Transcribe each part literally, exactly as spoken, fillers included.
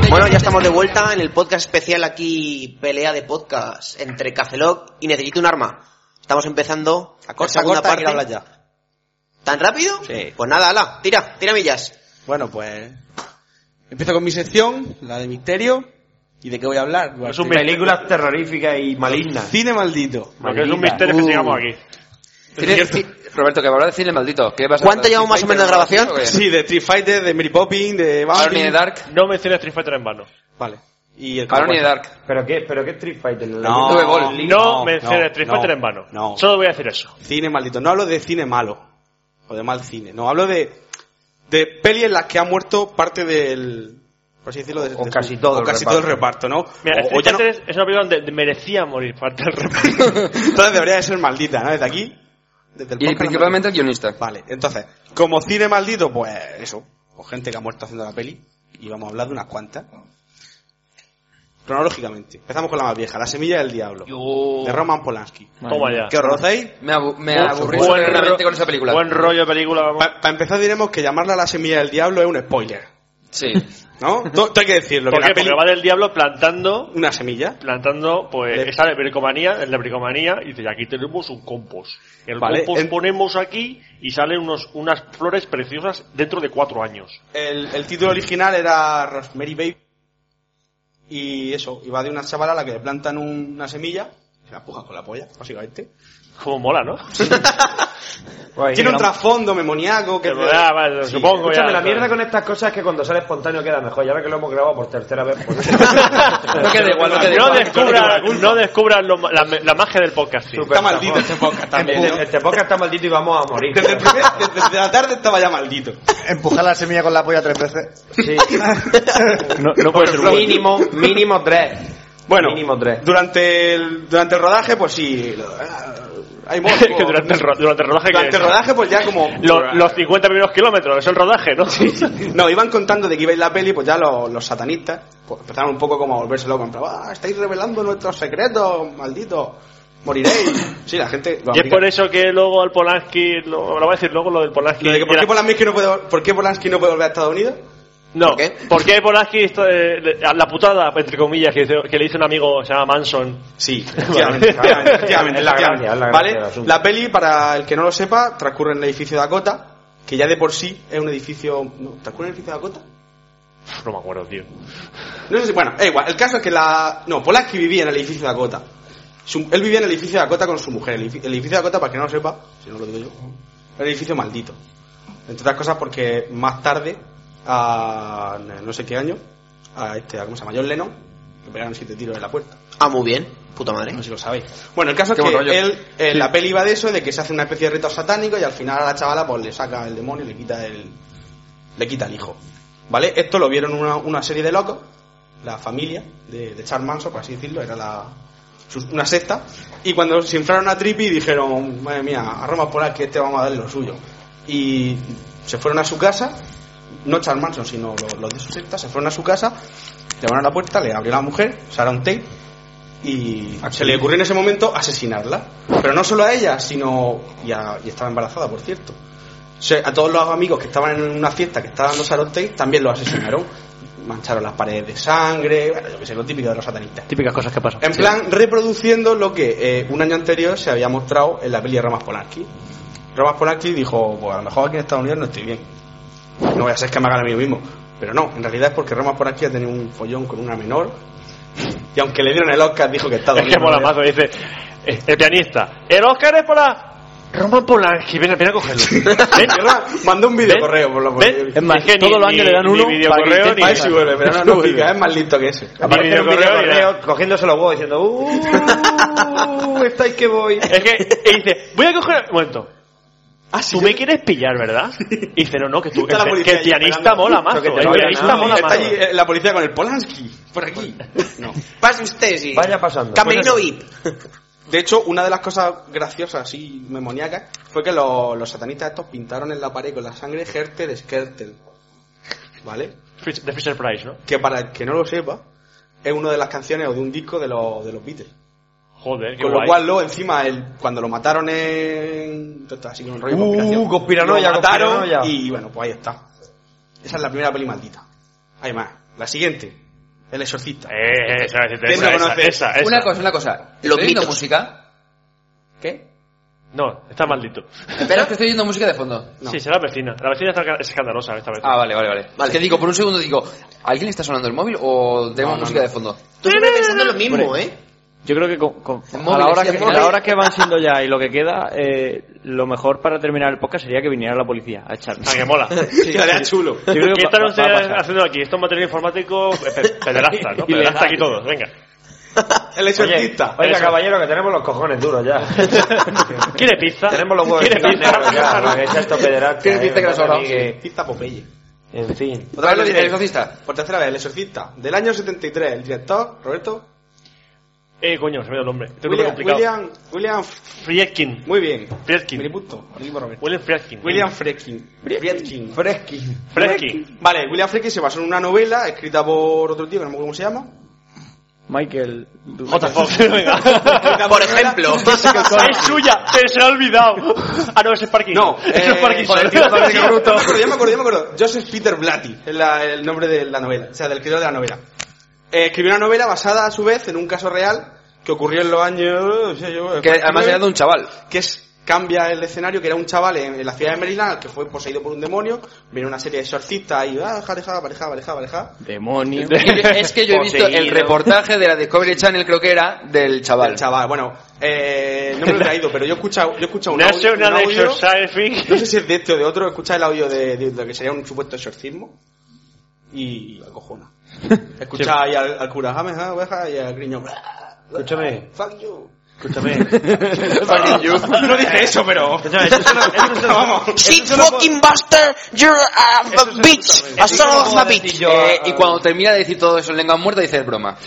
Bueno, ya estamos de vuelta en el podcast especial aquí, pelea de podcast entre Café Lock y Necesito un arma. Estamos empezando a corta, segunda corta, parte. quiero hablar ya. ¿Tan rápido? Sí. Pues nada, ala, tira, tira millas. Bueno, pues empiezo con mi sección, la de misterio. ¿Y de qué voy a hablar? Bueno, es un películas terroríficas y malignas. Cine maldito. Porque es un misterio uh. que sigamos aquí. Cine, Roberto, que va a hablar de cine maldito. ¿Qué vas a ¿Cuánto llevamos más o menos de grabación? Sí, de Street Fighter, de Mary Poppins, de Bambi. de Dark. No menciones Street Fighter en vano. Vale. Y el Barony de Dark. ¿Pero qué, pero qué Street Fighter? No, no, no, no menciones no, Street Fighter no, en vano. No. Solo voy a decir eso. Cine maldito. No hablo de cine malo. O de mal cine. No, hablo de, de pelis en las que ha muerto parte del... Por así decirlo, de, o de casi su, todo o el casi reparto. todo el reparto, ¿no? Mira, o, o ya no... es una película donde merecía morir parte del reparto. Entonces debería de ser maldita, ¿no? Desde aquí. Desde el y principalmente el guionista. Vale, entonces, como cine maldito, pues eso. O gente que ha muerto haciendo la peli. Y vamos a hablar de unas cuantas. Cronológicamente. Empezamos con la más vieja, La semilla del diablo. Yo... De Roman Polanski. Toma ya. ¿Qué os conocéis? Me, abu me aburrí soberanamente con esa película. Buen rollo de película. Para pa empezar diremos que llamarla La semilla del diablo es un spoiler. Sí. ¿No? Todo hay que decirlo. ¿Por que qué? la peli... Porque va del diablo plantando... Una semilla. Plantando, pues, Le... esa de bricomanía, en la bricomanía, y dice, aquí tenemos un compost. El vale, compost en... ponemos aquí y salen unos, unas flores preciosas dentro de cuatro años. El, el título original era Rosemary Baby. Y eso, iba de una chavala a la que le plantan un, una semilla y la empujan con la polla, básicamente. Como mola, ¿no? Guay, tiene un trasfondo memoniaco que... Pero, ah, vale, sí. Supongo. Escúchame, ya, la mierda con estas cosas es que cuando sale espontáneo queda mejor. Y ahora que lo hemos grabado por tercera vez... Pues... no queda igual, no queda no igual. Descubra, no descubran lo, la, la magia del podcast. Sí. Está maldito este podcast también. Este, este podcast está maldito y vamos a morir. Desde, el primer, desde la tarde estaba ya maldito. Empujar la semilla con la polla tres veces. Sí. no, no puede ser mínimo, mínimo tres. Bueno, mínimo tres. Durante el, durante el rodaje, pues sí... Hay que durante, el, durante el rodaje durante que, el rodaje pues ya como los, los cincuenta primeros kilómetros es el rodaje, ¿no? Sí, sí. No, iban contando de que ibais la peli, pues ya los, los satanistas pues empezaron un poco como a volverse locos, en plan, ah, estáis revelando nuestros secretos, malditos, moriréis. Sí, la gente... Y es por eso que luego al Polanski, lo, lo voy a decir luego lo del Polanski. Lo de que ¿por, qué Polanski no puede, ¿Por qué Polanski no puede volver a Estados Unidos? No, ¿por qué? Porque Polanski, esto, eh, la putada, entre comillas, que, que le hizo un amigo, se llama Manson. Sí, efectivamente, efectivamente, efectivamente, es la gracia, es la ¿vale? gracia La peli, para el que no lo sepa, transcurre en el edificio Dakota, que ya de por sí es un edificio... ¿No? ¿Transcurre en el edificio Dakota? No me acuerdo, tío. No sé si... Bueno, es igual, el caso es que la... No, Polanski vivía en el edificio Dakota. Su, él vivía en el edificio Dakota con su mujer. El edificio, el edificio Dakota, para el que no lo sepa, si no lo digo yo, es el edificio maldito. Entre otras cosas porque más tarde... a no sé qué año, a este, a, ¿cómo se llama? John Lennon, le pegaron siete tiros en la puerta. Ah, muy bien, puta madre. No sé si lo sabéis. Bueno, el caso es qué que bueno, él, eh, sí. la peli va de eso, de que se hace una especie de rito satánico y al final a la chavala pues le saca el demonio y le quita el, le quita el hijo. ¿Vale? Esto lo vieron una, una serie de locos, la familia de, de Charles Manson, por así decirlo, era la una secta, y cuando se inflaron a Trippy dijeron, madre mía, a Roman Polanski este vamos a darle lo suyo. Y se fueron a su casa. No Charles Manson, sino los, los de su secta, se fueron a su casa, llamaron a la puerta, le abrió la mujer, Sharon Tate, y se le ocurrió en ese momento asesinarla. Pero no solo a ella, sino... Y, a, y estaba embarazada, por cierto. O sea, a todos los amigos que estaban en una fiesta que estaba dando Sharon Tate, también los asesinaron. Mancharon las paredes de sangre, bueno, yo que sé, lo típico de los satanistas. Típicas cosas que pasan. En plan, reproduciendo lo que eh, un año anterior se había mostrado en la peli de Roman Polanski. Roman Polanski dijo, pues a lo mejor aquí en Estados Unidos no estoy bien. No voy a ser que me hagan a mí mismo. Pero no, en realidad es porque Roman Polanski ha tenido un follón con una menor. Y aunque le dieron el Oscar, dijo que estaba bien. Es que mola más, dice el pianista. El Oscar es para Roman Polanski. Ven, ven a cogerlo. ¿Ven? Mandó un video correo por lo ¿Ven? Es más, es que todos los años le dan uno video para correo que ni si vuelve, pero no, no pica, es más listo que ese. Aparece un video correo cogiéndose los huevos diciendo, uh, estáis que voy. Es que y dice, voy a coger. Un momento. Ah, sí, tú yo... me quieres pillar, ¿verdad? Y dice, no, no, que tú, que, el, que el pianista mola más. Que el pianista no, mola está más. allí eh, la policía con el Polanski, por aquí. No. Pase usted, sí. Vaya pasando. Camerino V I P. De hecho, una de las cosas graciosas y memoniacas fue que los, los satanistas estos pintaron en la pared con la sangre Hertel Skeltel. ¿Vale? De Fisher Price, ¿no? Que para el que no lo sepa, es una de las canciones o de un disco de los, de los Beatles. Joder, qué Con guay. lo cual, luego, encima, el, cuando lo mataron en... Así con un rollo de Uh, conspiración. conspiranoia, lo mataron conspiranoia. y bueno, pues ahí está. Esa es la primera peli maldita. Hay más. La siguiente. El exorcista. Eh, esa, esa, ¿Quién no esa, conoce? esa, esa. Una cosa, una cosa. Los ¿Estoy oyendo mitos. música? ¿Qué? No, está maldito. Espera, que estoy oyendo música de fondo. No. Sí, será la vecina. La vecina está es escandalosa esta vez. Ah, vale, vale, vale. Vale. Es que digo, por un segundo digo, ¿a alguien le está sonando el móvil o tenemos No, no, música no. de fondo? Tú siempre pensando lo mismo, ¿eh? Yo creo que con, con- En a, móviles, la hora sí, que, en a la móviles. hora que van siendo ya y lo que queda, eh, lo mejor para terminar el podcast sería que viniera la policía a echarnos. Ah, que mola. Quedaría chulo. Yo creo ¿Qué que están va- va a ustedes pasar. haciendo aquí? Esto es material informático eh, pe- pederasta, ¿no? Ilegal. Pederasta aquí todos, venga. El Oye, exorcista. oiga, Eso. caballero, que tenemos los cojones duros ya. ¿Quiere pizza? Tenemos los huevos ¿Quiere negros pizza? ya. Para que echa esto pederasta. ¿Quiere pizza que nos sobra? Exorcista Popeye. En fin. Otra vez lo ¿El diré. exorcista? Por tercera vez, el exorcista. Del año setenta y tres, el director, Roberto. Eh, coño, se me dio el nombre. Este es William, complicado. William, William, Friedkin. muy bien. Friedkin. Mini punto. al equipo Roberto. William Friedkin. William Friedkin. Friedkin. Fresqui. Friedkin. Vale, William Friedkin se basó en una novela escrita por otro tío que no me acuerdo cómo se llama. Michael. J. Fox, venga. Por ejemplo. Es suya, pero se la ha olvidado. Ah, no, ese es Parkinson. No, Eso es eh, Parkinson. joder, tío, joder, qué bruto. Ya me acuerdo, ya me acuerdo, ya me acuerdo. Joseph Peter Blatty es la- el nombre de la novela, o sea, del escritor de la novela. Eh, escribió una novela basada a su vez en un caso real que ocurrió en los años... no sé yo, Que además era de un chaval. que es cambia el escenario, que era un chaval en, en la ciudad de Maryland que fue poseído por un demonio, viene una serie de exorcistas y ah, aleja, aleja, aleja, aleja. Demonio. Es que yo he visto el Poseído. reportaje de la Discovery Channel, creo que era, del chaval. El chaval, bueno, eh, no me lo he traído, pero yo he escuchado, yo he escuchado un audio, un National audio- Exercise. no sé si es de este o de otro, escucha el audio de, de lo que sería un supuesto exorcismo y acojona. Escucha ahí al, al cura, "Jame, ja, oveja", y al griño, Escúchame. "Fuck you". Escúchame. No dije eso, pero... Escúchame, eso solo- eso solo- Vamos. Shit fucking buster, you're a bitch, a son of a bitch. Eh, y cuando termina de decir todo eso en lengua muerta, dice es broma.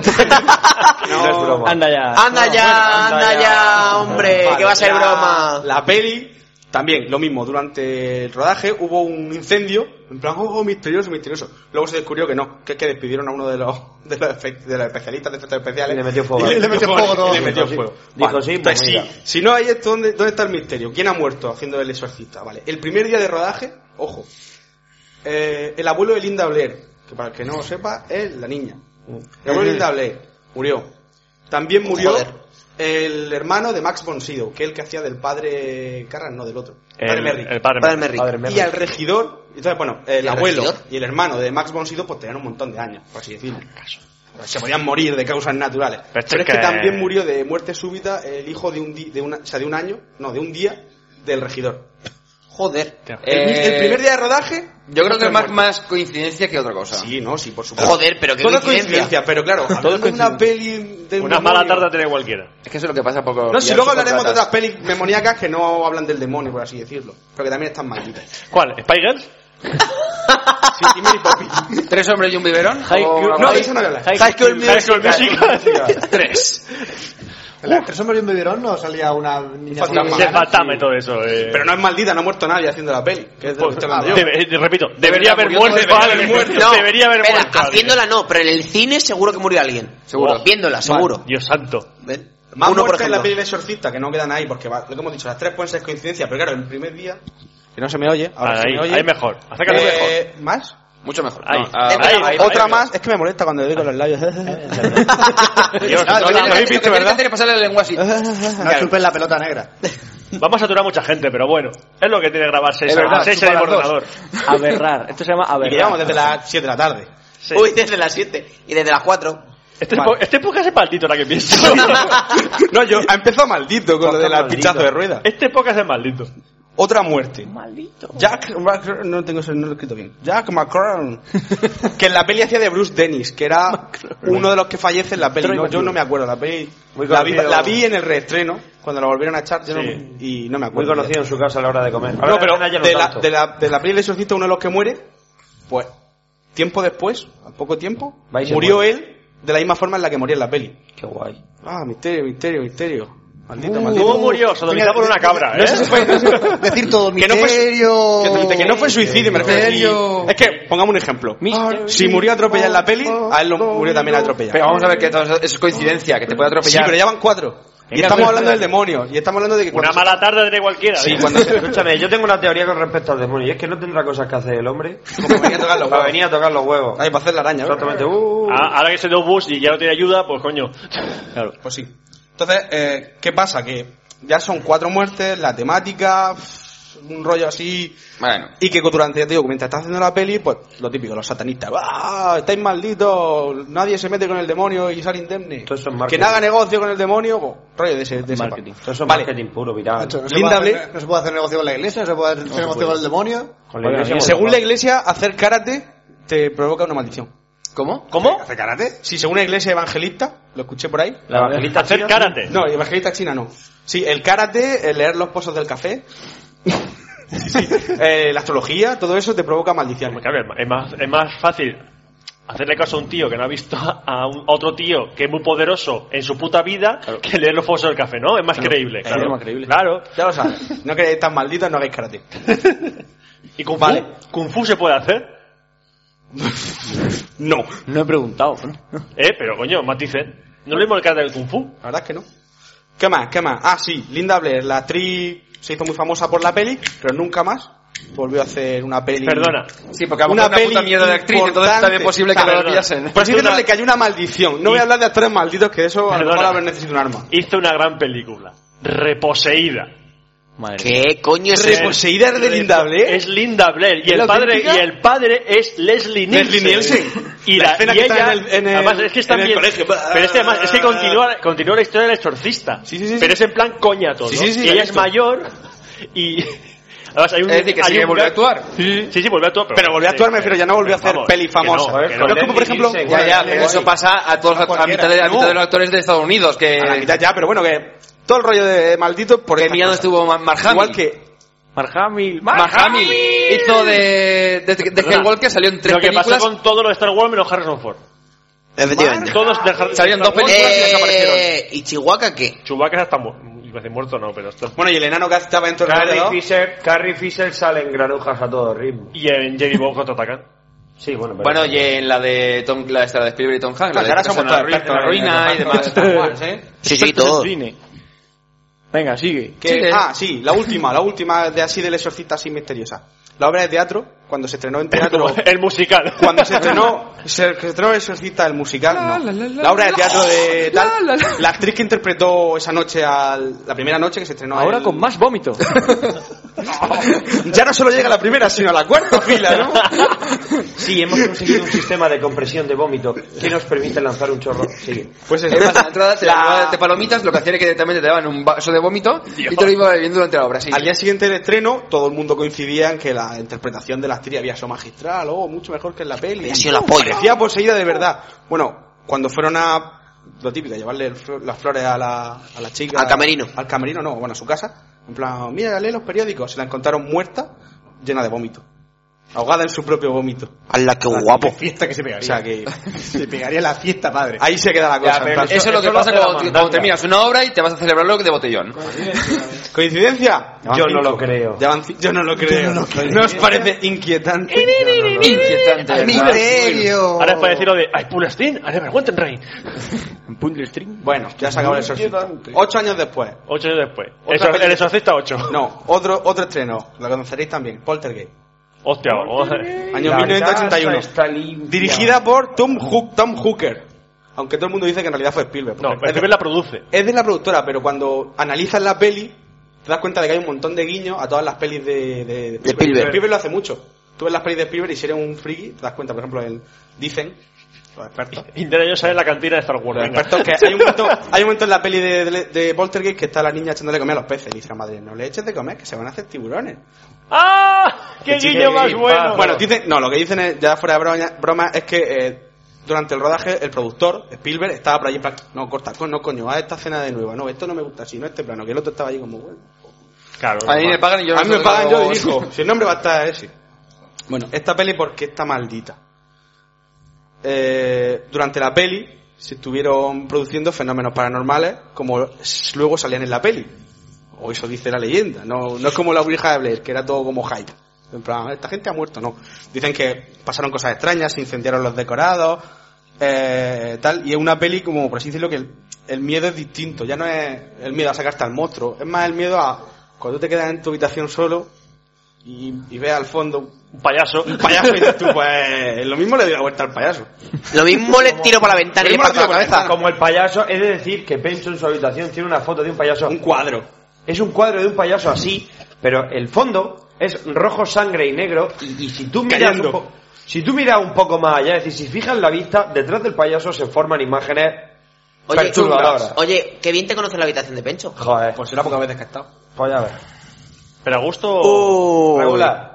No es broma. Anda ya. Anda ya, anda ya, hombre, Vale, que va a ser la- broma. La peli, también, lo mismo, durante el rodaje hubo un incendio, en plan, oh, oh, misterioso, misterioso. Luego se descubrió que no, que es que despidieron a uno de los, de los, efect- de los especialistas de efectos especiales. Y le metió fuego. Y le metió fuego todo. Y le metió Dijo, fuego. sí. Dijo, Vale, sí, entonces, pues sí, mira. si no hay esto, ¿dónde, ¿dónde está el misterio? ¿Quién ha muerto haciendo el exorcista? Vale, el primer día de rodaje, ojo, eh, el abuelo de Linda Blair, que para el que no lo sepa, es la niña. El abuelo de Linda Blair murió. También murió Joder. el hermano de Max von Sydow, que es el que hacía del padre Carran, no del otro. Padre El, Merrick. el padre Padre Merrick. Merrick. Padre Y al regidor, entonces bueno, el ¿Y al abuelo regidor? y el hermano de Max von Sydow pues tenían un montón de años, por así decirlo. Se podían morir de causas naturales. Pero Pero, es es que que- también murió de muerte súbita el hijo de un, di- de una, o sea, de un año, no, de un día del regidor. Joder. El, Eh, el primer día de rodaje... Yo creo que es más, muertos. más coincidencia que otra cosa. Sí, no, sí, por supuesto. Joder, pero qué Todo es coincidencia. coincidencia, pero claro, hablando de una peli de un Una mala demonio- tarde tiene cualquiera. Es que eso es lo que pasa por No, si pillar luego hablaremos de subcontratas. otras pelis demoníacas que no hablan del demonio, por así decirlo, pero que también están malditas. ¿Cuál? ¿Spy Girls? Sí, y Mary Poppins. ¿Tres hombres y un biberón? High ¿O Q- algo No, así? de eso no voy a hablar. High School High School Musical. Musical. Tres. En la Tres hombres y un biberón no salía una niña fantasma. Se fatame todo eso. eh. Pero no es maldita, no ha muerto nadie haciendo la peli. Que es de lo que estoy hablando yo. Debe- eh, repito, debería haber murió muerto. todo, debería alguien. haber muerto. No, Debería haber espera, muerto. alguien. haciéndola no, pero en el cine seguro que murió alguien. Seguro. Viéndola, seguro. Dios santo. ¿Ven? Más Uno, por muertes en la ejemplo. peli de Exorcista, que no quedan ahí, porque va- lo que hemos dicho, las tres pueden ser coincidencia, pero claro, el primer día... Que no se me oye, ahora se Ahí, me oye. ahí mejor. Acércate mejor. Eh, ¿Más? Mucho mejor. Ahí. No, ah, Ahí, ahí, ahí, Otra ahí, más, es que me molesta cuando le doy con los labios. Dios, Ah, no, lo no, que lo tienes habéis que- visto, lo que tienes que ¿verdad? hacer es pasarle la lengua así. No chupes la pelota negra. Vamos a saturar a mucha gente, pero bueno. Es lo que tiene grabar seis Es verdad, seis chupa en el las dos. ordenador. Aberrar. Esto se llama Y que llevamos aberrar. desde las siete de la tarde. Sí. Uy, desde las siete y desde las cuatro. Este, Vale. po- este podcast es maldito, ahora que pienso. No, yo, ha empezado maldito con lo de la Maldito. pichazo de rueda. Este podcast es maldito. Otra muerte. Maldito. Jack Mac- no tengo ese- no lo he escrito bien. Jack McCrone. Que en la peli hacía de Bruce Dennis, que era uno de los que fallece en la peli. No, yo no me acuerdo la peli. Muy La vi, conocido. la vi en el reestreno cuando la volvieron a echar yo no- Sí. y no me Muy acuerdo. conocido en su casa a la hora de comer. No, pero Ahora ya no de la, tanto. de, la, de la peli del exorcista, uno de los que muere, pues tiempo después, a poco tiempo, Va y se murió muere. él de la misma forma en la que moría en la peli. Qué guay. Ah, misterio, misterio, misterio. Maldito, ¿Cómo maldito. murió? Sodomizado por una cabra, No ¿eh? sé si fue- Decir todo Que no fue- misterio. Que, que no fue suicidio, me refiero. Misterio. Y- Es que, pongamos un ejemplo. Si murió atropellado en la peli, a él lo murió también atropellado. Pero vamos a ver que todo eso es coincidencia, que te puede Sí, atropellar. pero ya van cuatro. Y estamos hablando del demonio. Y estamos hablando de que Una cuando mala tarde de cualquiera. Sí, ¿eh? cuando se... Escúchame, yo tengo una teoría con respecto al demonio. Y es que no tendrá cosas que hacer el hombre. Como venía a tocar los Para huevos. venir a tocar los huevos. Ay, para hacer la araña, ¿verdad? Exactamente. Uh. Ah, ahora que se dio bus y ya no tiene ayuda, pues coño. Claro. Pues sí. Entonces, eh, ¿qué pasa? Que ya son cuatro muertes, la temática, un rollo así... Bueno. Y que durante, ya te digo, mientras estás haciendo la peli, pues lo típico, los satanistas. ¡Ah! Estáis malditos, nadie se mete con el demonio y sale indemne. Todo eso es Que marketing. no haga negocio con el demonio, pues, rollo de ese, de ese Marketing. palo. Todo eso es Vale. marketing puro, viral. Macho, no, se Linda puede Blair- hacer, no se puede hacer negocio con la iglesia, no se puede hacer negocio con el demonio. Con la iglesia, Oiga, Según la iglesia, hacer karate te provoca una maldición. ¿Cómo? ¿Cómo? ¿Hace karate? Sí, según una iglesia evangelista, lo escuché por ahí. La evangelista Hacer china, karate. No, evangelista china no. Sí, el karate, el leer los pozos del café, sí, eh, la astrología, todo eso te provoca maldiciones. Claro, es más- es más, es más fácil hacerle caso a un tío que no ha visto a un, otro tío que es muy poderoso en su puta vida que leer los fosos del café, ¿no? Es más creíble. claro, Claro, es más creíble. Claro. Ya lo sabes. No queréis tan malditos, no hagáis karate. ¿Y Kung Fu? Vale. ¿Kung Fu se puede hacer? No, No he preguntado. Eh, pero coño, maticen. No le el karate del Kung Fu. la verdad es que no. ¿Qué más? ¿Qué más? Ah, sí, Linda Blair, la actriz se hizo muy famosa por la peli, pero nunca más volvió a hacer una peli. Perdona. Sí, porque a lo Una mejor una puta peli mierda de actriz, entonces importante. también es posible que Claro, lo pillasen. Por así Una- decirlo, le cayó una maldición. No voy a hablar de actores malditos, que de eso a lo Perdona. mejor ahora necesito un arma. Hizo una gran película. Reposeída. Madre mía. ¿Qué coño es eso? Reposeída es de Linda Blair. Es Linda Blair. Y ¿Es el la padre, auténtica? y el padre es Leslie Nielsen. Leslie Nielsen. Y La la, escena y que está ella, en el- en el- además es que está en el bien, colegio. pero es que además es que continúa, continúa la historia del exorcista. Sí, sí, sí, pero sí. es en plan coña todo. Sí, sí, sí, y la he ella es visto. mayor y además hay un Es decir, que hay sí que un volvió a gag- actuar. Sí, sí, sí, volvió a actuar. Pero volvió a actuar, me refiero, ya no volvió a hacer vamos, peli que famosa. no, que Joder, no. No es como, por ejemplo, Nielsen, Ya, ya, Bueno, pero eso pasa a todos, a mitad de, a mitad de los actores de Estados Unidos, que... a la mitad ya, pero bueno, que todo el rollo de malditos por Que estas mira dónde cosas. estuvo Ma- Mark Hamill. Igual que Mark Hamill. Mark Hamill hizo de... De, de, de Hellwalker, salió en tres Lo que películas. pasó con todo lo de Star Wars menos Harrison Ford. Efectivamente. Todos de Har- Salieron Star dos Wars- películas y desaparecieron. Eh, ¿Y Chihuahua qué? Chewbacca está muerto. Iba a decir muerto, no, pero está. bueno, y el enano que estaba dentro del Carrie ordenador. Fisher, Carrie Fisher sale en granujas a todo ritmo. Y en Jamie Bond contraatacan. Sí, bueno, pero... Bueno, y en la de Tom, la esta de Spielberg y Tom Hanks, la Claro, de ahora somos Persona todos Ruina, expertos en ruina y el demás. Star Wars, ¿eh? Sí, sí, todo. Cine. Venga, sigue. Que- Sí, de- ah, sí, la última, la última de así del exorcista así misteriosa. La obra de teatro, cuando se estrenó en teatro, El musical. cuando se estrenó, se estrenó el exorcista el musical, no. La obra de teatro de tal, la actriz que interpretó esa noche al, la primera noche que se estrenó Ahora el- con más vómito. ya no solo llega a la primera, sino a la cuarta fila, ¿no? Sí, hemos conseguido un sistema de compresión de vómito que nos permite lanzar un chorro. Sigue. Pues Es más, en la entrada te La- daban de palomitas, lo que hacía era que directamente te daban un vaso de vómito y te lo iba bebiendo durante la obra, sí. Al día siguiente del estreno, todo el mundo coincidía en que la interpretación de la actriz había sido magistral, o mucho mejor que en la peli. Había sido la polla. Parecía poseída de verdad. Bueno, cuando fueron a lo típico, llevarle el flo- las flores a la, a la chica. Al camerino. Al camerino, no, bueno, a su casa. En plan, mira, lee los periódicos. Se la encontraron muerta, llena de vómito. Ahogada en su propio vómito. ¡Hala, qué guapo! Qué fiesta que se pegaría. O sea que Se pegaría la fiesta, padre. ahí se queda la cosa. pero en plan, eso- Eso es lo que Eso lo pasa hace la cuando, mandanga. cuando terminas una obra y te vas a celebrarlo de botellón. ¿Coincidencia? Ya van Yo no cinco. lo creo. Ya van ci- yo no lo creo. ¿No os parece inquietante? Inquietante. ¡Misterio! Ahora es para decir lo de I pull a string, I never went in rain. Bueno, ya se acabó el exorcista. Ocho años después. Ocho años después. Otra Eso- peli- el exorcista ocho. No, otro, otro estreno. Lo conoceréis también. Poltergeist. Hostia, vamos. Año La mil novecientos ochenta y uno. casa está limpia. Dirigida por Tom, Hook, Tom Hooker. Aunque todo el mundo dice que en realidad fue Spielberg. No, porque el primer la produce. es de la productora, pero cuando analizas la peli, te das cuenta de que hay un montón de guiños a todas las pelis de, de, de Spielberg. Spielberg lo hace mucho. Tú ves las pelis de Spielberg y si eres un friki, te das cuenta, por ejemplo, en Dicen, los expertos. Indiana Jones sale en la cantina de Star Wars. Los venga. expertos que hay un momento, hay un momento en la peli de, de, de Poltergeist que está la niña echándole comer a los peces. Y dice la madre, no le eches de comer, que se van a hacer tiburones. ¡Ah! ¡Qué Qué guiño más guiño, bueno! pa. Bueno, dicen, no, lo que dicen es, ya fuera de broma, broma es que eh, durante el rodaje el productor, Spielberg, estaba por allí en plan, no, corta, co- no coño, haz esta escena de nuevo, no, esto no me gusta así, no este plano, que el otro estaba allí como, bueno. Claro, A mí me pagan y yo no A mí me sé pagan, yo cómo- dirijo, si el nombre va a estar ese. Bueno, esta peli, ¿por qué está maldita? Eh, durante la peli se estuvieron produciendo fenómenos paranormales como s- luego salían en la peli. O eso dice la leyenda. No, no es como la Ouija de Blair, que era todo como hype. En plan, esta gente ha muerto, no. Dicen que pasaron cosas extrañas, se incendiaron los decorados, eh, tal. Y es una peli como, por así decirlo, que el miedo es distinto. Ya no es el miedo a sacarte al monstruo. Es más el miedo a cuando tú te quedas en tu habitación solo y, y ves al fondo un payaso. Un payaso y dices tú, pues lo mismo le doy la vuelta al payaso. Lo mismo le tiro por la ventana y le parto la cabeza. Como el payaso, es de decir que Pencho en su habitación tiene una foto de un payaso. Un cuadro. Es un cuadro de un payaso así, pero el fondo es rojo, sangre y negro. Y, y si tú miras un po- si tú miras un poco más allá, es decir, si fijas la vista, detrás del payaso se forman imágenes Oye, perturbadoras. Oye, qué bien te conoce la habitación de Pencho. Joder, Pues será pocas veces que ha estado. pues ya ves. Pero a gusto. Uh. Regular.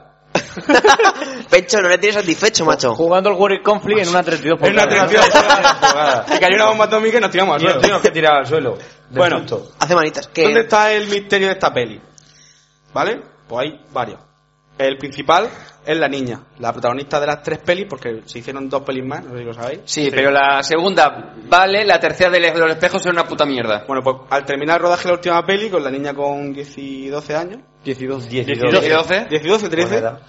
Pencho, no le tienes satisfecho, macho. Jugando el Warrior Conflict en una treinta y dos por En una cada. treinta y dos. Y cayó una bomba atómica y nos tiramos al Y nos suelo. tenemos que tirar al suelo. de Bueno. susto. Hace manitas. Que... ¿Dónde está el misterio de esta peli? ¿Vale? Pues hay varios. El principal es la niña, la protagonista de las tres pelis, porque se hicieron dos pelis más, no sé si lo sabéis. Sí, pero la segunda vale, la tercera de los espejos es una puta mierda. Bueno, pues al terminar el rodaje de la última peli, con la niña con diez y doce años, diez y dos. diez y ¿diez y doce? diez y doce, trece, Buena edad.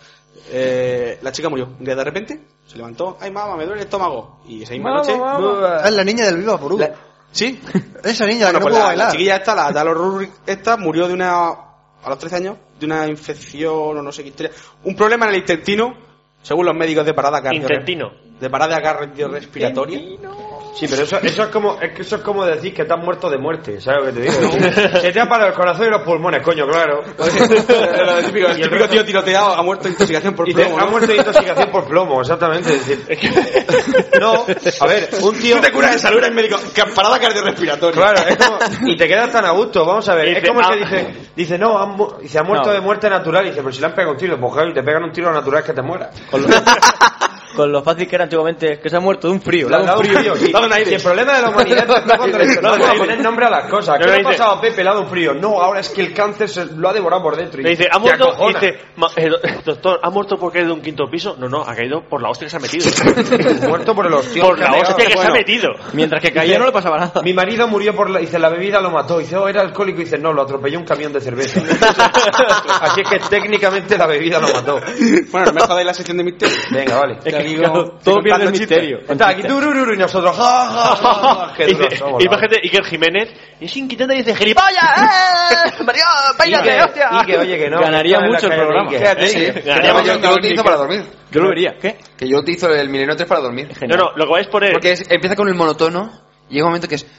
eh, la chica murió. Un día de repente se levantó, ay mamá, me duele el estómago. Y esa misma Mamá, noche... mamá. Es la niña del Viva por Hugo. La- ¿Sí? Esa niña Bueno, que no pues pudo la, bailar. la chiquilla esta, la Dalor Rurrick esta, murió de una, a los trece años, de una infección o no sé qué historia. Un problema en el intestino, según los médicos de parada cardiorrespiratoria. Intestino. De parada cardiorrespiratoria. Sí, pero eso, eso es como es que eso es como decir que te has muerto de muerte, ¿sabes lo que te digo? Se te ha parado el corazón y los pulmones, coño, claro. el típico, el Y el típico resto- tío tiroteado ha muerto de intoxicación por Y te, plomo, ha ¿no? muerto de intoxicación por plomo, exactamente. Es decir, no, a ver, un tío. Tú te curas de salud, eres médico. que- Parada cardiorrespiratoria. Claro, es como, y te quedas tan a gusto, vamos a ver, Dice, es como el que ah. dice, dice, no, han mu- dice, ha muerto No. de muerte natural, y dice, pero si le han pegado un tiro, pues claro, y te pegan un tiro natural es que te mueras. Con lo, con lo fácil que era antiguamente, que se ha muerto de un frío. Le le ha ha dado dado un frío, sí. dado un aire. Y el problema de la humanidad es cuando le empezamos a poner nombre a las cosas. ¿Qué No, le ha dice- pasado a Pepe? Le ha dado un frío. No, ahora es que el cáncer se lo ha devorado por dentro. Y Le dice, ¿ha te muerto? Y acojona. dice, "Ma- eh, do- doctor, ¿ha muerto porque es de un quinto piso? No, no, ha caído por la hostia que se ha metido. Muerto por el hostia. por la hostia que se ha Bueno, metido. Mientras que caía no le pasaba nada. Mi marido murió por la, dice, la bebida lo mató. Dice, oh, era alcohólico. Dice, no, lo atropelló un camión de cerveza. Así es que técnicamente la bebida lo mató. Bueno, no me jodáis la sección de misterio. Venga, vale. Es que, digo, claro, todo contando pierde el chistes. misterio. Está aquí turururu y nosotros, ja, ja, ja, ja. Qué Y duros dice, somos, imagínate, Iker Jiménez, es inquietante y dice, ¡gilipollas! ¡Eh! ¡Mario, Y peínate, que, hostia! y que, oye, que no. Ganaría que mucho el la calle programa. de Iker. Fíjate, Sí. sí. Ganaría Yo, mucho. yo lo utilizo para dormir. Yo lo vería. ¿Qué? Que yo utilizo el Milenio tres para dormir. No, no, lo que vais a poner... Porque es- empieza con el monotono y llega un momento que es...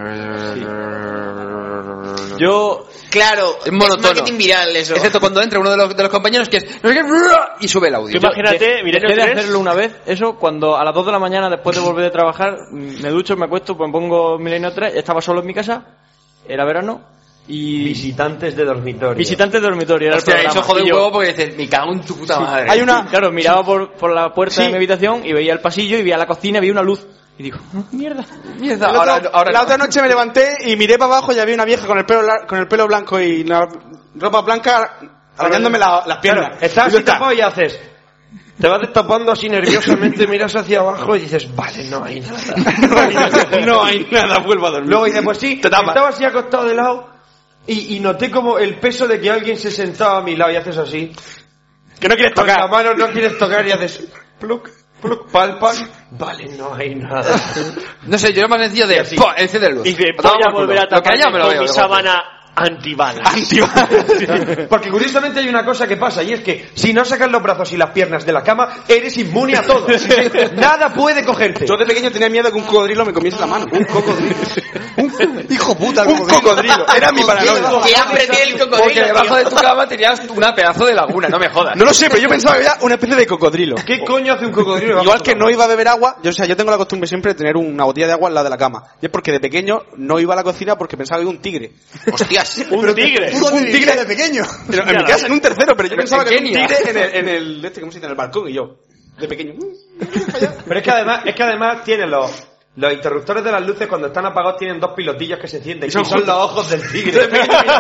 Yo, Claro, Es monotono. marketing viral eso. Excepto cuando entra uno de los, de los compañeros que es... no sé qué, y sube el audio. Tú imagínate, de- Milenio dejé de tres. hacerlo una vez, eso, cuando a las dos de la mañana, después de volver de trabajar, mm, me ducho, me acuesto, pues pongo Milenio tres, estaba solo en mi casa, era verano, y... Visitantes de dormitorio. Visitante de dormitorio, era el Hostia, programa. eso jode Y un yo- huevo porque dices, me cago en tu puta madre. Hay una... Claro, miraba por, por la puerta Sí. de mi habitación y veía el pasillo y veía la cocina y veía una luz. Y digo, "Oh, mierda. Mierda, El otro- ahora, ahora la no. otra noche me levanté y miré para abajo y había una vieja con el pelo lar- con el pelo blanco y la ropa blanca arañándome la- las piernas. Claro, estás Y tú así tapado y haces. Te vas destapando así nerviosamente, miras hacia abajo y dices, vale, no hay nada. no hay nada, vuelvo a dormir. Luego dices, pues sí, Te tapas. estaba así acostado de lado y, y noté como el peso de que alguien se sentaba a mi lado y haces así. que no quieres Con la tocar. mano no quieres tocar y haces pluk, pluk, palpas. Vale, no hay nada. No sé, yo era más sencillo de... ¡pum! Enciende luz. Y dice, A tomar voy a por culo. volver a Lo que haya taparme me lo con veo. mi de sábana antibalas. Porque curiosamente hay una cosa que pasa y es que si no sacas los brazos y las piernas de la cama, eres inmune a todo. Nada puede cogerte. Yo de pequeño tenía miedo que un cocodrilo me comiese la mano. Un cocodrilo. Hijo puta, el Un cocodrilo. Era mi paranoia. Que hambre tiene el Porque cocodrilo, debajo tío. de tu cama tenías una pedazo de laguna, no me jodas. No lo sé, pero yo pensaba que había una especie de cocodrilo. ¿Qué coño hace un cocodrilo? debajo Igual de que tu no cama? iba a beber agua, yo, o sea, yo tengo la costumbre siempre de tener una botella de agua al lado de la cama. Y es porque de pequeño no iba a la cocina porque pensaba que era un tigre. Hostias. Un tigre. ¿Tú dónde Un vivías tigre. de pequeño? Pero en mi casa, en un tercero, pero yo Pero pensaba en que era un Kenia. tigre en el, en el, este, ¿cómo se dice? En el balcón y yo, de pequeño. Pero es que además, es que además tienen los, los interruptores de las luces cuando están apagados tienen dos pilotillos que se encienden. Y son, son los ojos del tigre.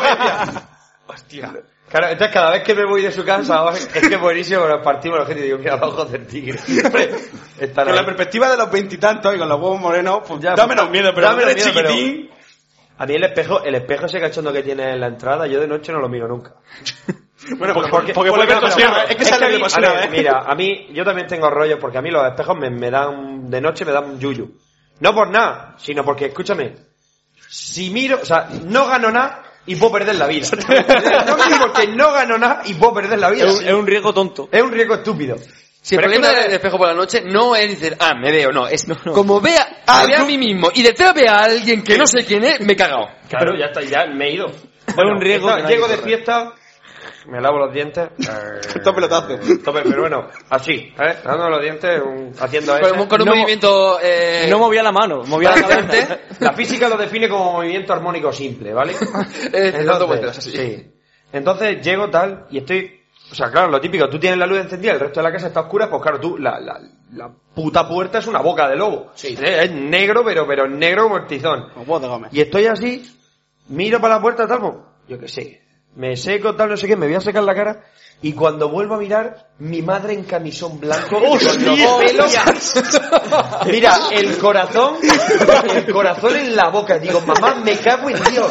Hostia. Claro, entonces cada vez que me voy de su casa, es que es buenísimo, pero partimos la gente y digo, mira los ojos del tigre. Están Con la ahí. perspectiva de los veintitantos y con los huevos morenos, pues Ya, da pues, menos miedo, pero da cuando menos eres miedo, chiquitín... A mí el espejo, el espejo ese cachondo que tiene en la entrada, yo de noche no lo miro nunca. Bueno, Porque- porque, porque por puede la ver ocasión, cosas. es que Es sale a de mí- pasión, a ver, ¿eh? mira, a mí, yo también tengo rollo, porque a mí los espejos me, me dan, de noche me dan yuyu. No por nada, sino porque, escúchame, Si miro, o sea, no gano nada y puedo perder la vida. No miro porque no gano nada y puedo perder la vida. Es un, es un riesgo tonto. Es un riesgo estúpido. Si el Pero es problema que del espejo por la noche no es decir, ah, me veo, no, es no. como vea, a, ver a mí mismo y detrás vea a alguien que no sé quién es, me he cagado. Claro, ya está, ya me he ido. Bueno, un riesgo está, que no hay llego que de correr. fiesta, me lavo los dientes. Todo pelotazo. Tope, pero bueno, así, ¿eh? Dando los dientes, un- haciendo Con, eso. un- con un No- movimiento... Eh, No movía la mano, movía la cabeza. La física lo define como movimiento armónico simple, ¿vale? eh, dando vueltas así. sí. Entonces llego tal y estoy... O sea, claro, lo típico, tú tienes la luz encendida, el resto de la casa está oscura, pues claro, tú, la, la, la puta puerta es una boca de lobo. Sí. Es, es negro, pero, pero negro como el tizón. Como vos de Gómez. Y estoy así, miro para la puerta, tal, pues, yo qué sé, me seco, tal, no sé qué, me voy a secar la cara, y cuando vuelvo a mirar, mi madre en camisón blanco, con los pelos, mira, el corazón, el corazón en la boca, digo, mamá, me cago en Dios.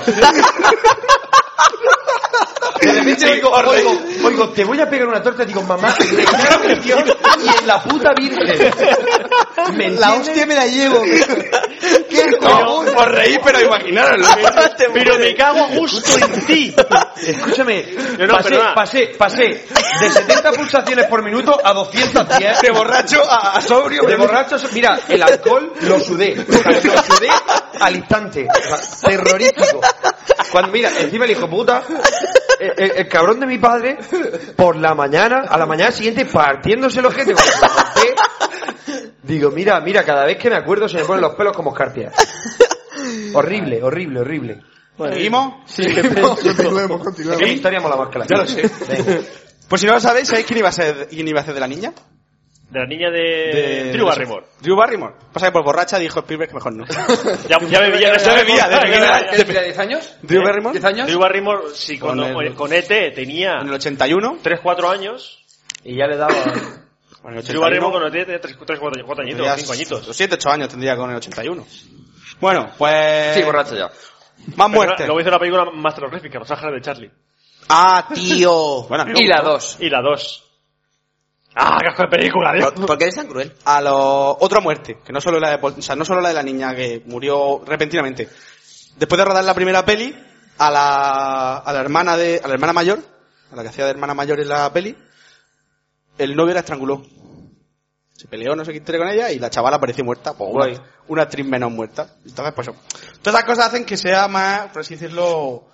De repente oigo, oigo, oigo, te voy a pegar una torta, digo, mamá, me cago en Dios y en la puta virgen. ¿Me La entiendes? hostia me la llevo. ¿Qué No, os reí, pero imaginaroslo. Pero me cago justo en ti. Escúchame, No, no, pasé, perdona. pasé, pasé de setenta pulsaciones por minuto a doscientos diez. De borracho a, a sobrio. De borracho, mira, el alcohol lo sudé. O sea, lo sudé al instante. O sea, terrorífico. Cuando, mira, encima el hijo puta, el, el- el cabrón de mi padre, por la mañana, a la mañana siguiente, partiéndose el ojete. Cuando se lo conté, digo, mira, mira, cada vez que me acuerdo se me ponen los pelos como escarpias. Horrible, horrible, horrible. ¿Seguimos? Sí, Continuemos, Es continuemos. que mi historia mola más que la Ya lo tuya. sé. Venga. Pues si no lo sabéis, ¿sabéis quién iba a ser, quién iba a hacer de la niña? De la niña de, De- Drew Barrymore. Drew Barrymore. Pasa que por borracha dijo Spielberg que mejor no. Ya, ya bebía, Ya bebía, de pequeña. ¿Qué tenía, diez años? Drew Barrymore. ¿diez años? Drew Barrymore, sí, Con cuando, el- con E T tenía En el ochenta y uno. tres cuatro años. Y ya le daba... Con el Drew Barrymore con ochenta y uno. E T tenía tres cuatro añitos, tendría cinco añitos. siete, ocho años tendría con el ochenta y uno. Bueno, pues... Sí, borracho ya. Más muertes. Luego hizo una película más terrorífica, Los Ángeles de Charlie. Ah, tío. Bueno, a mí me Y la gustó. dos. Y la dos. ¡Ah, qué asco de película, Dios! ¿Por, por qué eres tan cruel? A lo... Otra muerte, que no solo la de, Paul- o sea, no solo la de la niña que murió repentinamente. Después de rodar la primera peli, a la, a la hermana de, a la hermana mayor, a la que hacía de hermana mayor en la peli, el novio la estranguló. Se peleó, no sé qué historia con ella, y la chavala apareció muerta. Pues Guay. una, una actriz menos muerta. Entonces, pues eso. Todas esas cosas hacen que sea más, por así decirlo,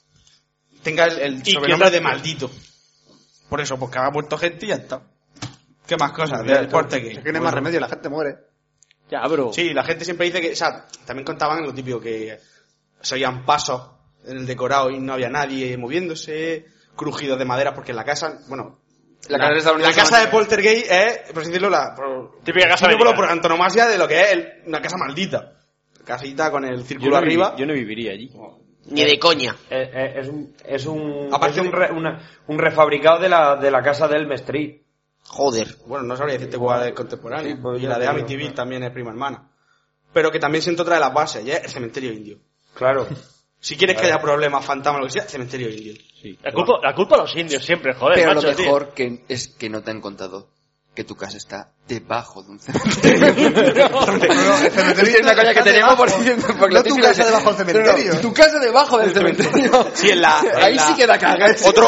tenga el, el ¿Y sobrenombre qué de maldito. Por eso, porque ha muerto gente y ya está. ¿Qué más cosas? Ya Del está. deporte gay. Es que no hay más remedio, la gente muere. Ya, bro. Sí, la gente siempre dice que, o sea, también contaban lo típico que se oían pasos en el decorado y no había nadie moviéndose, crujidos de madera, porque en la casa, bueno, La la, casa de Estados la Unidos casa de son- Poltergeist es, por así decirlo, la por, Típica casa símbolo americana. por antonomasia de lo que es el- una casa maldita. Casita con el Yo círculo no, arriba. vivi- yo no viviría allí. Ni de coña. Es, es- es un, es un, Aparte es un, de- re- una- un refabricado de la, de la casa de Elm Street. Joder. Bueno, no sabría decirte cuál es contemporánea. Sí, pues y ya la de te digo, Amityville claro. también es prima hermana. Pero que también siento otra de las bases, y es el cementerio indio. Claro. Si quieres que haya problemas, fantasmas, lo que sea, cementerio indio. La culpa, la culpa a los indios siempre, joder, Pero macho, lo tío. mejor que es que no te han contado que tu casa está debajo de un cementerio. el cementerio Es una coña que está tenemos por, debajo. por No tu casa debajo del cementerio. No, no, tu casa debajo del cementerio. Sí, en la... en Ahí la- sí que la cagas. Otro...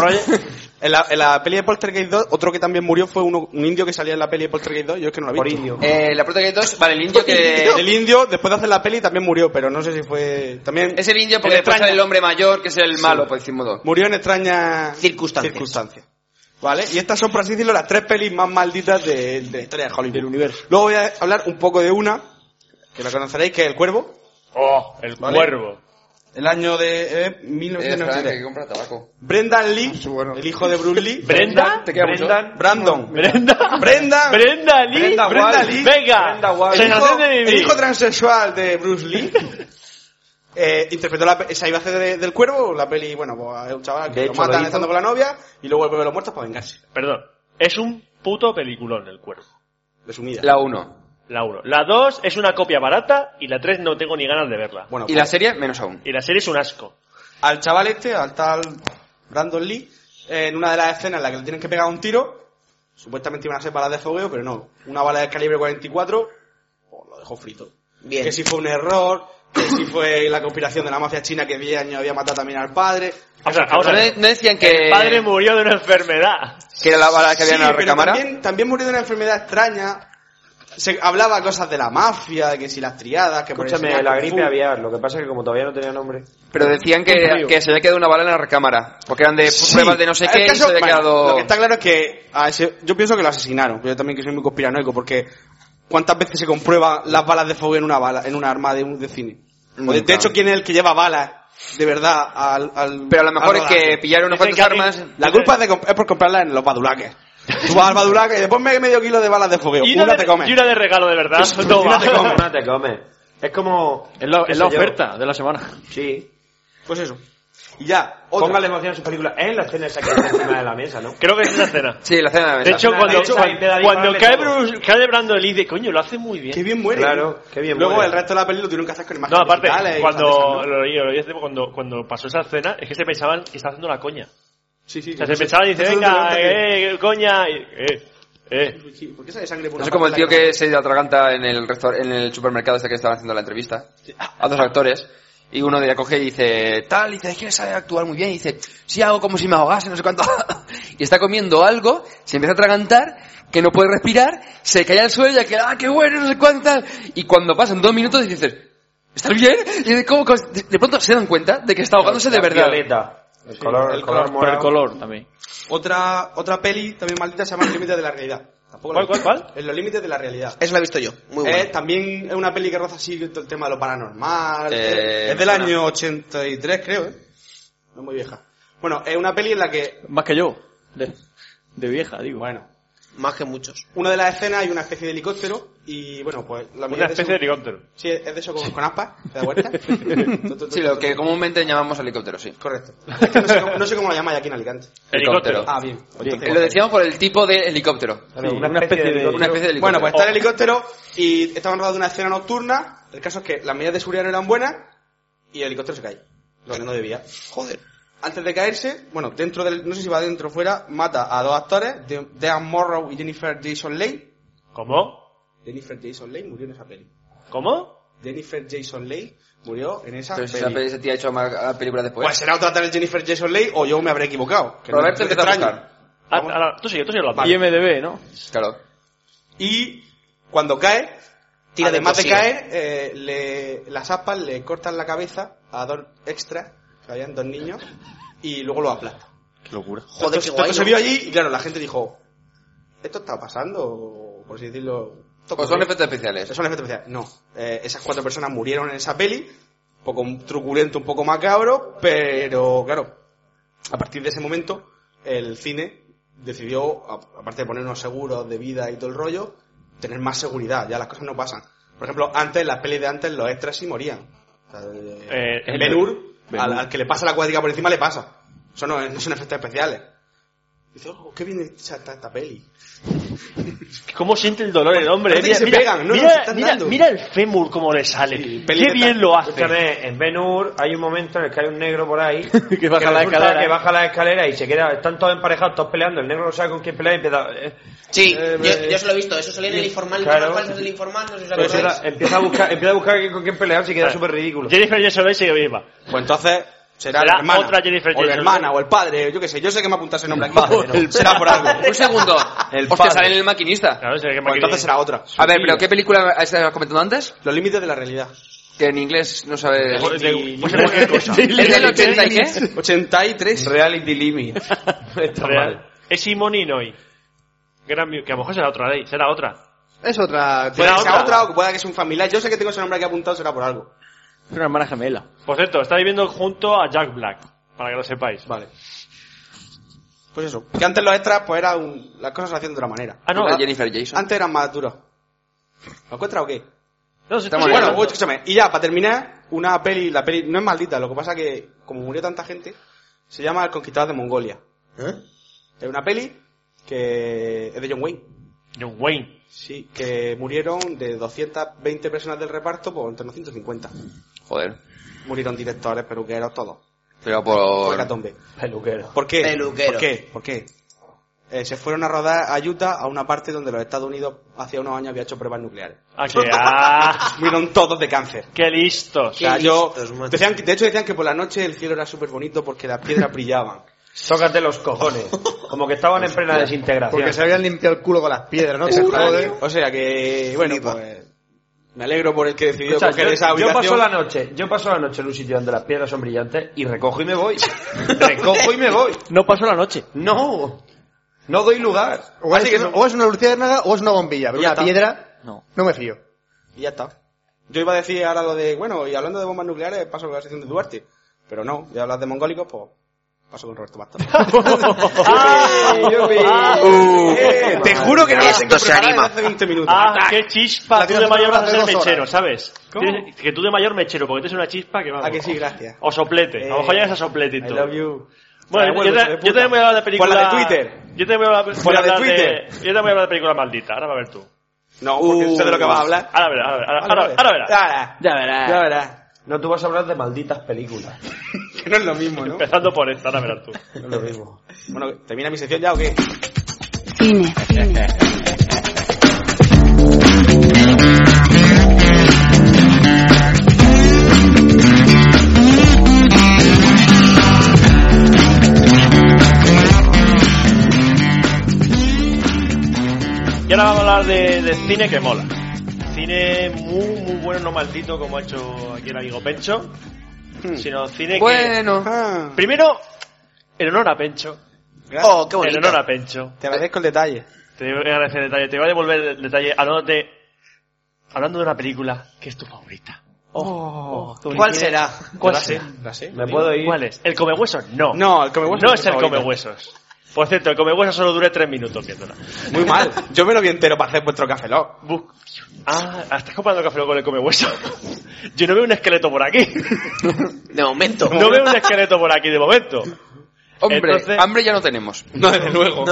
En la, en la peli de Poltergeist dos, otro que también murió fue uno, un indio que salía en la peli de Poltergeist dos, yo es que no lo he Por visto. indio. Eh, la Poltergeist dos, vale, el indio que... El indio, después de hacer la peli, también murió, pero no sé si fue... También Es el indio porque en después extraña- sale el hombre mayor, que es el malo, por decir modo. Murió en extrañas Circunstancias. circunstancias. ¿Vale? Y estas son, por así decirlo, las tres pelis más malditas de, de la historia de Hollywood. Del universo. Luego voy a hablar un poco de una, que la conoceréis, que es El Cuervo. Oh, el Vale. cuervo. El año de eh, Eh, mil novecientos espera, noventa y que hay tres. que comprar tabaco. Brendan Lee, Sí, bueno. el hijo de Bruce Lee. ¿Brenda? ¿Te queda mucho? Brendan, Brandon. ¿Brenda? Brenda. ¿Brenda Lee? Brenda Brenda Wall. Lee. Venga. Brenda Wall. El hijo, Sensación de el vivir. hijo transexual de Bruce Lee. Eh, interpretó la, pe- esa iba a hacer de- del cuervo, la peli, bueno, pues es un chaval que De lo hecho, lo matan hizo. estando con la novia y luego vuelve a los muertos para vengarse Perdón. Es un puto peliculón el cuervo. de su vida. La uno. La uno. La dos es una copia barata y la tres no tengo ni ganas de verla. Bueno, Y pues, la serie, menos aún. Y la serie es un asco. al chaval este, al tal Brandon Lee, eh, en una de las escenas en la que le tienen que pegar un tiro, supuestamente iban a ser balas de fogueo, pero no. Una bala de calibre cuarenta y cuatro, pues lo dejó frito. Bien. que si fue un error, que si fue la conspiración de la mafia china que diez años había matado también al padre. O sea, vamos a ¿No, ver. no decían que... El padre murió de una enfermedad. que era la bala que había Sí, en la pero recámara? también, también murió de una enfermedad extraña. Se hablaba cosas de la mafia, de que si las triadas, que por Escúchame, enseñar la Kung gripe Fu. aviar, lo que pasa es que como todavía no tenía nombre... Pero decían que, frío. que se había quedado una bala en la recámara. Porque eran de Sí. pruebas de no sé El qué y caso- se había bueno, quedado... Lo que está claro es que a ese- yo pienso que lo asesinaron. Yo también que soy muy conspiranoico, porque ¿cuántas veces se comprueba las balas de fuego en una bala, en una arma de un de cine? O de, de hecho, ¿quién es el que lleva balas de verdad al, al Pero a lo mejor al es que rodaje? pillaron unas Dicen cuantas que armas... La culpa es, de, comp- es por comprarlas en los badulaques. Tú vas al badulaque y después me medio kilo de balas de fogueo. Y Una una, te de, comes. y una de regalo, de verdad. Eso, Toma. una te comes. No te comes. Es como... Es la, qué es la sé yo. oferta de la semana. Sí. Pues eso. Y ya, otra. Póngale emoción a su película. Es la escena esa que está encima de la mesa, ¿no? Creo que es esa escena. Sí, la cena de la mesa. De hecho, de cuando, hecho, cuando, ahí te da cuando dispararle cae, todo. Bruce, cae Brandon Lee, dice, coño, lo hace muy bien. Qué bien muere. Claro, qué bien Luego muere. el resto de la peli lo tuvieron que hacer con No, imágenes aparte, digitales y cuando, cosas de esas, ¿no? lo leí, lo leí hace tiempo, cuando, cuando pasó esa escena, es que se pensaban que estaba haciendo la coña. Sí, sí. O sea, sí, se sí. pensaban y dice, Eso venga, lo tuvieron que- eh, coña, y, eh, eh. Sí, ¿por qué sale sangre por No una sé como el parte tío de la que se atraganta en el restor- en el supermercado este que estaban haciendo la entrevista a dos actores y uno de ella coge y dice tal, y dice, es que sabe actuar muy bien, y dice, sí, hago como si me ahogase, no sé cuánto, y está comiendo algo, se empieza a atragantar, que no puede respirar, se cae al suelo y que, ah, qué bueno, no sé cuánto, tal. Y cuando pasan dos minutos dices, ¿estás bien? Y de, cómo, de, de pronto se dan cuenta de que está ahogándose de La verdad. Violeta. El color, el el color color, Por morado. el color también. Otra, otra peli también maldita se llama Los límites de la realidad. Tampoco ¿Cuál, la- cuál, cuál? En Los límites de la realidad. Esa la he visto yo. Muy buena. Eh, también es una peli que roza así todo el tema de lo paranormal. Eh, es del me suena. año ochenta y tres, creo, ¿eh? No es muy vieja. Bueno, es una peli en la que, Más que yo. De, de vieja, digo. bueno, Más que muchos. una de las escenas hay una especie de helicóptero y, bueno, pues la Una mitad de especie de eso- helicóptero. Sí, es de eso con, con aspas, te da vuelta. Tu, tu, tu, Sí, tu, lo tu. que comúnmente llamamos helicóptero, sí. Correcto. Es que no sé, cómo, no sé cómo lo llamáis aquí en Alicante. Helicóptero. Ah, bien. Entonces, Eh, Lo decíamos por el tipo de helicóptero. Claro, Sí, una, una especie especie de... de- Una especie de helicóptero. Bueno, pues está el Oh. helicóptero y estaban rodando una escena nocturna. El caso es que las medidas de seguridad no eran buenas y el helicóptero se cae. Lo que no debía. Joder. Antes de caerse, bueno, dentro del, no sé si va dentro o fuera, mata a dos actores, de- Dean Morrow y Jennifer Jason Leigh. ¿Cómo? Jennifer Jason Leigh murió en esa peli. ¿Cómo? Jennifer Jason Leigh murió en esa Pero si peli. esa, ese tío ha hecho más ah, películas después. Pues será otra tal Jennifer Jason Leigh o yo me habré equivocado. Que no Roberto es empieza a extraño. buscar. Ah, Vamos. ahora, tú sigue, tú sigue hablando. Vale. I M D B, ¿no? Claro. Y cuando cae, Tira de además de, cosilla. caer, eh, le, las aspas le cortan la cabeza a dos extras, que habían dos niños, y luego lo aplastan. Qué locura. Joder, Esto- qué guay, esto se ¿no? vio allí y claro, la gente dijo, ¿esto está pasando? Por así decirlo. ¿esto Pues por son qué? efectos especiales. Son efectos especiales. No. Eh, esas cuatro personas murieron en esa peli, un poco truculento, un poco macabro, pero claro, a partir de ese momento, el cine decidió, a- aparte de poner unos seguros de vida y todo el rollo, tener más seguridad, ya las cosas no pasan. Por ejemplo, antes, las pelis de antes, los extras sí morían. O sea, eh, Eh, en el- Ben-Hur, Ben-Hur. al, al que le pasa la cuadriga por encima le pasa. Eso no, no son efectos especiales. Dice, oh, qué bien hecha esta, esta peli. ¿Cómo siente el dolor el hombre? Parece que se pegan, ¿no? mira, Nos están mira, dando. mira el fémur como le sale. Sí, peli Qué de bien tal. lo hace. Escúchame, en Ben-Hur hay un momento en el que hay un negro por ahí Que baja la resulta escalera. que baja la escalera y se queda, están todos emparejados, todos peleando, el negro no sabe con quién pelear y empieza... eh, Sí, eh, yo, eh, yo se lo he visto. Eso salía en el informal. claro. Las falsas del informal, no sé si os pues acordáis. era- empieza a buscar, empieza a buscar con quién pelear y queda Claro. súper ridículo. Jennifer Jason Leigh sigue viva. Pues entonces será, Será la hermana, otra Jennifer o la Jason hermana, Leigh. o el padre, yo qué sé, yo sé que me apunta ese nombre aquí, pero será por algo. Un segundo. El Hostia, padre. sale en el maquinista. Claro, sé que Pues entonces será otra. A ver, pero ¿qué película estabas comentando antes? Los límites de la realidad. Que en inglés no sabe... Joder, de- Ni- pues ni- cualquier cosa. ¿Es del ochenta y qué? ochenta y tres. Reality Limit. Está Real. mal. Es Simone Inouye. Gran mu- que a lo mejor será otra ley, será otra. Es otra. Puede Será que sea otra. otra o que pueda que sea un familiar. Yo sé que tengo ese nombre aquí apuntado, será por algo. Es una hermana gemela. Por cierto, está viviendo junto a Jack Black, para que lo sepáis. Vale. Pues eso. Que antes los extras, pues era un... las cosas se hacían de otra manera. Ah, no. La Jennifer Jason. Antes eran más duros. ¿Lo encuentras o qué? No, si Estamos tú bien. sigue Bueno, hablando. escúchame. Y ya, para terminar, una peli, la peli no es maldita, lo que pasa que, como murió tanta gente, se llama El Conquistador de Mongolia. ¿Eh? Es una peli que es de John Wayne. John Wayne. Sí, que murieron de doscientas veinte personas del reparto, pues entre unos ciento cincuenta. Joder. Murieron directores, peluqueros, todos. Pero Por por... hecatombe. Peluquero. ¿Por qué? Peluquero. ¿Por qué? ¿Por qué? eh, se fueron a rodar a Utah, a una parte donde los Estados Unidos hacía unos años había hecho pruebas nucleares. Ah, que ah, Murieron todos de cáncer. qué listos. O sea, Qué yo, listos, macho. decían, de hecho decían que por la noche el cielo era súper bonito porque las piedras brillaban. Tócate los cojones. Como que estaban en plena desintegración. Porque se habían limpiado el culo con las piedras, ¿no? Ese Joder. joder. O sea que, bueno, Flipa. pues, me alegro por el que decidió O sea, coger yo, esa yo habitación. paso la noche, yo paso la noche en un sitio donde las piedras son brillantes y recojo y me voy. Recojo y me voy. No pasó la noche. No, no doy lugar. O Así es, que no- o es una luciérnaga o es una bombilla. Pero Ya una está. piedra, No. no me fío. Y ya está. Yo iba a decir ahora lo de, bueno, y hablando de bombas nucleares, paso con la sección de Duarte. Pero no, ya hablas de mongólicos, pues paso con Roberto Bastos. Uh, Eh, te juro que no la Esto tengo se preparada anima. desde hace veinte minutos. Ah, qué chispa. La Tú de tienes mayor vas a hace ser dos horas. mechero, ¿sabes? ¿Cómo? Tienes- Que tú de mayor mechero, porque tienes una chispa que va. Ah, que sí, gracias. O soplete. A lo mejor Eh, llegas a sopletito. I love you. Bueno, Ah, yo, hijo te- de yo puta. también voy a hablar de película. Por la de Twitter. Yo también voy a hablar, Por la de hablar Twitter. Yo también voy a hablar de película maldita. Ahora va a ver tú. No, porque Uh. sé de lo que vas a hablar. Ahora verás, ahora verás. Vale, Ahora, vale. ahora verás. Ahora, Ya verás. ya verás. No, tú vas a hablar de malditas películas. Que no es lo mismo, ¿no? Empezando por esta, ahora verás tú. No es lo mismo. Bueno, ¿termina mi sección ya o qué? Cine, cine. Y ahora vamos a hablar de, de cine que mola. Cine muy, muy bueno, no maldito como ha hecho aquí el amigo Pencho, sino cine Bueno. Ah, que... Primero, en honor a Pencho. Oh, qué En bonito. honor a Pencho. te agradezco el detalle. Te voy a agradecer el detalle. Te voy a devolver el detalle hablando de, hablando de una película que es tu favorita. Oh, qué ¿Cuál bonito. será? ¿Cuál la sé? sé, la sé. ¿Me puedo ir? ¿Cuál es? ¿El come huesos? No. No, el come huesos No no es es el mi come favorita. huesos. Por cierto, el come huesos solo duré tres minutos viéndola. Muy mal. Yo me lo vi entero para hacer vuestro café Lock. Bu- Ah, ¿estás comparando café con el come huesos? Yo no veo un esqueleto por aquí. De momento. No veo un esqueleto por aquí de momento. Hombre, Entonces- hambre ya no tenemos. No, desde luego.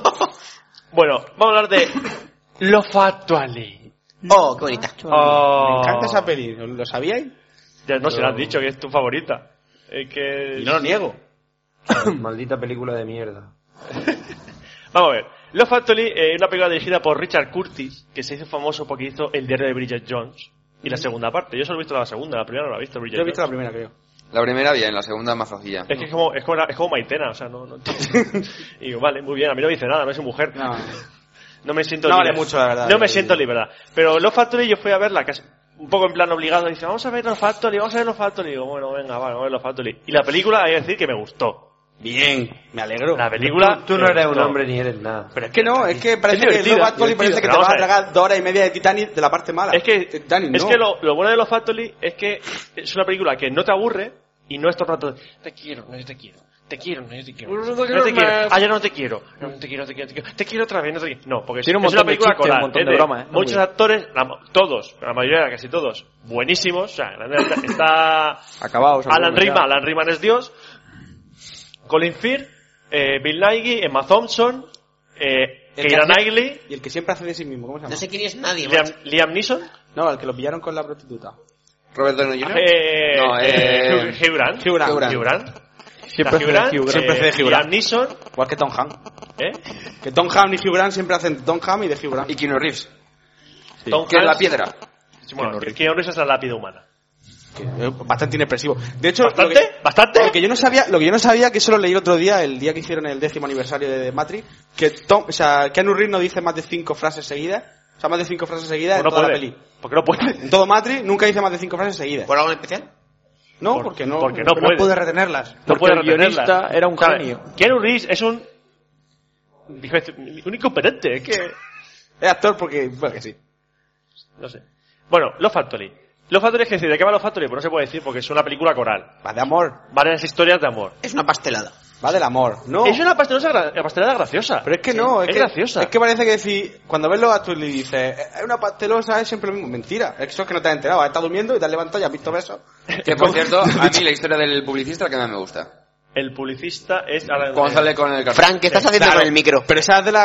Bueno, vamos a hablar de Lo Factually. Oh, qué bonita. Oh. Me encanta esa peli. ¿Lo lo sabíais? Ya no se lo has dicho que es tu favorita. Es que... Y no lo niego. Maldita película de mierda. Vamos a ver. Love Actually es una película dirigida por Richard Curtis, que se hizo famoso porque hizo El diario de Bridget Jones. Y la segunda parte. Yo solo he visto la segunda, la primera no la he visto. Bridget Yo he visto la Jones. primera, creo. La primera bien, la segunda más flojilla. Es que es como, es como, es como Maitena, o sea, no... no y digo, vale, muy bien, a mí no me dice nada, no es mujer. No. No me siento No libre. vale mucho, la verdad. No me siento liberada. Pero Love Factory yo fui a verla casi un poco en plan obligado. Dice, vamos a ver Love Factory, vamos a ver Love Factory. Y digo, bueno, venga, vale, vamos a ver Love Factory. Y la película, hay que decir que me gustó. Bien, me alegro. La película... Tú no me eres un gustó. hombre ni eres nada. Pero es que no, es que parece Es que divertida, Love Actually divertida. parece que te Pero vas vamos a a ver. tragar dos horas y media de Titanic de la parte mala. Es que, Titanic, es no. que lo, lo bueno de Love Factory es que es una película que no te aburre y no es todo el rato de, te quiero, no, yo te quiero. Te quiero, no, yo te quiero. No te quiero. Ah, ya no te quiero. No, no te quiero, te quiero, te quiero. Te quiero otra vez, no te quiero. No, porque es, Tiene un es una montón de película chistes, coral. un montón es de de bromas, ¿eh? muchos Muy bien. actores, la- todos, la mayoría, casi todos, buenísimos. O sea, está Acabados. Alan algunos ya. Rickman, Alan Rickman es Dios. Colin Firth, eh, Bill Nighy, Emma Thompson, eh, El que Keira hace- Knightley, Y el que siempre hace de sí mismo, ¿cómo se llama? No sé quién es nadie, Liam, macho. Liam Neeson, No, el que lo pillaron con la prostituta. Robert Downey junior eh, No, eh, eh, Hugh, Hugh Grant, Hugh Grant. Hugh Grant, Siempre Hugh hace Grant, de Hugh Grant. Siempre hace de Hugh Liam Grant. Neeson, Igual que Tom Hanks. ¿eh? Que Tom Hanks y Hugh Grant siempre hacen Tom Hanks y de Hugh Grant. Y Keanu Reeves, Tom que es la Hanks. piedra. Bueno, que Keanu Reeves es la lápida humana. Que es bastante inexpresivo. De hecho, ¿Bastante? Lo que, ¿Bastante? lo que yo no sabía, lo que yo no sabía, que eso lo leí el otro día, el día que hicieron el décimo aniversario de Matrix, que Tom, o sea, Keanu Reeves no dice más de cinco frases seguidas, o sea, más de cinco frases seguidas Pues en no toda puede. la peli. ¿Por qué no puede? En todo Matrix nunca dice más de cinco frases seguidas. ¿Por algo en especial? No, Por- porque no. porque no No puede. pude retenerlas. No Porque puede el guionista retenerlas. era un ¿Sabes? genio. Keanu Reeves es un... Dijo, este- un incompetente, es que... Es actor porque, bueno, que sí. No sé. Bueno, Love Factory. Love Factory es que decir, ¿de qué va Love Factory? Pues no se puede decir porque es una película coral. Va de amor, Varias historias de amor. Es una pastelada. va del amor. No. Es una pastelosa gra- pastelada graciosa. Pero es que no, es, es que, graciosa. Es que parece que decir, cuando ves los actores y dices, es una pastelosa, es siempre lo mismo. Mentira, eso es que no te has enterado. Has estado durmiendo y te has levantado y has visto besos. Que por cierto, a mí la historia del publicista es la que más me gusta. El publicista es... ahora- Cuando sale con el cartel. Frank, ¿qué estás haciendo Claro, con el micro? Pero esa es de la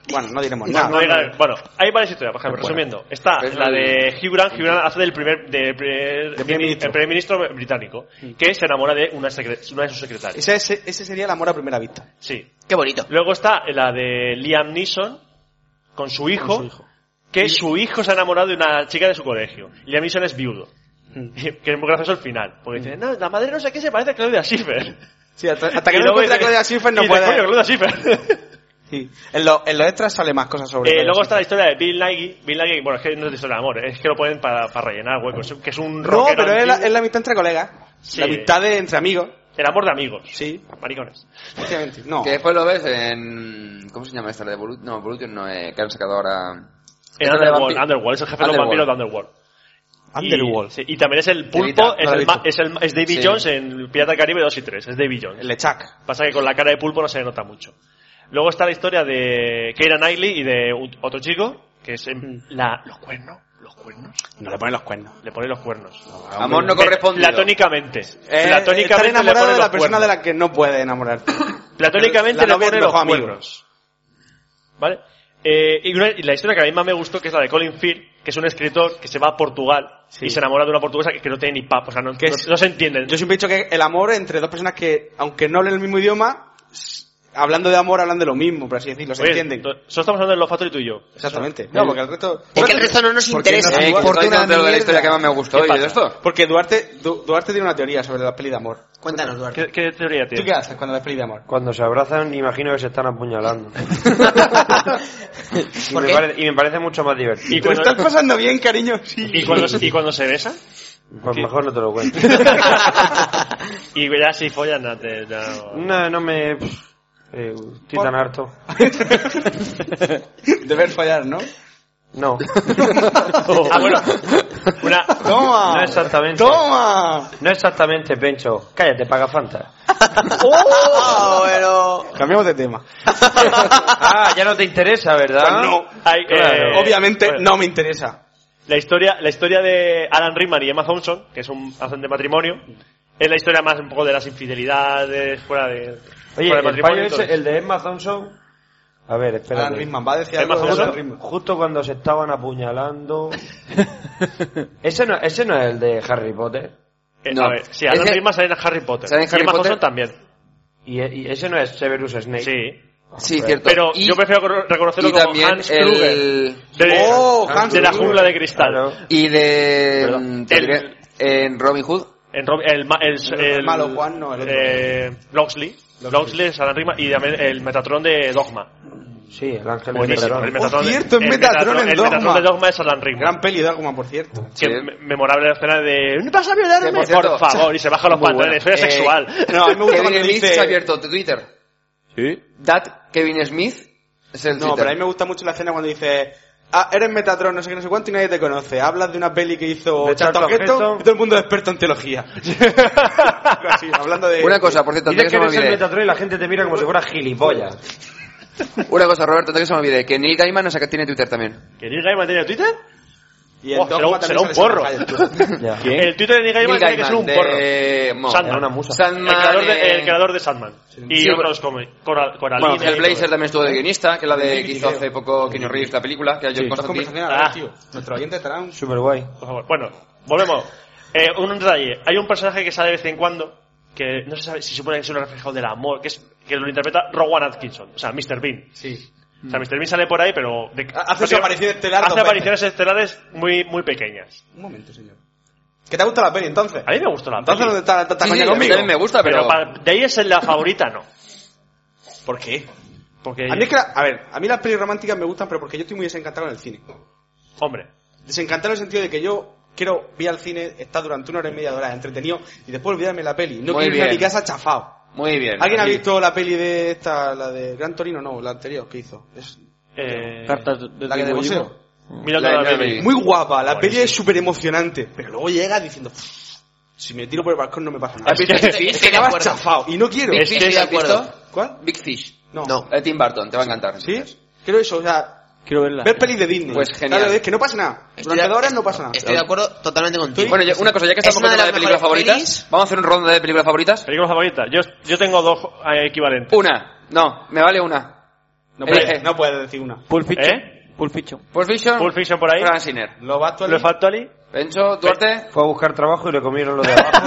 Bueno, no diremos Bueno, nada. no diga- bueno, hay varias historias, por ejemplo, resumiendo. Está Pero la el- de Hugh Grant. Hugh Grant hace del primer, del primer, primer ministro. el primer ministro británico, que se enamora de una, secre- una de sus secretarias. Ese, ese, ese sería el amor a primera vista. Sí. Qué bonito. Luego está la de Liam Neeson con su hijo, Con su hijo. que su hijo se ha enamorado de una chica de su colegio. Liam Neeson es viudo. Mm. Que es muy gracioso el final. Porque dice, no, la madre no sé qué se parece a Claudia Schiffer. Sí, hasta, hasta que Y no luego encuentre a dice- Claudia Schiffer no y dice, puede... coño, Claudia Schiffer. Sí. En, lo- en los extras sale más cosas sobre Eh, Claudia luego está la Schiffer. historia de Bill Nighy. Bill Nighy, bueno, es que no es de historia de amor, es que lo ponen para, para rellenar huecos. Que es un No, rockero pero es la, antiguo. es la amistad entre colegas. Sí. La amistad de, entre amigos. El amor de amigos. Sí. Maricones. Efectivamente. No. Que después lo ves en... ¿Cómo se llama esta? ¿De Evolution? No, Evolution no, eh, que han sacado ahora... En Esta de Underworld, vampi- Underworld, es el jefe de los Underworld. vampiros de Underworld. Underworld. Y, sí, y también es el pulpo, Evita, es, no lo el, he ma- visto. es, el, es David Sí. Jones en Pirata del Caribe dos y tres, es David Jones. El Lechak. Pasa que con la cara de pulpo no se le nota mucho. Luego está la historia de Keira Knightley y de ut- otro chico, que es en la, los cuernos, los cuernos, No le ponen los cuernos. le pone los cuernos. Amor no Eh, correspondido. Platónicamente. Eh, estar platónicamente le enamorado pone de los la persona cuernos. de la que no puede enamorarte. Platónicamente La le novia pone es los mejor amigo. cuernos. ¿Vale? Eh, y, una- y la historia que a mí más me gustó, que es la de Colin Firth, que es un escritor que se va a Portugal Sí. y se enamora de una portuguesa que, que no tiene ni pap, o sea, no, Que no- es- no se entienden. Yo siempre he dicho que el amor entre dos personas que, aunque no hablen el mismo idioma, s- hablando de amor, hablan de lo mismo, por así decirlo, se Oye, entienden. to- Solo estamos hablando del olfato y tú y yo. Exactamente. No, porque el resto... Es que el resto no nos ¿Por qué interesa. no? Eh, que Porque estoy una diciendo de la mierda. historia que más me gustó ¿Qué y de pasa? esto. Porque Duarte, Du- Duarte tiene una teoría sobre las pelis de amor. Cuéntanos, Duarte. ¿Qué, qué teoría ¿Tú tienes? qué haces cuando ves pelis de amor? Cuando se abrazan, imagino que se están apuñalando. y, ¿Por me qué? pare- y me parece mucho más divertido. ¿Y ¿Te lo cuando, estás pasando bien, cariño? Sí. y cuando, y cuando se besan? Pues mejor no te lo cuento. Y ya si follan, no te... no- No, no me... pff, eh, estoy tan harto. De ver fallar, ¿no? No. Ah, bueno. Una... ¡Toma! No exactamente. ¡Toma! No exactamente, Pencho. Cállate, paga Fanta. ¡Oh! Bueno. Cambiamos de tema. Ah, ya no te interesa, ¿verdad? Pues no. Hay, Claro. eh, Obviamente bueno. no me interesa. La historia, la historia de Alan Rickman y Emma Thompson, que es un hacen de matrimonio, es la historia más un poco de las infidelidades fuera de, Oye, fuera de el matrimonio. fallo y todo ese, eso. el de Emma Thompson... A ver, espera. Alan Rickman va a decir Emma algo de Thompson. Alan Rickman. Justo cuando se estaban apuñalando... ese, no, ese no es el de Harry Potter. Eh, No. A ver, sí, Alan Ese- Rickman sale en Harry Potter. ¿Sale en y Harry Emma Potter? Thompson también. Y, y ese no es Severus Snape. Sí. Sí, cierto. Pero Y- yo prefiero cor- reconocerlo y como también Hans Kruger. el... De, Oh, Hans de la Kruger. jungla de cristal. Claro. Y de... Perdón. te El- diré, en Robin Hood. En Rob- el, ma- el, El el- malo Juan, no, el otro. eh, Loxley. Loxley es Alan Rickman y también el Metatron de Dogma. Sí, el ángel de Buenísimo. Metatron. El Metatron, Oh, cierto, es el Metatron en el Dogma. Metatron de Dogma es Alan Rickman. Gran peli de Dogma, por cierto. Que Sí. me- memorable la escena de ¡no vas a violarme! Que, por Por, cierto, favor, y se baja los muy pantalones, buena. soy Eh, sexual. No, a mí me gusta Kevin cuando Smith dice... se ha abierto tu Twitter. ¿Sí? That Kevin Smith es el No, Twitter. pero a mí me gusta mucho la escena cuando dice... Ah, eres Metatron, no sé qué, no sé cuánto y nadie te conoce. Hablas de una peli que hizo De Charlton Charlton Heston Heston. y todo el mundo es experto en teología. Así, hablando de... Una cosa, por cierto, antes Dices que que se me eres el olvide. Metatron y la gente te mira como si fuera gilipollas. Una cosa, Roberto, antes que se me olvide. Que Neil Gaiman no sé qué tiene Twitter también. ¿Que Neil Gaiman tiene Twitter? Y en Oh, será Dogma un- también será un sale Salma porro. Hayek, tú. Ya. El Twitter de Neil Gaiman Neil tiene que ser un porro. de... Mo- Sandman. una musa. Sandman, El creador, de, eh, el creador de Sandman. Y Sí, otros como Coral, Coraline. Bueno, y Hellblazer todo. también estuvo de guionista, que es la de que hizo creo. hace poco Keanu Reeves, la película, que era John Estas Constantine. conversaciones a ver, Ah. tío. Nuestros oyentes estarán... Super guay. Por favor. Bueno, volvemos. Eh, un detalle. Hay un personaje que sale de vez en cuando que no se sabe si supone que es un reflejo del amor, que es que lo interpreta Rowan Atkinson, o sea, míster Bean. Sí. O sea, míster Bean sale por ahí, pero... de- Hace su aparición estelar Hace dos apariciones estelares muy, muy pequeñas. Un momento, señor. ¿Qué te gusta la peli, entonces? A mí me gustó la Entonces, peli. ¿dónde está tanta Sí, coña sí, a mí conmigo? también me gusta, Pero pero... para- de ahí es la favorita, no. ¿Por qué? Porque, A mí es que, la- a ver, a mí las pelis románticas me gustan, pero porque yo estoy muy desencantado con el cine. hombre, Desencantado en el sentido de que yo quiero ir al cine, estar durante una hora y media de hora entretenido y después olvidarme la peli. No Muy quiero irme a bien. mi casa chafado. Muy bien. ¿Alguien ha Sí. visto la peli de esta, la de Gran Torino? No, la anterior que hizo. Es eh, Cartas de la que de Iwo Jima. museo. mira La- toda la la- peli. la- Muy guapa, la peli Buenísimo. es súper emocionante, pero luego llega diciendo, "Pff, si me tiro por el balcón no me pasa nada. ¿Has visto Es que- Big Fish? es que de Acabas acuerdo. chafado y no quiero. Big Es Fish, que ¿la de has visto? acuerdo. ¿Cuál? Big Fish. No. No. La de Tim Burton, te va a encantar. ¿Sí? Quiero eso, o sea, Quiero verla. ver pelis de Disney. Pues genial. Claro, es que no pasa nada. Estoy Durante de- dos horas no pasa nada. Estoy de acuerdo totalmente contigo. Bueno, ya- una cosa, ya que Es estamos una con de el tema las de películas mejores favoritas, pelis. vamos a hacer un ronda de películas favoritas. Película favorita. Yo, yo tengo dos eh, equivalentes. Una. No, me vale una. No puedes, Elige. no puedes decir una. Pulp Fiction. ¿Eh? Pulp Fiction. Pulp Fiction. Pulp Fiction por ahí. Frank Sinner. Love Actually. Love Actually. Pencho, Duarte. Fue a buscar trabajo y le comieron lo de abajo.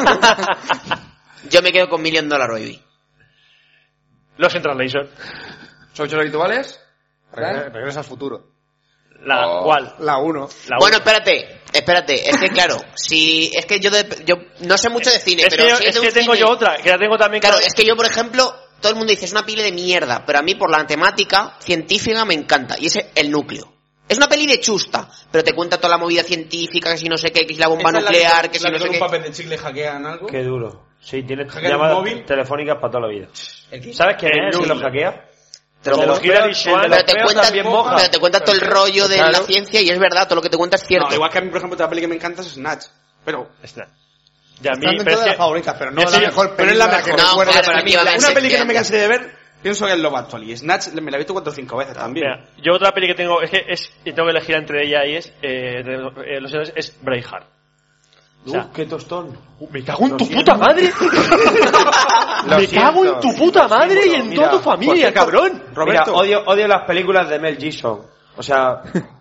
Yo me quedo con Million Dollar Baby. Los in Translation. Ocho habituales. Regre- Regresa al futuro. La Oh. cual. La uno. La Bueno, uno. espérate, espérate, es que claro, si es que yo de- yo no sé mucho de cine, Es pero que, yo- si es de que un tengo cine- yo otra, que la tengo también Claro, con- es que yo, por ejemplo, todo el mundo dice es una peli de mierda, pero a mí por la temática científica me encanta y es el núcleo. Es una peli de chusta, pero te cuenta toda la movida científica, que si no sé qué, que si la bomba Esta es la nuclear, que, que si la no que sé con qué. un papel de chicle hackean algo. Qué duro. Sí, tiene Hackean llamadas un móvil. telefónicas para toda la vida. ¿El qué? ¿Sabes quién El es el que núcleo. lo hackea? Te lo El de juro. los Hilary feos, Swank. el de los Pero te feos cuenta, también moja. pero te cuenta todo el rollo de Claro. la ciencia y es verdad, todo lo que te cuenta es cierto. No, igual que a mí, por ejemplo, otra peli que me encanta es Snatch. Pero Esta. Ya, a mí, Están dentro pero es de que- las favoritas, pero no es la que yo- mejor pero es la película mejor. que No, recuerdo. claro, para mí. efectivamente. una peli que no sí, me cansé de ver, pienso que es Love Actually. Y Snatch me la he visto cuatro o cinco veces también. Mira, yo otra peli que tengo, es que es, y tengo que elegir entre ella y es, eh, de, eh, los señores, es Braveheart. O sea, Uh, qué tostón. uh, me cago en Lo tu siento. puta madre. Lo me cago en siento. tu puta madre y en Mira, toda tu familia, por cierto, cabrón. Roberto. Mira, odio, odio las películas de Mel Gibson. O sea...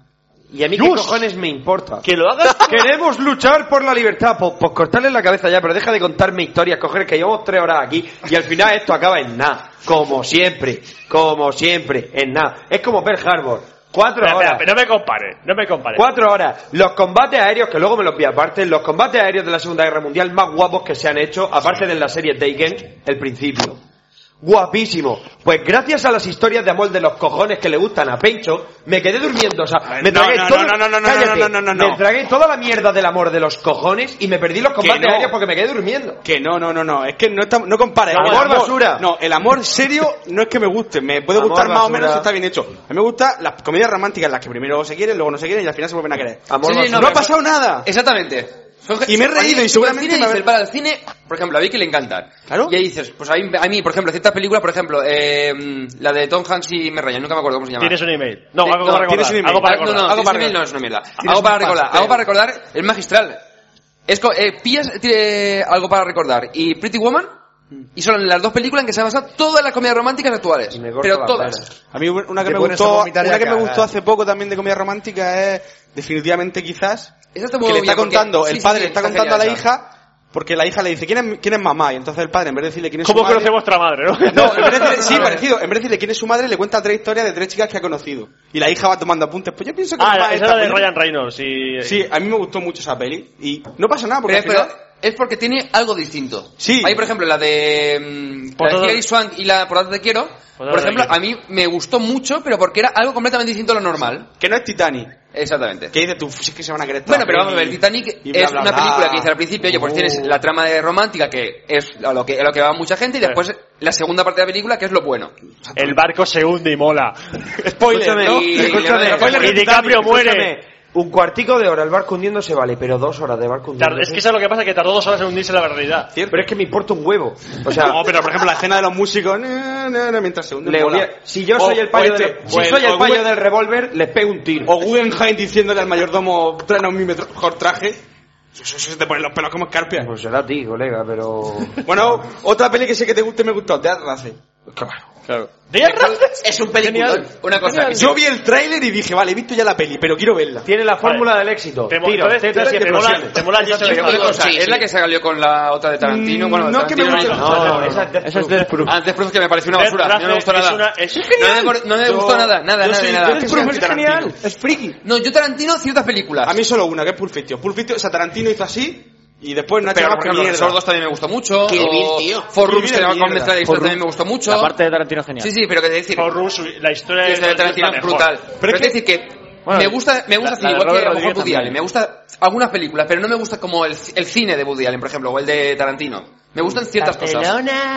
¿Y a mí qué Dios. cojones me importa? Que lo hagas. Queremos luchar por la libertad. Pues, pues cortarle la cabeza ya, pero deja de contarme historias, coger que llevamos tres horas aquí y al final esto acaba en nada. Como siempre, como siempre, en nada. Es como Pearl Harbor. Cuatro Espera, horas. espera, no me compares, no me compares. Cuatro horas. Los combates aéreos, que luego me los vi aparte, los combates aéreos de la Segunda Guerra Mundial más guapos que se han hecho, aparte de la serie Taken, el principio. Guapísimo. Pues gracias a las historias de amor de los cojones que le gustan a Pencho, me quedé durmiendo. O sea, me no, tragué no, todo. no, no, no, no, Cállate. no, no, no, no. Me tragué toda la mierda del amor de los cojones y me perdí los combates no. aéreos porque me quedé durmiendo. Que no, no, no, no. Es que no, está, no compares. Amor El amor- basura. No, el amor serio no es que me guste. Me puede Amor gustar más o basura. menos si está bien hecho. A mí me gustan las comedias románticas, las que primero se quieren, luego no se quieren y al final se vuelven a querer. Amor Sí, sí, basura. No, ha pero- pasado nada. Exactamente. Son- Y me he son- a mí reído y el seguramente cine me dice, habrá- para el cine, por ejemplo, a Vicky le encantan. Claro. Y ahí dices, pues a mí, a mí, por ejemplo, ciertas películas, por ejemplo, eh, la de Tom Hanks y me Ryan, nunca me acuerdo cómo se llama. Tienes un email. No, Sí, algo no, para tienes recordar. un email. Algo para Ah, no, recordar. no, Algo Tienes para email recordar. no es una mierda. Tienes Algo un para recordar, pastel. algo para recordar, es magistral. Es co- eh, pillas eh, algo para recordar y Pretty Woman y son las dos películas en que se han basado todas las comedias románticas actuales. Y me corto Pero las todas. venas. A mí una que Te me pones a gustó, vomitar y una a que me cagar. gustó hace poco también de comedia romántica es definitivamente quizás Esa está que muy le está bien, porque- contando, sí, el sí, padre sí, le está está contando a la genial esa. hija porque la hija le dice quién es, quién es mamá y entonces el padre en vez de decirle quién es su ¿Cómo madre conoce vuestra madre, no? no, en vez de decirle, sí, parecido, en vez de decirle quién es su madre le cuenta tres historias de tres chicas que ha conocido y la hija va tomando apuntes pues yo pienso que Ah, mamá esa esta, era de pues yo- Ryan Reynolds y... sí, a mí me gustó mucho esa peli y no pasa nada porque Pero, al pero final- es porque tiene algo distinto. Sí. Hay, por ejemplo, la de, mm, Por la de todo- Hilary Swank y la Por Tanto Te Quiero. Por Por Tanto Te ejemplo, Quiero. a mí me gustó mucho, pero porque era algo completamente distinto a lo normal. que no es Titanic Exactamente. que dices tú si es que se van a querer toda Bueno, la pero vamos a ver, peli Titanic y bla, es bla, una bla. película que dice al principio, oye, pues Uh. tienes la trama de romántica, que es a lo que, a lo que va mucha gente, y después la segunda parte de la película, que es lo bueno. El barco se hunde y mola. spoiler, Escúchame, ¿no? y- escúchame, y- spoiler y de DiCaprio Titanic, muere. escúchame. Un cuartico de hora el barco hundiéndose vale, pero dos horas de barco Tar- hundiéndose. Es que eso es lo que pasa, que tardó dos horas en hundirse la realidad. Pero es que me importa un huevo. O sea, No, pero por ejemplo la escena de los músicos na, na, na, mientras se hunden le mola. hubiera- si yo O- soy el payo, o este, del, si o el- soy el o payo Guggen- del revólver, les pego un tiro. O Guggenheim diciéndole al mayordomo, tráenos mi mejor traje. Eso, eso se te ponen los pelos como escarpias. Pues será a ti, colega, pero... Bueno, otra peli que sé que te guste me gustó, Dead Race. Claro. ¿Días Es un peliculón. Una cosa, que Yo vi el tráiler y dije, vale, he visto ya la peli, pero quiero verla. Tiene la fórmula del éxito. Te, mo- Tiro, entonces, tetas y te, mola, explosiones. te mola Jason pero una Statham. cosa, Sí, es sí. la que se salió con la otra de Tarantino. Mm, Bueno, no, que me Tarantino guste. no, No, no, esa es Death Eso es Proof. Death Proof. Ah, Death Proof que me pareció una Death basura. No me gustó Race es nada. una- es- No me, no me Yo- gustó nada, nada, yo nada, soy- nada. yo Death soy Proof de es Tarantino. genial, es friki. No, yo Tarantino ciertas películas. A mí solo una, que es Pulp Fiction. Pulp Fiction, o sea, Tarantino hizo así y después no ha hecho Pero, más por que ejemplo, mierda. Sordos también me gustó mucho. Kill Bill, o tío. Four Kill Rooms, Bill que es va con mierda. mezcla de historia, también me gustó mucho. La parte de Tarantino es genial. Sí, sí, pero que decir... Paul Rudd, su- la historia La historia de Tarantino la es mejor. brutal. Pero, es es decir que Bueno, me gusta, me gusta la- sí, la de igual que Robert a lo mejor Rodríguez Woody también. Allen. Me gusta algunas películas, pero no me gusta como el, el cine de Woody Allen, por ejemplo, o el de Tarantino. Me gustan ciertas cosas.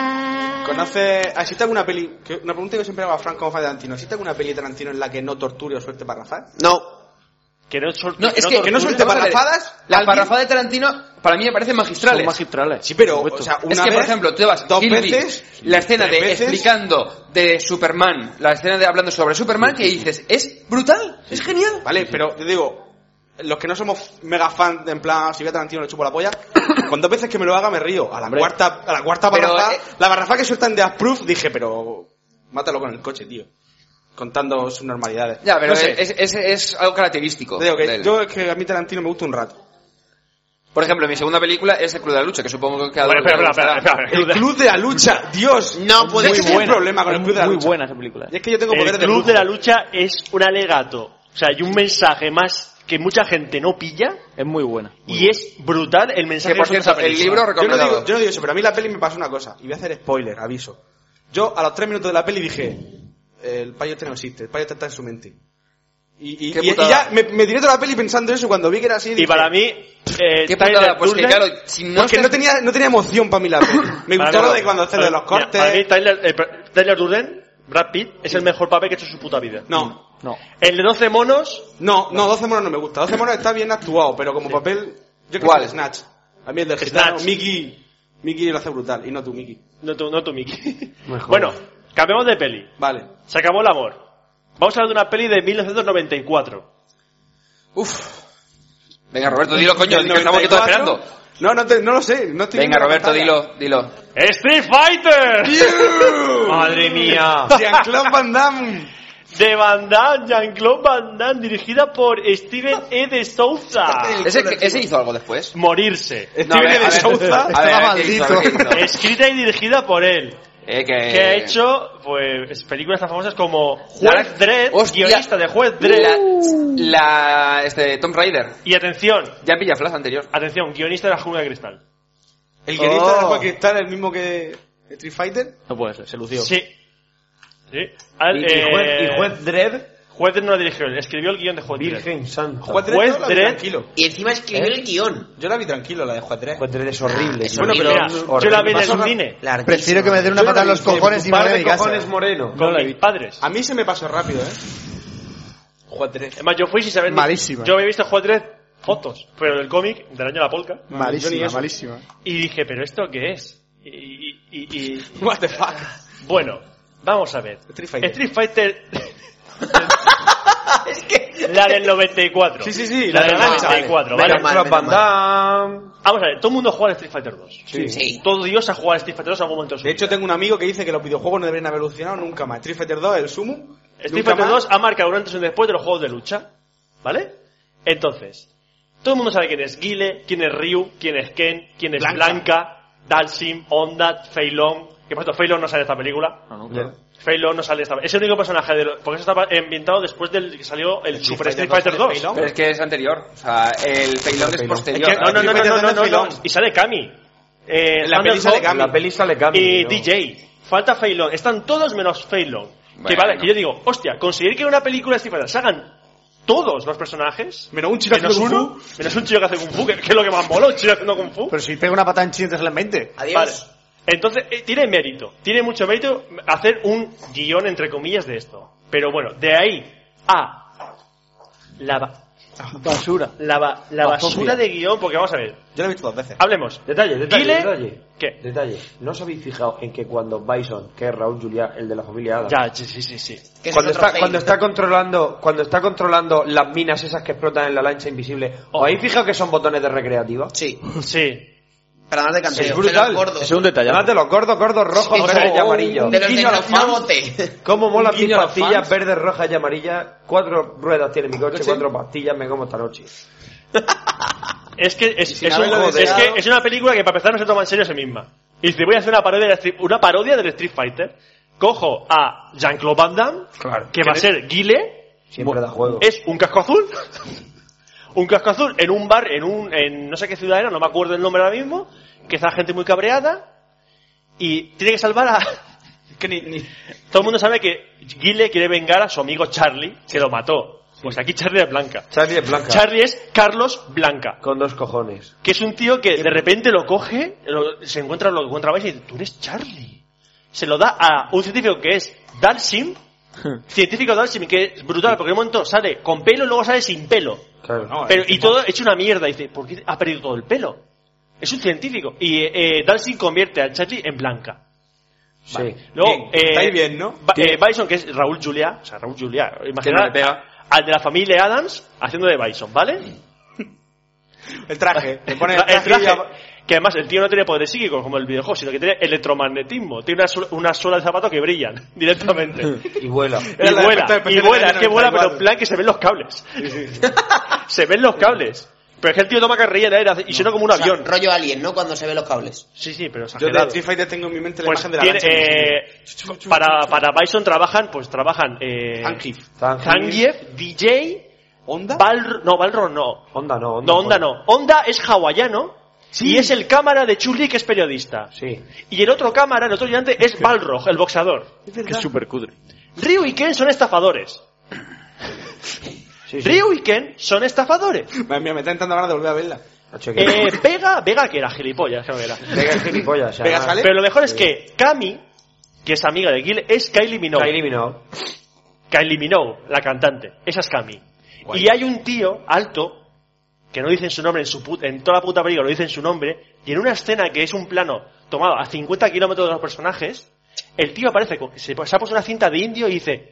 ¿Conoce, existe alguna peli, que, una pregunta que siempre hago a Frank como fan de Tarantino, ¿existe alguna peli de Tarantino en la que no torture o suelte parrafar? No. Que no, sol- No, es que, que no suelte vamos a ver, parrafadas, Las alguien- parrafadas de Tarantino, para mí me parecen magistrales. Son magistrales. Sí, pero, Por o supuesto. sea, una Es que, vez, por ejemplo, tú vas dos Kill Bill, veces, la escena de tres veces. explicando de Superman, la escena de hablando sobre Superman, que dices, es brutal, es genial. Vale, pero te digo, los que no somos mega fans de en plan, si ve a Tarantino le chupo la polla, con dos veces que me lo haga me río. A la Hombre. cuarta, a la cuarta Pero, barrafa, eh, la barrafa que sueltan de Approof, dije, pero mátalo con el coche, tío. contando sus normalidades. Ya, pero No sé. es, es, es algo característico. Digo que de él. yo es que a mí Tarantino me gusta un rato. Por ejemplo, mi segunda película es El Club de la Lucha, que supongo que a Bueno, espera, espera, espera, espera, El Club de la Lucha, Dios. No puede Ese ser. es el problema con el Club de la Muy Lucha. buena esa película. Y es que yo tengo El poderes de Club brujo. de la Lucha es un alegato. O sea, hay un mensaje más que mucha gente no pilla Es muy buena. y es brutal el mensaje Que por de esa cierto, el película. libro Yo no, recomendado. digo, yo no digo eso, pero a mí la peli me pasó una cosa. Y voy a hacer spoiler, aviso. Yo a los tres minutos de la peli dije, el payo este no existe, el payo este está en su mente. Y, y, Qué y- y putada. ya me, me tiré toda la peli pensando eso, cuando vi que era así. Y dije, para mí, eh, Qué Tyler putada, pues que Durden- claro, si no Porque no estás- tenía, no tenía emoción para mí la peli. Me para gustó mí- lo de cuando hacen lo de los Mira, cortes. Para mí, Tyler, eh, Tyler Durden, Brad Pitt, es el mejor papel que ha hecho en su puta vida. No, No. El de doce monos, no, no, doce monos no me gusta. doce monos está bien actuado, pero como papel, yo creo ¿Cuál? que Snatch. A mí el del gitano, Snatch. Mickey, Mickey lo hace brutal, y no tú, Mickey. no tú, no tú, Mickey. Mejor. Bueno, cambiamos de peli. Vale. Se acabó el amor. Vamos a hablar de una peli de mil novecientos noventa y cuatro. Uf. Venga, Roberto, dilo, coño, ¿Del que estamos aquí todos noventa y cuatro? esperando. No, no, te- no lo sé. No estoy Venga, viendo la Roberto, pantalla. dilo, dilo. ¡Street Fighter! Madre mía. Jean-Claude Van Damme. De Van Damme, Jean-Claude Van Damme, dirigida por Steven E. de Souza. ¿Ese, ese hizo algo después? Morirse. Steven No, a ver, E. de a ver, Souza. a ver, Estaba a ver, ¿qué hizo? A ver, ¿qué hizo? Escrita y dirigida por él. Eh, que... Que ha hecho pues películas tan famosas como La- Juez Dredd, Hostia. guionista de Juez Dredd. La, la, este, Tomb Raider. Y atención, Ya pilla Flash anterior. atención, guionista de La Jungla de Cristal. El guionista Oh. de Juan Cristal, el mismo que Street Fighter. No puede ser, se lució. Sí. Sí. Al- Y, y eh, juez, y juez Dredd, Juez Dredd no lo dirigió, él escribió el guión de Juez Dredd. Virgen Santa. Juez Dredd Juez yo la vi Dredd. tranquilo. Y encima escribió el guión. Yo la vi tranquilo, la de Juez Dredd. Juez Dredd es horrible. Es tío. Bueno, pero horrible. mira, yo la vi en Pasó el ra- cine Larguísimo. Prefiero que me den una patada en los cojones y me Par vaya a de mi casa. cojones moreno. con mis padres. A mí se me pasó rápido, ¿eh? Juez Dredd. Además, yo fui sin saber ni- Malísima. Yo había visto Juez Dredd fotos, pero del cómic del año de la polca. Yo ni Malísima, eso. malísima. Y dije, ¿pero esto qué es? Y, y, y- y- What the fuck. Bueno, vamos a ver. Street Fighter. Street Fighter. La del noventa y cuatro. Sí, sí, sí, La la del de la noventa y cuatro, ¿vale? Menos mal, Jean-Claude Van menos Damme. Vamos a ver, todo el mundo juega al Street Fighter dos. Sí. Sí. Todo Dios ha jugado al Street Fighter dos en algún momento de su De hecho, vida. tengo un amigo que dice que los videojuegos no deberían haber evolucionado nunca más. Street Fighter dos, el sumo. Street nunca Fighter más. dos ha marcado un antes y un después de los juegos de lucha. ¿Vale? Entonces, todo el mundo sabe quién es Guile, quién es Ryu, quién es Ken, quién es Blanca. Blanca, Dalsim, Ondat, Fei Long. Que por cierto, Fei Long no sale en esta película. No, no, Ya. claro. Fei Long no sale en esta Es el único personaje de lo- porque eso estaba ambientado después del que salió el Super Street Fighter dos, dos. Fei Long. Pero es que es anterior. O sea, el Feilong es Feilong. posterior. Es que- no, no, no, no, Street no, Fighter no, dos, no, Fei no. Long. Y sale Kami. Eh, En la peli sale Thunderhawk Kami. La peli sale Kami. y ¿no? D J. Falta Fei Long. Están todos menos Fei Long. Que Bueno. vale, que yo digo, hostia, conseguir que en una película de Street Fighter salgan todos los personajes, Menos un chino menos haciendo uno, Kung Fu. menos un chico que hace Kung Fu, que, que es lo que más mola, un chico haciendo Kung Fu. Pero si pega una patada en chino, te sale en veinte. Vale. Adiós. Entonces, eh, tiene mérito, tiene mucho mérito hacer un guión, entre comillas, de esto. Pero bueno, de ahí a la, ba- Basura. la, ba- la Bazofia. basura de guión, porque vamos a ver, Yo lo he visto dos veces. hablemos. Detalle, detalle, Guile- detalle. ¿Qué? Detalle. ¿No os habéis fijado en que cuando Bison, que es Raúl Juliá, el de la familia Adams, Ya, sí, sí, sí, sí. Que es cuando otro está, Hale. cuando está controlando, cuando está controlando las minas esas que explotan en la lancha invisible, ¿os habéis fijado que son botones de recreativa? Sí. Sí. Para dar de canteo. Es de brutal. los gordos. Es un detalle. Además de los gordos, gordos, rojos, Sí, verdes sí. y amarillos. De los de guiño a los fans. Novote. ¿Cómo molan Un mis guiño a los pastillas fans. verdes, rojas y amarillas? Cuatro ruedas tiene mi coche, ¿Sí? cuatro pastillas, me como esta noche. Es que es, sin es, un- haberlo es deseado. que es una película que para empezar no se toma en serio a sí misma. Y dice, voy a hacer una parodia, de Street, una parodia del Street Fighter. Cojo a Jean-Claude Van Damme, Claro. que va a ser Guile, Siempre da juego. es un casco azul. Un casco azul en un bar, en un, en no sé qué ciudad era, no me acuerdo el nombre ahora mismo, que está gente muy cabreada y tiene que salvar a... Que ni, ni... Todo el mundo sabe que Guile quiere vengar a su amigo Charlie, que lo mató. Pues aquí Charlie es Blanca. Charlie es blanca. Charlie es Carlos Blanca, Con dos cojones. que es un tío que de repente lo coge, lo- se encuentra, lo encuentra Vice y dice, tú eres Charlie. Se lo da a un científico que es Dalsim, científico Dalsim, que es brutal, porque en un momento sale con pelo y luego sale sin pelo. Claro. No, Pero, es y todo hecho una mierda. Dice, ¿por qué ha perdido todo el pelo? Es un científico. Y eh, Dalsim convierte a Charlie en Blanca. Sí. Luego, Bien, eh, estáis bien, ¿no? Ba- eh, Bison, que es Raúl Juliá, o sea, Raúl Juliá, Que no imagina le pega. al de la familia Adams haciendo de Bison, ¿vale? El traje. Le pone el El traje, traje. y ya- Que además el tío no tiene poderes psíquicos como el videojuego, sino que tiene electromagnetismo. Tiene una, su- una suela de zapatos que brillan directamente. Y vuela. Y vuela, y vuela, es que vuela, pero en plan que se ven los cables. Se ven los cables. Pero es que el tío toma carrilla de aire y suena como un O sea, avión. rollo Alien, ¿no? Cuando se ven los cables. Sí, sí, pero Yo de exagerado. Street Fighter tengo en mi mente la Pues imagen de la tiene, lancha. eh, para, para Bison trabajan, pues trabajan eh, Zangief. Zangief, D J, ¿Onda? Balr, no, Balrog no. Honda no, Honda. No, Honda no. Honda es hawaiano y es el cámara de Chun-Li que es periodista. Sí. Y el otro cámara, el otro ayudante, es Balrog, el boxeador. Que es súper cutre. Ryu y Ken son estafadores. Sí, sí. Ryu y Ken son estafadores. Madre mía, me está entrando ganas de volver a verla. Hacho, que- Eh, Vega, Vega que era gilipollas, que no era. Vega es gilipollas. o sea, Vega sale. Pero lo mejor es que Kami, que es amiga de Gil, es Kylie Minogue. Kylie Minogue. Kylie Minogue, la cantante. Esa es Kami. Y hay un tío alto, que no dicen su nombre en su put- en toda la puta película, no dicen su nombre, y en una escena que es un plano tomado a cincuenta kilómetros de los personajes, el tío aparece, con, se, se ha puesto una cinta de indio y dice,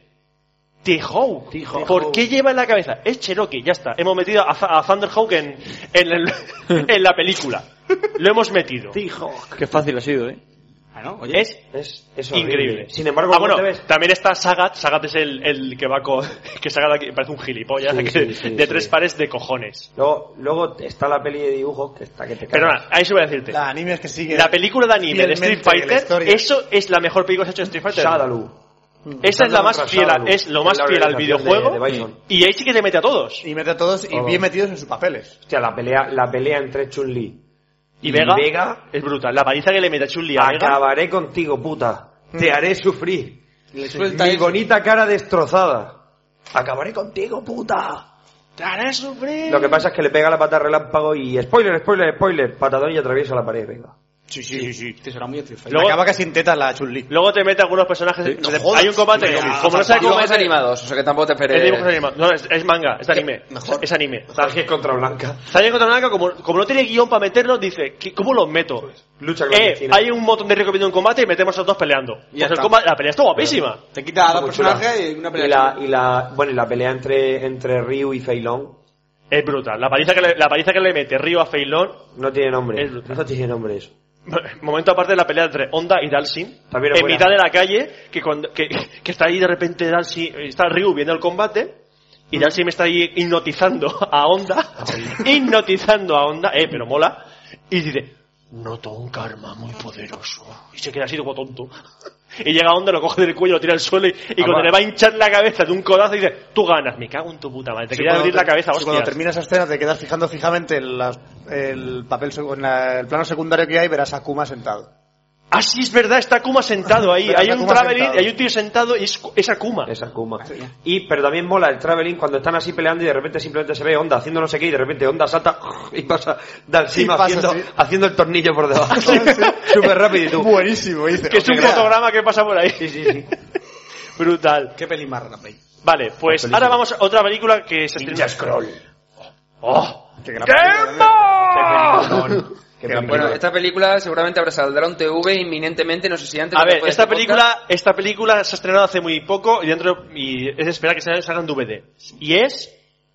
T-Hawk, ¿por qué lleva en la cabeza? Es Cherokee, ya está. Hemos metido a, Th- a Thunderhawk en, en, el- en la película. Lo hemos metido. Qué fácil ha sido, ¿eh? Ah, ¿no? Oye, Es Es, es horrible. increíble. Sin embargo, ah, ¿cómo bueno, te ves? también está Sagat. Sagat es el, el que va con... Que Sagat aquí parece un gilipollas. Sí, que- sí, sí, de sí. tres pares de cojones. Luego, luego está la peli de dibujos que está que te cagas. Perdona, a eso voy a decirte. La anime es que sigue. La película de anime de Street fielmente la Fighter, historia. eso es la mejor película que se ha hecho de Street Fighter. Shadaloo. Esa es la más Contra fiel, a- Shadaloo, es lo que más es la fiel al organización videojuego. de- de Bison. Y ahí sí que te mete a todos. Y mete a todos y Todo. bien metidos en sus papeles. Hostia, la pelea, la pelea entre Chun-Li Y Vega, Vega, es brutal. La paliza que le mete a Chun-Li a Vega. acabaré contigo, puta. Te haré sufrir. le suelta Mi eso. bonita cara destrozada. Acabaré contigo, puta. Te haré sufrir. Lo que pasa es que le pega la pata relámpago y spoiler, spoiler, spoiler, patadón y atraviesa la pared, venga. Sí, sí, sí, sí. Este será muy Street Fighter. Luego- Acaba casi en tetas la Chun-Li. Luego te mete algunos personajes. No jodas. Hay un combate. Pero, como ah, como no sabes cómo Dibujos es. animados, o sea que tampoco te Es esperes. dibujos animados. No, es, es manga, es anime. mejor. Es anime. Target contra Blanca. Sale contra Blanca, como, como no tiene guión para meterlo, dice, ¿qué- ¿cómo los meto? Lucha Eh, clandestina. hay un montón de ricos viendo un combate y metemos a los dos peleando. Ya Pues el está. combate- la pelea está guapísima. Te quita a dos Muy chula. personajes y una pelea. Y la, y la, bueno, y la pelea entre, entre Ryu y Fei Long Es brutal. La paliza que le, la paliza que le mete Ryu a Fei Long. no tiene nombre. Es brutal. No tiene nombre eso. Momento aparte de la pelea entre Honda y Dalsin. También es En buena. mitad de la calle, que, cuando, que, que está ahí de repente Dalsin, está Ryu viendo el combate. Y Dalsin me está ahí hipnotizando a Honda. hipnotizando a Honda. Eh, pero mola. Y dice, noto un karma muy poderoso. Y se queda así como tonto. Y llega Honda, lo coge del cuello, lo tira al suelo y, y cuando va. le va a hinchar la cabeza de un codazo dice, tú ganas, me cago en tu puta madre, te Sí, quería cuando abrir te- la cabeza, sí, hostia. Cuando termina esa escena te quedas fijando fijamente en las- el papel sec- en la- el plano secundario que hay y verás a Kuma sentado. Ah, sí, es verdad, está Akuma sentado ahí. Pero Hay está un Akuma traveling, sentado. hay un tío sentado y es, es Akuma. Es Akuma. Y, pero también mola el traveling cuando están así peleando y de repente simplemente se ve Honda haciendo no sé qué y de repente Honda salta y pasa de encima Y pasa haciendo, así. haciendo el tornillo por debajo. Súper rápido y tú. Buenísimo, dice. Que es un "Hostia". fotograma que pasa por ahí. Sí, sí, sí. Brutal. Qué peli más rara, peli. Vale, pues película. ahora vamos a otra película que se estrena. Scroll. ¡Oh! Qué gran ¡Qué película, mo- Qué Bueno, película. esta película seguramente habrá saldrá un T V inminentemente, no sé si antes A o ver, después esta de este película, esta película se ha estrenado hace muy poco y dentro y es de esperar que se salga en D V D. Y es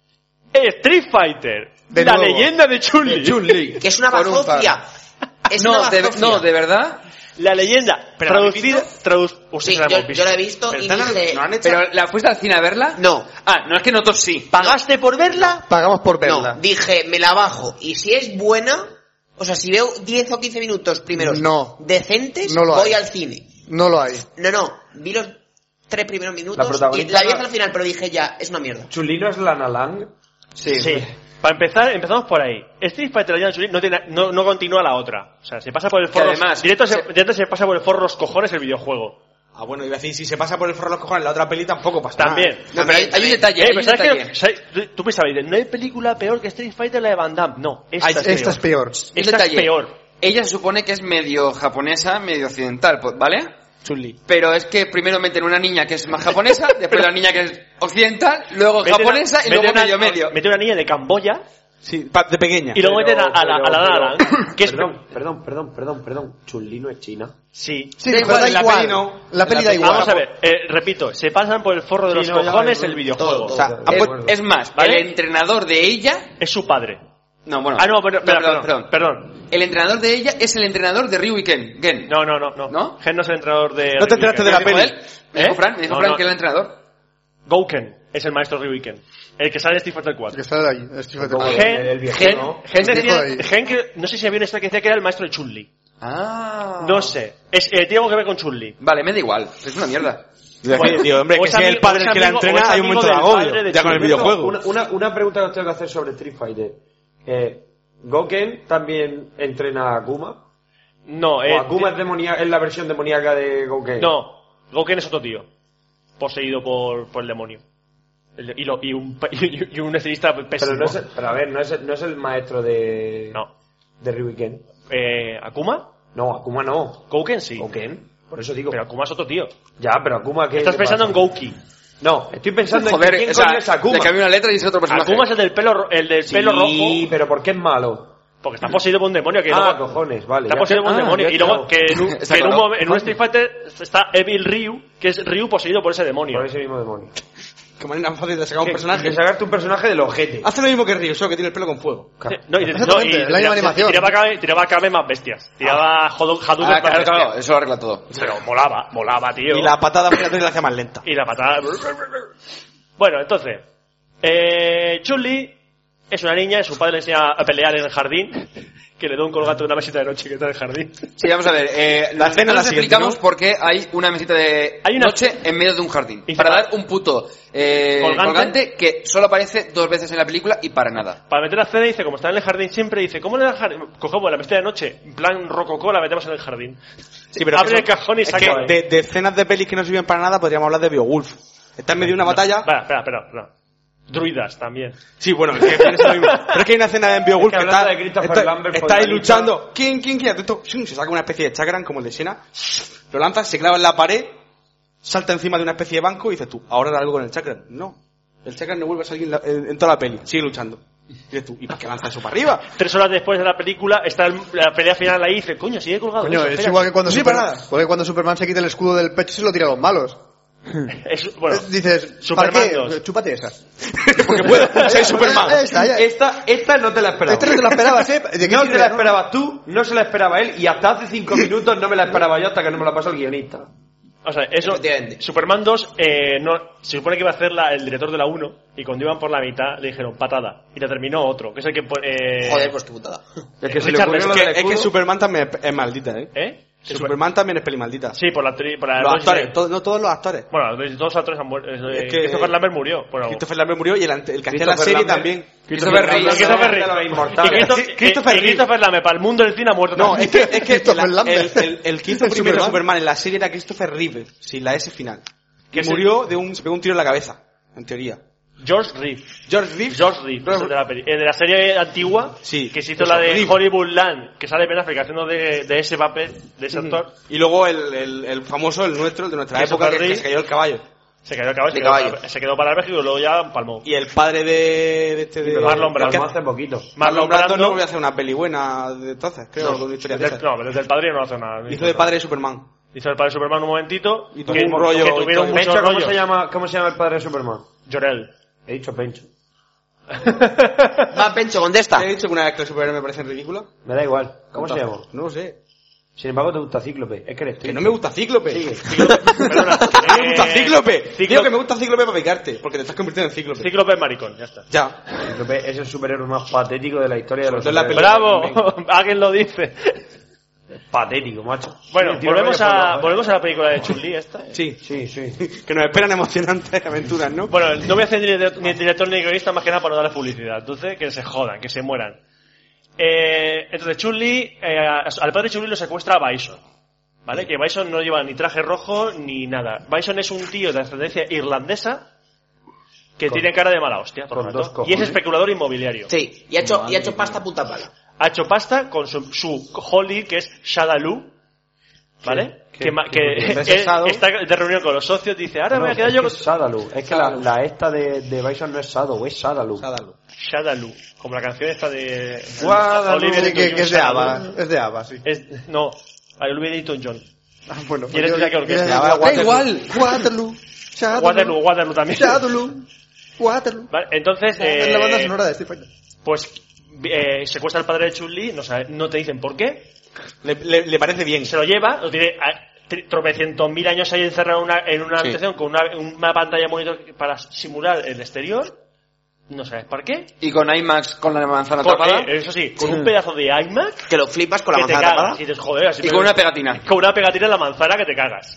Street Fighter, De la nuevo. leyenda de Chun-Li. Chun-Li. Que es una Por un bazofia. Es podcast. una No, de, bazofia. no, de verdad. La leyenda ¿Pero la habéis traducida, traduc- Hostia, Sí, la yo, hemos visto. yo la he visto Pero y están- dije... ¿no han hecho? Pero ¿la fuiste al cine a verla? No. Ah, no es que nosotros sí. ¿Pagaste por verla? Pagamos por verla. No, dije, me la bajo. Y si es buena, o sea, si veo diez o quince minutos primeros No. decentes, No lo voy hay. al cine. No lo hay. No, no, vi los tres primeros La minutos y protagonista la vi no- hasta el final, pero dije ya, es una mierda. Chun-Li no es Lana Lang. Sí. Para empezar, empezamos por ahí. Street Fighter Legend of Chun-Li no, tiene- no, no continúa la otra. O sea, se pasa por el Que forro. además, directo, se, se- directo se pasa por el forro los cojones el videojuego. Ah, bueno, iba a decir, si se pasa por el forro de los cojones, la otra peli tampoco pasa También. nada. No, pero hay, hay un detalle, Eh, hay pero un ¿sabes detalle. qué? ¿Sabes? Tú- Tú pensabas, no hay película peor que Street Fighter la de Van Damme. No, esta, Ay, es, esta es peor. peor. Esta es detalle. peor. Ella se supone que es medio japonesa, medio occidental, pues, ¿vale? Chun-Li. Pero es que primero meten una niña que es más japonesa, después la niña que es occidental, luego Mete japonesa una- y luego mete una- medio medio. Mete una niña de Camboya Sí, pa- de pequeña. y luego Pero- meten a, a la, a la pero- Nana Lang, que es Perdón, perdón, perdón, perdón, perdón. Chun-Li no es China. Sí. Sí, Da pero da igual, la igual. peli no. La peli da igual. Vamos a ver, eh, repito, se pasan por el forro de los Sí, no, ya, cojones ya, el ya, videojuego. O sea, todo, han Es, pu- es más, ¿Vale? el entrenador de ella Es su padre. No, bueno. Ah, no, pero, espera, perdón, perdón, perdón. perdón. El entrenador de ella es el entrenador de Ryu y Ken. Gen. No, no, no, no. ¿No? Gen no es el entrenador de... No te enteraste de la ¿Me dijo peli. él? ¿Me dijo ¿Eh? Fran? ¿Me dijo No, Fran no. que era el entrenador? Gouken es el maestro Ryuiken. El que sale de Street Fighter Que cuatro. está ahí, es que Como el- Gen, el viejo, Gen, ¿no? Gen El decía, viejo de ahí. Gen que, no sé si había una historia que decía que era el maestro de Chun-Li. Ah. No sé. Es, eh, tiene algo que ver con Chun-Li. Vale, me da igual. Es una mierda. Oye, tío, hombre, O que es sea el amigo- padre o el es que la amigo- entrena, o es hay un amigo momento de del agobio. padre de Ya con el Chun-Li. videojuego. Una, una, una pregunta que os tengo que hacer sobre Street Fighter. Eh, ¿Goken también entrena a Akuma? No, ¿O eh, Akuma es, demonia- es la versión demoníaca de Goken? no. Gouken es otro tío. Poseído por, por el demonio. El- y, lo, y, un, y, un estilista pésimo. Pero, no es, pero a ver, no es, el- no es el maestro de, No. de Ryuken. Eh, ¿Akuma? No, Akuma no. Gouken sí. Goken. Por eso digo. Pero Akuma es otro tío. Ya, pero Akuma ¿qué Estás le pensando pasa? en Gouki. No, estoy pensando Joder, en quién o sea, coño es Akuma. le cambié una letra y es otro personaje. Akuma es el del pelo, ro- el del Sí, pelo rojo. pero ¿por qué es malo? Porque está poseído por un demonio que Ah, luego- cojones, vale. Está ya. poseído por un Ah, demonio. ya Y luego está. que en un, Está que en un, claro. momen- en un Street Fighter está Evil Ryu, que es Ryu poseído por ese demonio. Por ese mismo demonio. Qué manera fácil de sacar un Que- personaje. De sacarte un personaje del ojete. Hace lo mismo que Ryu, solo que tiene el pelo con fuego. Sí, No, y, no, y Exactamente, la misma tiraba- animación. tiraba cada vez- tiraba cada vez más bestias. Tiraba Hadou- Hadouken Ah, más claro, bestias. claro, eso lo arregla todo. Pero molaba, molaba, tío. Y la patada fíjate la hace más lenta. Y la patada. Bueno, entonces. Eh, Chun-Li es una niña y su padre le enseña a pelear en el jardín. Que le da un colgante de una mesita de noche que está en el jardín. Sí, vamos a ver. Eh, La escena es la nosotros siguiente, explicamos ¿no? por qué hay una mesita de Hay una- noche en medio de un jardín. Y Para para- dar un puto eh, Colgante. colgante. que solo aparece dos veces en la película y para nada. Para meter a Cena dice, como está en el jardín siempre, dice, ¿cómo le da el jardín? Cogemos la mesita de noche, en plan rococó, la metemos en el jardín. Sí, pero Abre que el cajón y es saca. que de, de escenas de pelis que no sirven para nada podríamos hablar de Beowulf. Está en medio de una batalla. Espera, espera, espera. espera. Druidas también. Sí, bueno, es que viene siendo lo mismo. Pero es que hay una escena en Beowulf Es que que, está, hablando de Christopher está, Lambert, está ahí protagonista- luchando. ¿Quién, quién, quién? Atento. Shum, se saca una especie de chakran como el de Xena. Lo lanza, se clava en la pared, salta encima de una especie de banco y dices tú, ahora hará algo con el chakran. No. El chakran no vuelve a salir en, la- en- en toda la peli. Sigue luchando. Y dices tú, ¿y para qué lanza eso para arriba? Tres horas después de la película, está el- la pelea final ahí y dice, coño, sigue colgado. Coño, eso, es espera. igual que cuando, No sirve Super- para nada. igual que cuando Superman se quita el escudo del pecho y se lo tira a los malos. Es- bueno, Eh, Dices, ¿para Superman qué? dos. Chúpate esa. Porque puedo, soy Superman. Esta, ya. Esta, esta no te la esperaba. Esta no te la esperabas, ¿eh? ¿De qué No sirve, te la no? esperabas tú, no se la esperaba él, y hasta hace cinco minutos no me la esperaba yo hasta que no me la pasó el guionista. o sea, eso, Efectivamente. Superman dos, eh, no, se supone que iba a hacer la- el director de la uno, y cuando iban por la mitad le dijeron patada, y la terminó otro, que es el que, eh, Joder, pues qué putada. Es que se le Richard ocurrió Es lo que, del es que escudo. Superman también es, es maldita, ¿eh? ¿eh? Que Super- Superman también es peli maldita. Sí, por la, tri- por la Los dosis actores, de- to- no todos los actores. Bueno, todos los actores han muerto. Eh, Es que- Christopher Lambert murió. Bueno, Christopher Lambert murió y el, ante- el que hacía la Christopher serie Lambert. también. Christopher Reeve. y Christopher Reeve. de los Y inmortales. Christopher, Christopher y Christopher Lambert, para el mundo del cine ha muerto No, también. es que, es que Christopher la- Lambert. el, el, el que hizo El primero Superman. Superman. en la serie era Christopher Reeve, sin la S final. Que Que es murió de un, se pegó un tiro en la cabeza, en teoría. George Reeve. George Reeve. George Reeve, es el de la, peli- el de la serie antigua, Sí, que se hizo eso, la de Reeve. Hollywood Land, que sale Ben Affleck haciendo de, de ese papel, de ese actor. Y luego el, el, el famoso, el nuestro, el de nuestra Christopher época, que, que Reeve. se cayó el caballo. Se quedó, caballo, se, De quedó caballo. para, se quedó para México y luego ya palmó. Y el padre de, de este de Marlon Brando. que- Como hace poquito. Marlon Marlon Brando Brando. no voy a hacer una peli buena de entonces, creo, con una historia de Desde, esas. no, pero desde el padre no hace nada. Hizo de padre de Superman. Hizo el padre de Superman un momentito. Y tuvo que, un rollo que y tuvieron todo. muchos Pencho, ¿cómo rollos. se llama, cómo se llama el padre de Superman? Jor-El. He dicho Pencho. Va, Pencho, contesta. ¿Te he dicho que una vez que los superhéroes me parecen ridículos? Me da igual. ¿Cómo se llama? No lo sé. Sin embargo, te gusta Cíclope. Es que eres Que triste. no me gusta Cíclope. Sigue. Perdona. Que no me gusta Eh, Cíclope. Cíclope- Digo que me gusta Cíclope para picarte, porque te estás convirtiendo en Cíclope. Cíclope es maricón, ya está. Ya. Cíclope es el superhéroe más patético de la historia de los Sobre todo en la superhéroes. ¡Bravo! Alguien lo dice. Patético, macho. Bueno, Sí, tiro volvemos rollo por a, los- ¿eh? volvemos a la película de Chun-Li esta. Sí. Sí, sí. Que nos esperan emocionantes aventuras, ¿no? Bueno, no voy a hacer ni director ni, director ni guionista más que nada para no darle publicidad. Entonces, que se jodan, que se mueran. Eh, entonces, Chun-Li, eh, al padre Chun-Li lo secuestra a Bison. ¿Vale? Que Bison no lleva ni traje rojo ni nada. Bison es un tío de ascendencia irlandesa que Con- tiene cara de mala hostia. todo el con rato. dos Y es cojones. especulador inmobiliario. Sí, y ha hecho, y ha hecho pasta puta pala. Ha hecho pasta con su, su Holly, que es Shadaloo. ¿Vale? ¿Qué? Que, ma- que ¿Qué? él Desesado. está de reunión con los socios, dice, ahora me voy a quedar es yo que con... es Shadaloo. Es que la, la esta de, de Bison no es Shadow, es Shadaloo. Sádalo. Shadaloo, como la canción esta de... Guadaloo. Olivia Sí, que, Newton-John, que es de Shadaloo. ABBA. Es de ABBA, sí. Es, no, Olivia Newton-John. Ah, bueno. Y eres yo- la que orquesta. yo- Da Waterloo. igual. Waterloo. Shadaloo. Waterloo, Waterloo también. Shadaloo. Waterloo. Vale, entonces, Es la banda eh, sonora de Street Fighter. pues eh, secuestra al padre de Chun-Li, no, sabe, no te dicen por qué. Le, le, le parece bien. Se lo lleva, lo tiene a, tropecientos mil años ahí encerrado en una, en una Sí. habitación con una, una pantalla monitor para simular el exterior. No sabes por qué. Y con IMAX con la manzana Con, tapada. eh, eso sí, con un pedazo de iMac Que lo flipas con la que te manzana cagas. tapada. Y dices, joder, así Y me- con una pegatina. con una pegatina en la manzana que te cagas.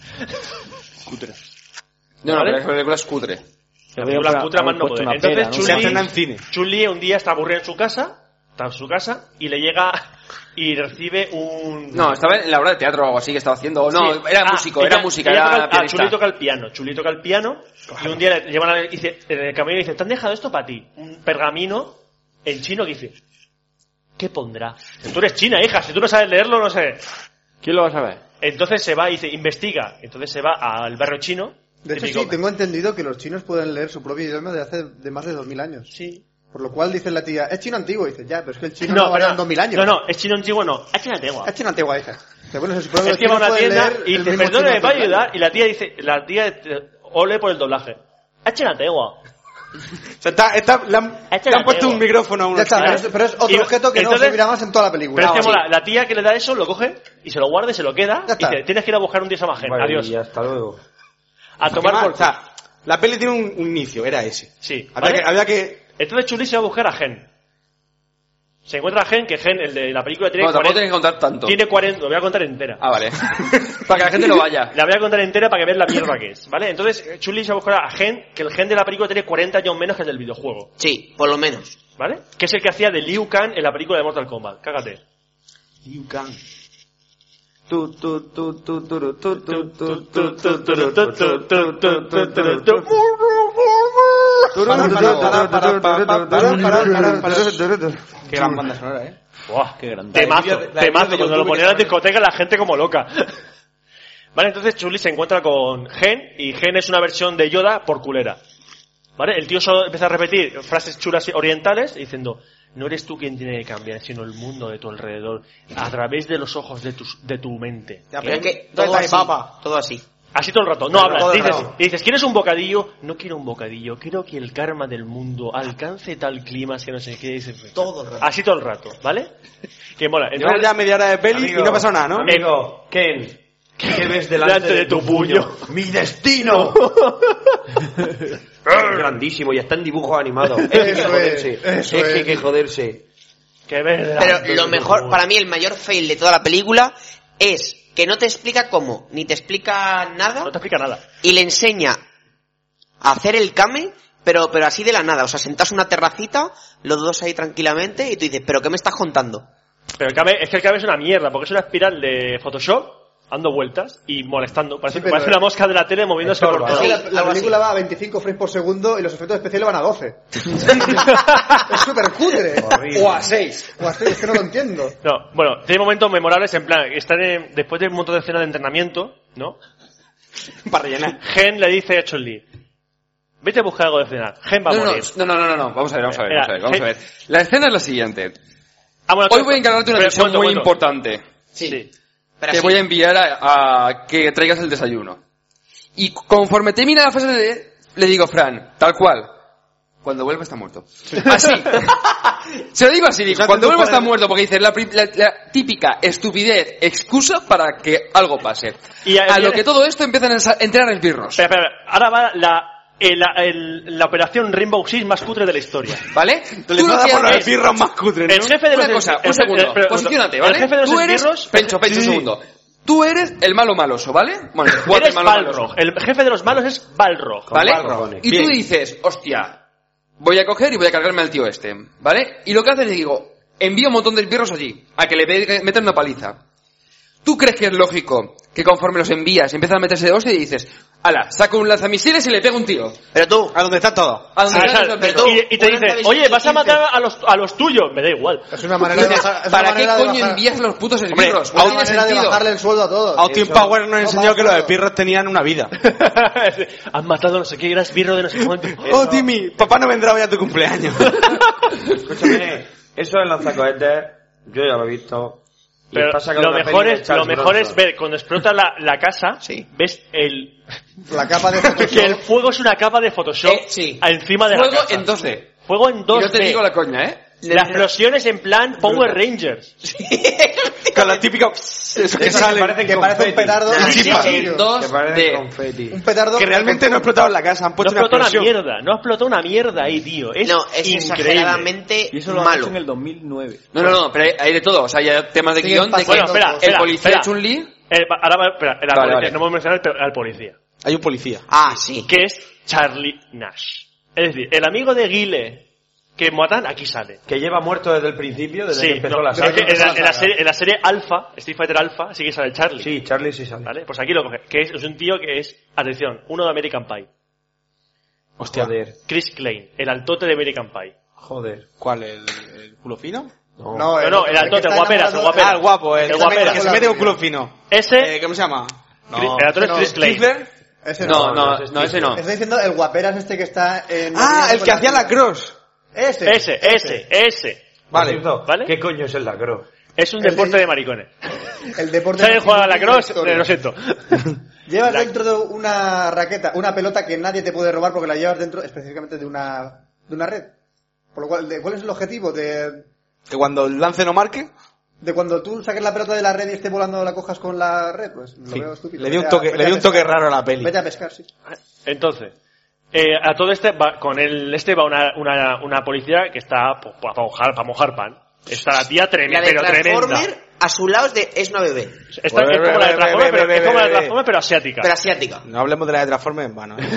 No, no, ¿Vale? pero la película es cutre. La película cutre a más no poder. Entonces Se estrena en cine. Chun-Li, Chun-Li un día está aburrida en su casa, está en su casa, y le llega y recibe un... No, estaba en la obra de teatro o algo así que estaba haciendo. No, Sí. era Ah, músico, ella- era música, ella era toca el- ah, pianista. Chun-Li toca el piano, Chun-Li toca el piano, y un día le llevan a, dice, en el camino y dice, ¿te han dejado esto para ti? Un pergamino en chino que dice, ¿qué pondrá? Tú eres china, hija, si tú no sabes leerlo, no sé. ¿Quién lo va a saber? Entonces se va y dice, investiga. Entonces se va al barrio chino. De hecho, típico- sí, tengo entendido que los chinos pueden leer su propio idioma de hace de más de dos mil años. Sí. Por lo cual dice la tía, es chino antiguo. Y dice, ya, pero es que el chino No, no, vale pero- en dos mil años. No, no, es chino antiguo, no. Es chino antiguo. Es chino antiguo, dice. Dice, bueno, se supone que Es los que va a chinos una pueden tienda leer y el dice, mismo perdone, chino ¿me va a hace ayudar? Y la tía dice, la tía eh, ole por el doblaje. Es chino antiguo. O sea, está, está, le han, Este le la han puesto tengo. un micrófono a Ya unos está, pero chinos. es, pero es otro Y- objeto que entonces- no servirá más en toda la película. Pero es que Ah, sí. mola, la tía que le da eso lo coge y se lo guarda y se lo queda. Ya Y está. dice, tienes que ir a buscar un día a Magen. Vale, Adiós. y hasta luego. A tomar Además, por o sea, la peli tiene un, un inicio, era ese. Sí, Había, ¿vale? que, había que... Entonces Chun-Li se va a buscar a Gen. Se encuentra a Gen, que Gen, el de la película, tiene No, tampoco cuarenta. tienes que contar tanto. Tiene cuarenta, lo voy a contar entera. Ah, vale. Para que la gente no vaya. La voy a contar entera para que veas la mierda que es, ¿vale? Entonces Chun-Li se va a buscar a Gen, que el Gen de la película tiene cuarenta años menos que el del videojuego, Sí, por lo menos. ¿vale? Que es el que hacía de Liu Kang en la película de Mortal Kombat. Cágate. Liu Kang. Tu, tu, tu, tu, tu, tu, tu, tu, tu, tu, tu, tu, tu, tu. Qué gran banda sonora, ¿eh? Buah, Qué grande. temazo, La de vídeo- la de temazo, vídeo de cuando lo YouTube ponía en la que discoteca la gente como loca. Vale, entonces Chun-Li se encuentra con Gen, y Gen es una versión de Yoda por culera. ¿Vale? El tío solo empieza a repetir frases chulas orientales diciendo, no eres tú quien tiene que cambiar, sino el mundo de tu alrededor, a través de los ojos de tu, de tu mente. Ya, Pero es que ¿dónde todo está mi así, papa? todo así. Así todo el rato, no Pero hablas, todo el dices, rato. dices, ¿quieres un bocadillo? No quiero un bocadillo, quiero que el karma del mundo alcance tal clima que no sé qué. Dices, Todo el rato. así todo el rato, ¿vale? Que mola. Llevamos ya media hora de peli y no pasa nada, ¿no? Amigo, Ken, ¿qué ves delante de tu puño? ¡Mi destino! Es grandísimo y está en dibujos animados. Es que hay que Eso joderse. es, eso Es que hay es. que joderse. Que ves Pero delante lo de mejor, tu- para mí el mayor fail de toda la película es que no te explica cómo, ni te explica nada, No te explica nada. y le enseña a hacer el kame, pero, pero así de la nada. O sea, sentás una terracita, los dos ahí tranquilamente, y tú dices, ¿pero qué me estás contando? Pero el Kame, es que el Kame es una mierda, porque es una espiral de Photoshop, dando vueltas y molestando. Parece, Sí, pero- parece una mosca de la tele moviéndose por Estorba, todo. Es que Sí, la, la algo película va a veinticinco frames por segundo y los efectos especiales van a doce. Es súper cutre. O a seis. O así, es que no lo entiendo. No, bueno, tiene momentos memorables en plan, están en- después de un montón de escenas de entrenamiento, ¿no? Para rellenar. Gen le dice a Chun-Li, vete a buscar algo de cenar. Gen va a No, no, morir. no, no, no, no, no, vamos a ver, vamos a ver, Mira, vamos a ver, vamos sí. a ver. La escena es la siguiente. Ah, bueno, Hoy tú- voy a encargarte una pero, misión momento, muy momento. importante. Sí. Pero Te así. voy a enviar a, a que traigas el desayuno. Y conforme termina la fase de... Le digo, Fran, tal cual. Cuando vuelva está muerto. Así. Se lo digo así, digo, O sea, cuando tú vuelva está puedes- muerto, porque dice la, pri- la- la típica estupidez, excusa para que algo pase. Y a- a lo que todo esto empiezan a sa- entrar esbirros. Espera, espera, ahora va la, el- la, el- la operación Rainbow Six más cutre de la historia. ¿Vale? Le Tú lo nada que por los haces- esbirros más cutres, El ¿no? jefe de los Una cosa, el- un segundo, el- pero- posiciónate, el ¿vale? jefe de los Tú eres... esbirros... Pencho, Pencho, Sí. un segundo. Tú eres el malo maloso, ¿vale? Bueno, tú eres Eres el malo maloso. Balrog. El jefe de los malos es Balrog. ¿Vale? Balrog. Y Bien. tú dices, hostia, voy a coger y voy a cargarme al tío este, ¿vale? Y lo que haces es digo, envío un montón de esbirros allí, a que le pe- metan una paliza. ¿Tú crees que es lógico que conforme los envías empiezan a meterse de hostia y dices, ala, saco un lanzamisiles y le pego un tío? Pero tú, A donde está todo. ¿A dónde Ah, están claro, los pero esbirros? tú- y, y te Una dice, televisión oye, vas a quince. matar a los, a los tuyos. Me da igual. Es una manera de bajar, es una ¿Para qué manera de coño bajar- envías los putos Hombre, esbirros? una No tiene manera de sentido. bajarle el sueldo a todos. Austin Eso. Power nos No, enseñó que los claro. esbirros tenían una vida. Han matado a no sé qué, era esbirro de no sé cuánto. Oh, Timmy, papá no vendrá hoy a tu cumpleaños. Escúchame, eso es lanzacohetes, yo ya lo he visto. Y Pero está sacando lo una mejor, peli de es, Charles lo mejor es Bronson. ver, cuando explota la, la casa, Sí. ves el La capa de que el Photoshop. fuego es una capa de Photoshop Eh, sí. encima de la Fuego casa. en dos D. Fuego en Y dos D. no te digo la coña, ¿eh? La explosión es en plan Power Rangers. Con los típicos eso que sale. Parece que parece un petardo. Nah, Sí, sí, sí, sí. sí. Dos Que parece de... confeti. Un petardo Que realmente no ha explotado en la casa, han No puesto una explotó una explosión. mierda, no explotó una mierda ahí, tío. Es No, es increíble. exageradamente Y eso lo han malo. hecho en el dos mil nueve. No, no, no, pero hay, hay de todo. O sea, hay temas de Siguen guión de que pasando Bueno, espera, cosas. el espera, policía espera. Chun-Li... El- ahora, va- espera, el Vale, policía, vale. no hemos mencionado el, al policía, Hay un policía. Ah, sí. que es Charlie Nash. Es decir, el amigo de Guile que matan, aquí sale. Que lleva muerto desde el principio, desde Sí, que empezó no, la es saga. que en, la, en la serie, en la serie Alpha, Street Fighter Alpha, sí que sale Charlie. Sí, Charlie sí sale. ¿Vale? Pues aquí lo coge. Que es, es un tío que es, atención, uno de American Pie. Hostia. Joder, Chris Klein, el altote de American Pie. joder. ¿Cuál? ¿El, el culo fino? No. No, No, no, el altote, el guaperas, el guaperas. Ah, el guapo, el, El guapera. que se mete con culo fino. Ese, Eh, ¿Cómo se llama? Chris- el altote es no, Chris Klein. ¿Stifler? Ese No, no. no, no, ese no. Estoy diciendo el guaperas este que está en... Ah, el que hacía la cross. Ese. Ese, ese, ese. Vale. Por cierto, ¿Vale? ¿Qué coño es el lacrosse? Es un El deporte de- de maricones. El deporte... ¿Sabes jugar a la cross? historia. Lo siento. Llevas La- dentro de una raqueta, una pelota que nadie te puede robar porque la llevas dentro específicamente de una, de una red. Por lo cual, de- ¿cuál es el objetivo? De, Que cuando el lance no marque, de cuando tú saques la pelota de la red y esté volando la cojas con la red, pues lo sí. veo estúpido. Le di un Vete a- toque, vete le a di un toque pescar. raro a la peli. Vete a pescar, sí. Entonces, eh, a todo este, va, con el este va una, una, una policía que está pues, para mojar, para mojar pan. Está la tía La tremenda, de pero tremenda. Transformer a su lado es, de, es una bebé, Esta, es como la de Transformer, pero, es como la de Transformer, pero asiática. pero asiática. No hablemos de la de Transformers en vano. ¿eh?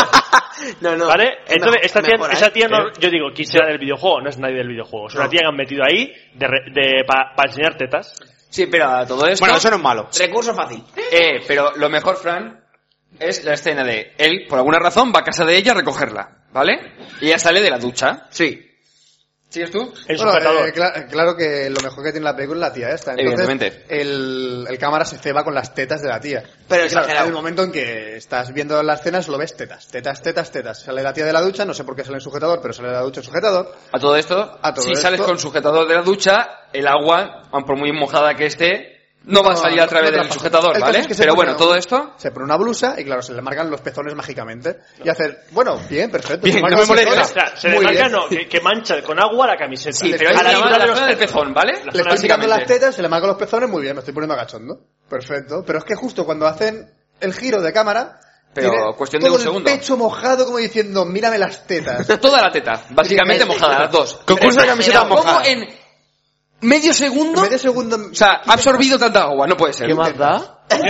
No, no. ¿Vale? es Entonces, mejor, esta es tía, mejor, ¿eh? esa tía no, yo digo, ¿quién será del videojuego? No es nadie del videojuego. Es una No. tía que han metido ahí de, re- de, para enseñar tetas. Sí, pero a todo esto... Bueno, eso no es malo. Recurso fácil. Eh, pero lo mejor, Fran, es la escena de él, por alguna razón, va a casa de ella a recogerla, ¿vale? Y ella sale de la ducha. Sí. ¿Sigues tú? En Bueno, sujetador. eh, cla- claro que lo mejor que tiene la película es la tía esta. Entonces, Evidentemente. El, el cámara se ceba con las tetas de la tía. Pero Y claro, exagerado. en el momento en que estás viendo la escena, solo ves tetas, tetas, tetas, tetas. Sale la tía de la ducha, no sé por qué sale en sujetador, pero sale de la ducha en sujetador. A todo esto, A todo si esto- sales con sujetador de la ducha, el agua, aun por muy mojada que esté, no va a salir a través no del traspasa. sujetador, El caso ¿vale? es que se Pero pone bueno, una- todo esto... Se pone una blusa y claro, se le marcan los pezones mágicamente. Y hacer, bueno, bien, perfecto. Bien, se no marcan me los molesta. O pezones. sea, se le Muy marca, bien. no, que, que mancha con agua la camiseta. Sí, Le pero estoy es la, marcando la los zona del pezones. pezón, ¿vale? Le estoy quitando las Básicamente. tetas, se le marcan los pezones, muy bien, me estoy poniendo agachondo. Perfecto. Pero es que justo cuando hacen el giro de cámara, Pero tiene cuestión de todo un segundo. el pecho mojado como diciendo, mírame las tetas. Toda la teta, básicamente Sí, mojada, las dos. Concurso de camisetas ¿Cómo mojadas. en medio segundo? En medio segundo... O sea, ha absorbido tanta agua, no puede ser. ¿Qué más da?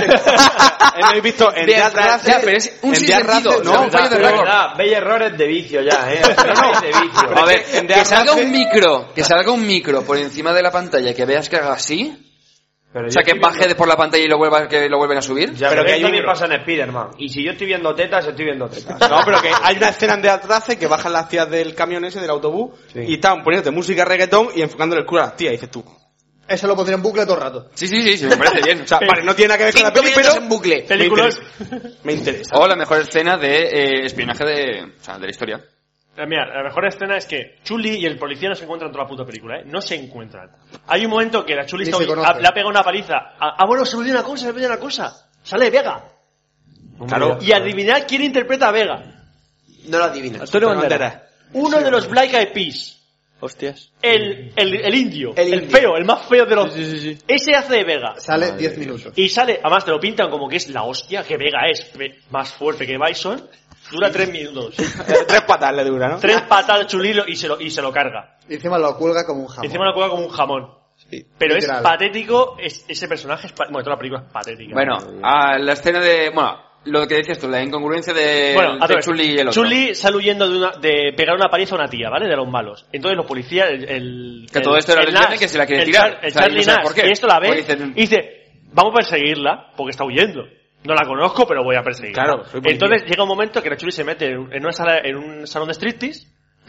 Hemos visto en Bien, Death Race. ya, pero es un en Death sinsentido, Race, o sea, no, un fallo de Pero récord. verdad, veis errores de vicio ya, eh. Errores de vicio. A ver, en que Death salga Race- un micro, que salga un micro por encima de la pantalla y que veas que haga así. Pero O sea, yo que estoy baje viendo- de por la pantalla y lo, vuelva, que lo vuelven a subir. Ya, Pero pero que que hay también micro. pasa en Spider-Man. Y si yo estoy viendo tetas, estoy viendo tetas. No, pero que hay una escena en Death Race que bajan las tías del camión ese, del autobús, Sí. y están poniéndote música reggaetón y enfocándole el culo a las tías, y dices tú. Eso lo pondría en bucle todo el rato. Sí, sí, sí, sí, me parece bien. O sea, vale, no tiene nada que ver con la Cinco peli, minutos pero en bucle. Películas. me interesa. O la mejor escena de eh, espionaje de, o sea, de la historia. Eh, Mira, la mejor escena es que Chuli y el policía no se encuentran toda la puta película, ¿eh? No se encuentran. Hay un momento que la Chuli Ni está, se conocen. ha- le ha pegado una paliza. Ah, ah, bueno, se olvidó una cosa, se olvidó una cosa. Sale Vega. Claro. Y adivinar quién interpreta a Vega. No lo adivinas. Antonio Pero Banderas. Uno de los Black Eyed Peas. Hostias. El, el, el indio. El El, indio. feo, el más feo de los... Sí, sí, sí. Ese hace de Vega. Sale diez minutos. Y sale, además te lo pintan como que es la hostia, que Vega es pe- más fuerte que Bison. Dura tres minutos. Tres patas le dura, ¿no? Tres patadas chulilo y se lo, y se lo carga. Y encima lo cuelga como un jamón. Encima lo cuelga como un jamón. Pero literal. es patético, es, ese personaje es pa- bueno, toda la película es patética. Bueno, a la escena de, bueno, lo que decías tú, la incongruencia de, Bueno, a de ver, Chun-Li y el otro. Chun-Li sale huyendo de, una, de pegar una paliza a una tía, ¿vale? De los malos. Entonces los policías, el... el Que el- todo esto era el lesbiana Nash, y que se la quiere el tirar. Char- el O sea, Charlie no sé Nash, por qué. y esto la ve Porque dicen- y dice, vamos a perseguirla porque está huyendo. No la conozco, pero voy a perseguirla. Claro, soy policía. Entonces llega un momento que la Chuli se mete en, en una sala, en un salón de striptease.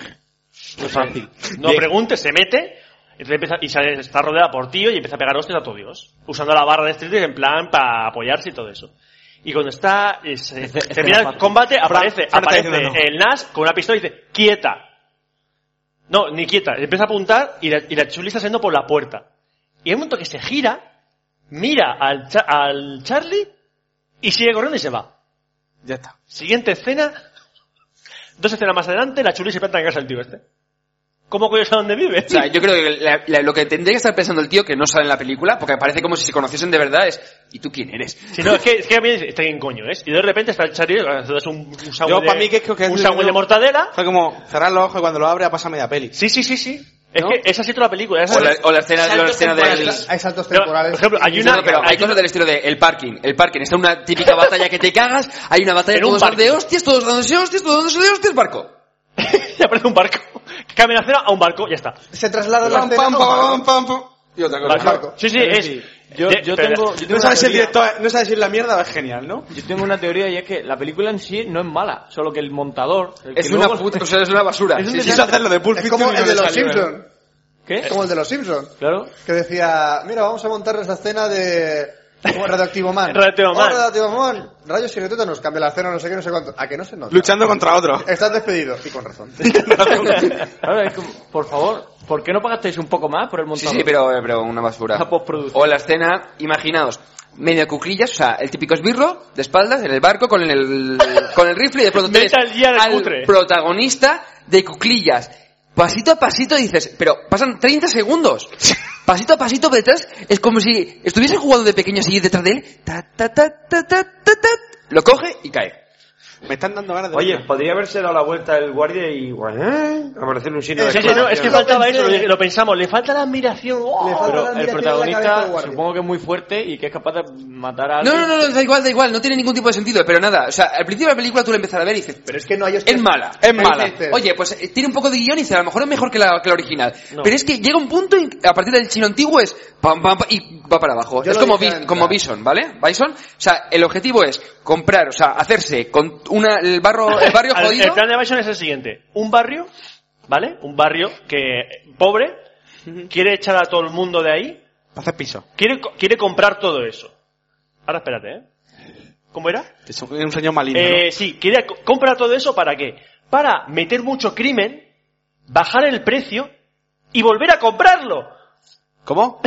Muy fácil. No Bien. preguntes, se mete. Entonces empieza, y sale- está rodeada por tío y empieza a pegar hostias a todo Dios. Usando la barra de striptease en plan para apoyarse y todo eso. Y cuando está, eh, se- termina el combate, aparece, Fran está aparece diciendo no. el Nash con una pistola y dice, quieta. No, ni quieta. Empieza a apuntar y la, y la Chuli está saliendo por la puerta. Y hay un momento que se gira, mira al, Cha- al Charlie y sigue corriendo y se va. Ya está. Siguiente escena. Dos escenas más adelante, la Chuli se planta en casa del tío este. ¿Cómo coño sabe dónde vive? O sea, yo creo que la- la- lo que tendría que estar pensando el tío que no sale en la película, porque parece como si se conociesen de verdad, es ¿y tú quién eres? Si no, es que, es que a mí está bien coño, ¿es? Y de repente está el Charlie, es un, un sándwich Yo, de, para mí, que es que- que un es- sándwich de mortadela. Fue como cerrar los ojos y cuando lo abre pasa media peli. Sí, sí, sí, sí. Es ¿No? que esa sí toda la película. Esa O la, es- o la escena, la Saltos escena del... temporales. Hay saltos Pero, temporales. por ejemplo, hay No, una... no, pero hay cosas del estilo de el parking. El parking está una típica batalla que te cagas, hay una batalla En un todos parking. de hostias, todos dándose hostias, todos dándose de hostias, barco. y aparece un barco. Que cambia la escena a un barco, ya está. Se traslada la Pam, escena. pam, pam, pam, pam. Y otra cosa. Barco. Sí, sí, es... Yo, de- yo pero- tengo, yo tengo No una sabes si el teoría. director, no sabes si es la mierda o es genial, ¿no? Yo tengo una teoría y es que la película en sí no es mala, solo que el montador... el que Es una luego- puta, o sea, es una basura. Es un Sí, sí, Quiso hacer lo de Pulp Es Fiction como y no el de le los salió, ¿eh? Simpsons. ¿Qué? Como el de los Simpsons. Claro. Que decía, mira, vamos a montar esta escena de... Como Radioactivo Man. Radioactivo Man. Oh, Radioactivo Man. Rayos y retuétanos, cambia la escena, no sé qué, no sé cuánto. ¿A que no se nota? Luchando contra otro. Estás despedido. Y con razón. Claro, es como, por favor, ¿por qué no pagasteis un poco más por el Sí, montador? sí, pero, pero una basura. La postproducción. O la escena, imaginaos, medio cuclillas, o sea, el típico esbirro, de espaldas, en el barco, con el, con el rifle, y de pronto tienes Metal Gear al cutre. protagonista de cuclillas. Pasito a pasito dices, pero pasan treinta segundos. Pasito a pasito detrás, es como si estuviese jugando de pequeño así detrás de él. Ta, ta, ta, ta, ta, ta, ta. Lo coge y cae. Me están dando ganas de Oye, verla. podría haberse dado la vuelta el guardia y... ¿eh? Aparecerle un signo de Sí, sí, no, es que Lo faltaba pensé. eso, lo, lo pensamos, le falta la admiración. ¡Oh! Le falta Pero la el admiración en la cabeza protagonista del guardia. supongo que es muy fuerte y que es capaz de matar a No, alguien. no, no, no, da igual, da igual, no tiene ningún tipo de sentido, pero nada. O sea, al principio de la película tú la empiezas a ver y dices, Pero es que no hay hostias. es mala. Es Pero mala. dices, Oye, pues eh, tiene un poco de guión y dice, a lo mejor es mejor que la, que la original. No. Pero es que llega un punto y a partir del chino antiguo es pam, pam, pam, y va para abajo. Yo es lo como, dije Bis- en como plan. Bison, ¿vale? Bison. O sea, el objetivo es comprar, o sea, hacerse con una, el, barro, el barrio Al- jodido. El plan de Bison es el siguiente. Un barrio, ¿vale? Un barrio que pobre, quiere echar a todo el mundo de ahí, Hacer piso. quiere, co- quiere comprar todo eso. Ahora espérate, ¿eh? ¿Cómo era? Es un un señor maligno, ¿no? Eh, sí, quiere co- comprar todo eso ¿para qué? Para meter mucho crimen, bajar el precio y volver a comprarlo. ¿Cómo?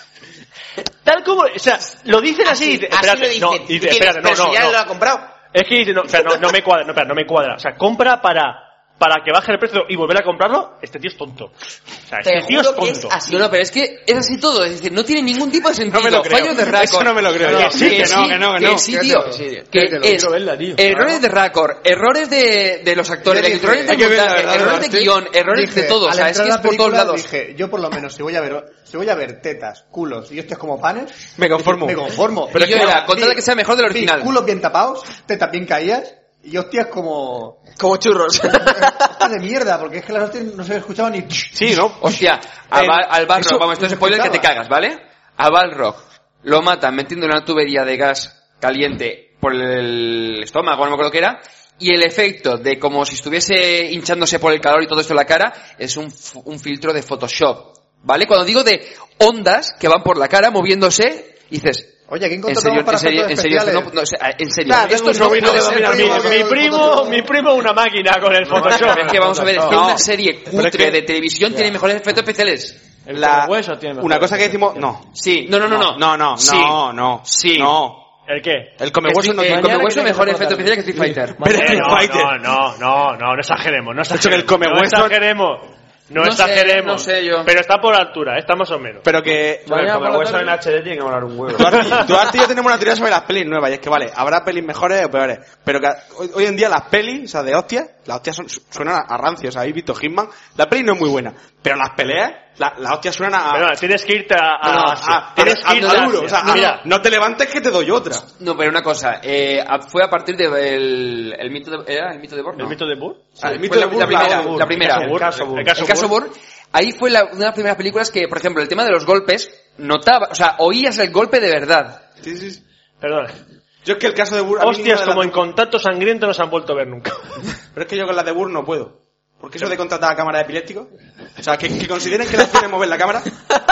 Tal como, o sea, lo dicen así, dice, Así espérate, lo dicen. no, ¿Tú dice, quieres? espérate, no, Pero si no, ya no. lo ha comprado. Es que dice, no, o sea, no, no me cuadra, no, espera, no me cuadra. O sea, compra para, para que baje el precio y volver a comprarlo, este tío es tonto. O sea, Te este tío es juro que es tonto. así. No, no, pero es que es así todo, es decir, no tiene ningún tipo de sentido. No me lo creo. Fallos de Raccord. Eso no me lo creo. Que sí, que no, que no, que no. sí, tío. Créetelo, Que créetelo, es quiero verla, tío. errores de Raccord, errores de, de los actores, Yo dije, errores de hay que ver la montaje, verdad, errores de Martín. guión, errores Dije, de todo. O al sea, es entrar que a es la por todos película, lados. Dije, yo por lo menos, si voy a ver, si voy a ver tetas, culos y hostias como panes, Me conformo. me conformo. Pero yo era, con tal de vi- que sea mejor del vi original. culos bien tapados, tetas bien caídas y hostias como... Como churros. hostias de mierda, porque es que las hostias no se escuchaban ni... Sí, ¿no? Hostia, a El- Val- al Balrog, eso vamos, esto es no se spoiler que te escuchaba. cagas, ¿vale? A Balrog lo matan metiéndole una tubería de gas caliente por el estómago, no me acuerdo qué era, y el efecto de como si estuviese hinchándose por el calor y todo esto en la cara es un, f- un filtro de Photoshop, ¿vale? Cuando digo de ondas que van por la cara moviéndose, dices... Oye, ¿quién En contratamos serio, para en serio, en efectos serio, esto especiales? no, no, o sea, en serio, Nada, esto tengo un no sobrino puede que ser. domina Mi, el primo, mi que- primo, mi primo una máquina con el Photoshop. Es que vamos a ver, es que No. una serie Pero es cutre que- de televisión tiene mejores efectos especiales. El La- hueso tiene mejor. Una cosa que decimos, no. Sí, no, no, no, no. No, no, Sí. no, no. Sí. No. ¿El qué? El come hueso no el tiene... come Mañana hueso que mejor tengo efecto por especial que Street Fighter. Pero Eh, Street no, Fighter. no, no, no, no, no exageremos, no hecho, que exageremos. el come no hueso- exageremos. No, No sé, exageremos. no sé yo. Pero está por altura, está más o menos. Pero que... Bueno, Mañana como por la hueso tarde- en H D tiene que molar un huevo. Duarte, Duarte y yo tenemos una teoría sobre las pelis nuevas, y es que vale, habrá pelis mejores o peores, pero que hoy, hoy en día las pelis, o sea, de hostias, las hostias son- suenan a, a rancio, o sea, habéis visto Hitman, la peli no es muy buena, pero las peleas, la- las hostias suenan a... Pero no, tienes que irte a, a no, no, Asia. a- Tienes a- que irte a a duro, Asia. o sea, a- Mira, no te levantes que te doy otra. No, pero una cosa, eh, a- fue a partir del el, el mito de... ¿Era el mito de Born? ¿el No. mito de Burr? Ah, el Fue mito de la, Burr, la primera, Burr. la primera. El caso Burr. El caso Burr. Ahí fue la- una de las primeras películas que, por ejemplo, el tema de los golpes, notaba, o sea, oías el golpe de verdad. Sí, sí, sí. Perdona. Yo es que el caso de Burr... a mí Hostias, ninguna de como las en Contacto Sangriento no se han vuelto a ver nunca. Pero es que yo con la de Burr no puedo. Porque eso de contratar a cámara de epiléptico, o sea, que, que consideren que la acción es mover la cámara,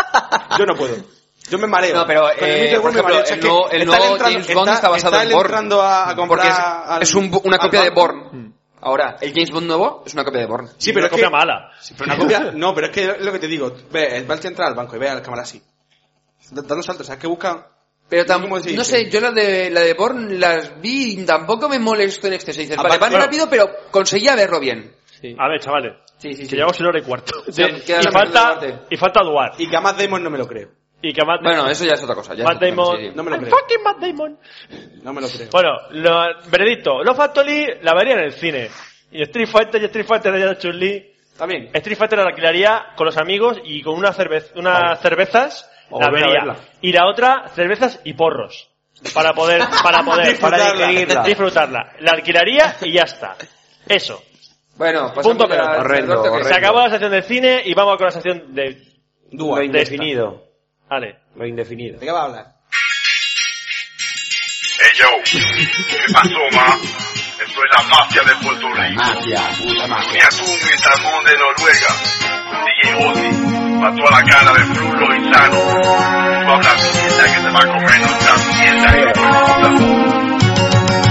yo no puedo. Yo me mareo. No, pero, Con el eh, mito de por Burr me ejemplo, mareo. O sea, el que nuevo- el está nuevo entrando- James Bond está basado está en él Bourne. entrando a, a comprar Porque es, al- es un bu- una al copia de banco. Born. Ahora, el James Bond nuevo es una copia de Born. Sí, pero Una es que... copia mala. Sí, pero una copia... No, pero es que es lo que te digo. Ve, el Balti entra al banco y ve a la cámara así. Da- Dando saltos, ¿sabes qué buscan? Pero ¿Cómo tampoco, se no dice? sé, yo la de, la de Born las vi y tampoco me molesto en exceso. Dices, vale, Aparte- van bueno. rápido, pero conseguía verlo bien. Sí. A ver, chavales. Sí, sí, Que sí. llevamos una hora y cuarto. Sí, y, queda la falta, segunda parte. y falta Duar. Y que a Matt Damon no me lo creo. Y que Matt Bueno, eso ya es otra cosa. Ya Matt es otra cosa, Damon. sí, sí. No me lo I'm creo. fucking Matt Damon. No me lo creo. Bueno, lo, veredicto. Los Factory la vería en el cine. Y Street Fighter y Street Fighter de Chun-Li. También. Street Fighter la alquilaría con los amigos y con una cerveza, unas cervezas O la volver a vería. verla. Y la otra, cervezas y porros. Para poder, para poder, Para disfrutarla. digerirla. disfrutarla. La alquilaría y ya está. Eso. Bueno, pasamos Punto ya pelota. al Horrendo, Dorte, que- horrendo. Se acabó la sección de cine y vamos con la sección de... Lo de indefinido. Vale. Lo indefinido. ¿De qué va a hablar? Hey yo, ¿qué pasó, ma? Esto es la mafia de Puerto Rico. Mafia, puta mafia. Mira tú, mi Salmón de Noruega. D J Ozzy, mató a la cara de Frulo y Sano. Tú hablas mierda que te va a comer nuestra mierda, hijo de puta.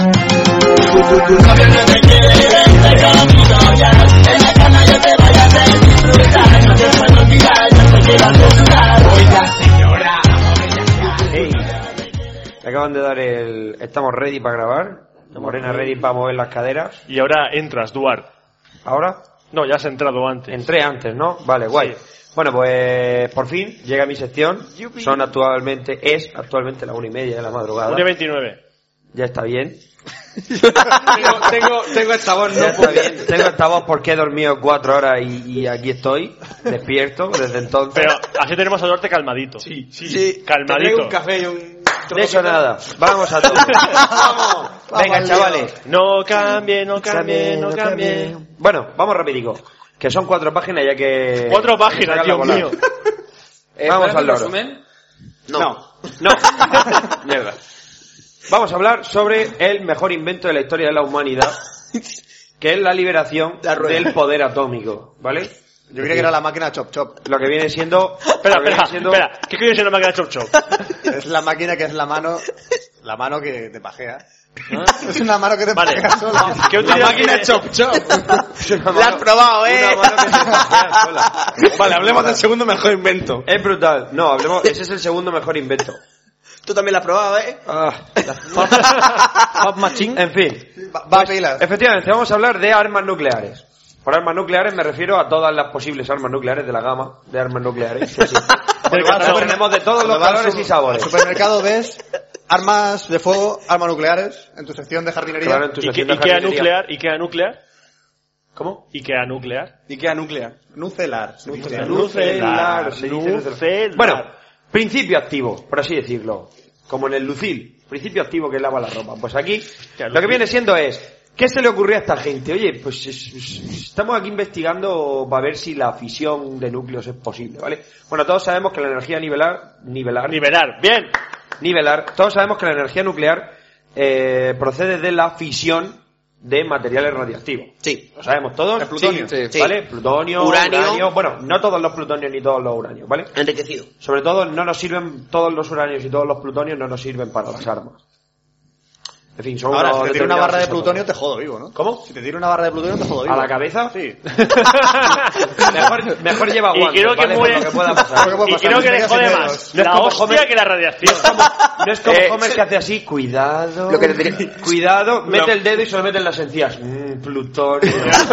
Hey. Me acaban de dar el... Estamos ready para grabar. Morena ready para mover las caderas. Y ahora entras, Duar. ¿Ahora? No, ya has entrado antes. Entré antes, ¿no? Vale, guay. Bueno, pues por fin llega mi sección. Son actualmente, es actualmente la una y media de la madrugada. uno veintinueve. Ya está bien. tengo, tengo, tengo esta voz, Ya no está bien. Tengo esta voz porque he dormido cuatro horas y, y aquí estoy, despierto desde entonces. Pero así tenemos a Duarte calmadito. Sí, sí. Calmadito. Te traigo un café y un... De eso nada. Vamos a todo. Vamos. Venga, chavales. No cambie, no cambie, no cambie. Bueno, vamos rapidico. Que son cuatro páginas ya que... Cuatro páginas, sacarla Dios a volar. mío. Eh, Vamos ¿puedes al hacer un loro. resumen? No. No. Mierda. Vamos a hablar sobre el mejor invento de la historia de la humanidad, que es la liberación La rueda. del poder atómico, ¿vale? Yo creía que era la máquina Chop Chop. Lo que viene siendo... Espera, lo que espera, viene siendo- espera. ¿Qué coño es una máquina Chop Chop? Es la máquina que es la mano, la mano que te pajea. Es una mano que te Vale. pajea sola. ¿Qué La utilidad máquina tiene? Chop Chop. Es una La mano- has probado, ¿eh? Una mano que se pajea sola. Vale, hablemos del segundo mejor invento. Es brutal. No, hablemos... Ese es el segundo mejor invento. Tú también la has probado, ¿eh? Ah, Pop Machine. en fin. Va, va a pilas. Efectivamente, vamos a hablar de armas nucleares. Por armas nucleares me refiero a todas las posibles armas nucleares de la gama de armas nucleares. Que sí. Del Las catálogo. tenemos de todos los Cuando vas al colores su- y sabores. Al supermercado ves armas de fuego, armas nucleares, en tu sección de jardinería. Claro, en tu ¿Y qué, sección de Ikea jardinería. nuclear? ¿Ikea nuclear? ¿Cómo? Ikea nuclear. Ikea nuclear. Nucelar. Nucelar. Nucelar, se dice nucelar. Nucelar. Bueno, principio activo, por así decirlo. Como en el Lucil, principio activo que lava la ropa. Pues aquí, lo que viene siendo es, ¿qué se le ocurrió a esta gente? Oye, pues es- es- estamos aquí investigando para ver si la fisión de núcleos es posible, ¿vale? Bueno, todos sabemos que la energía nivelar, nivelar, Nivelar. Bien. nivelar, todos sabemos que la energía nuclear eh, procede de la fisión de materiales radiactivos. Sí. Lo sabemos todos. El plutonio. Sí, sí. ¿Vale? Plutonio, Uranio. uranio. Bueno, no todos los plutonios ni todos los uranios, ¿vale? Enriquecido. Sobre todo no nos sirven, todos los uranios y todos los plutonios no nos sirven para las armas. En fin, son Ahora, unos si te tiro una barra de determinados plutonio te jodo vivo, ¿no? ¿Cómo? Si te tiro una barra de plutonio te jodo vivo. ¿A la cabeza? Sí. mejor, mejor lleva Y guantes, creo que ¿vale? Por muere- lo que pueda pasar. Lo que puede Y pasar, creo que me le quedas sin jode dedos. más No es la como hostia Homer- que la radiación. No es como Eh, Homer que hace así, cuidado, Lo que te- cuidado, mete el dedo y se lo mete en las encías. Mmm, plutonio.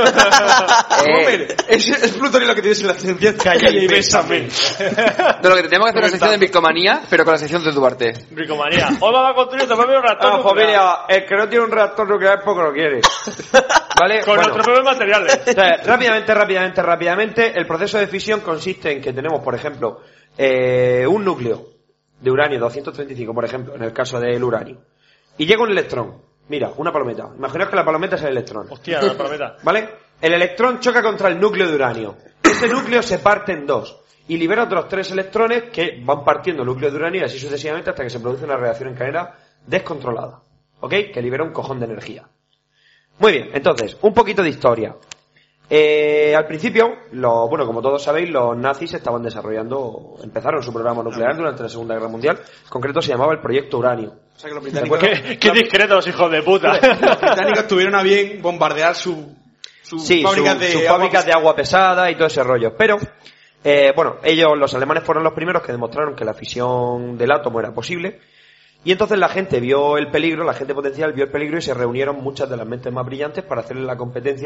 Homer, es, es plutonio lo que tienes en la ciencia. Calla y bésame. De lo que tenemos que hacer una sección de Bitcomanía, pero con la sección de Duarte. Bricomanía. Hoy vamos a construir tu propio reactor Ah, nuclear. familia, el que no tiene un reactor nuclear poco lo quiere. ¿Vale? Con Bueno. nuestros propios materiales. Entonces, rápidamente, rápidamente, rápidamente, el proceso de fisión consiste en que tenemos, por ejemplo, eh, un núcleo de uranio doscientos treinta y cinco, por ejemplo, en el caso del uranio. Y llega un electrón. Mira, una palometa. Imaginaos que la palometa es el electrón. Hostia, la palometa. ¿Vale? El electrón choca contra el núcleo de uranio. Ese núcleo se parte en dos y libera otros tres electrones que van partiendo el núcleo de uranio y así sucesivamente hasta que se produce una reacción en cadena descontrolada. ¿Ok? Que libera un cojón de energía. Muy bien, entonces, un poquito de historia. Eh, al principio, lo, bueno, como todos sabéis, los nazis estaban desarrollando, empezaron su programa nuclear durante la Segunda Guerra Mundial. En concreto se llamaba el Proyecto Uranio. O sea que los británicos, Qué, qué discretos, hijos de puta. los británicos tuvieron a bien bombardear su, su Sí, fábricas su- de sus agua fábricas de agua pesada y todo ese rollo. Pero, eh, bueno, ellos, los alemanes, fueron los primeros que demostraron que la fisión del átomo era posible. Y entonces la gente vio el peligro, la gente potencial vio el peligro y se reunieron muchas de las mentes más brillantes para hacerle la competencia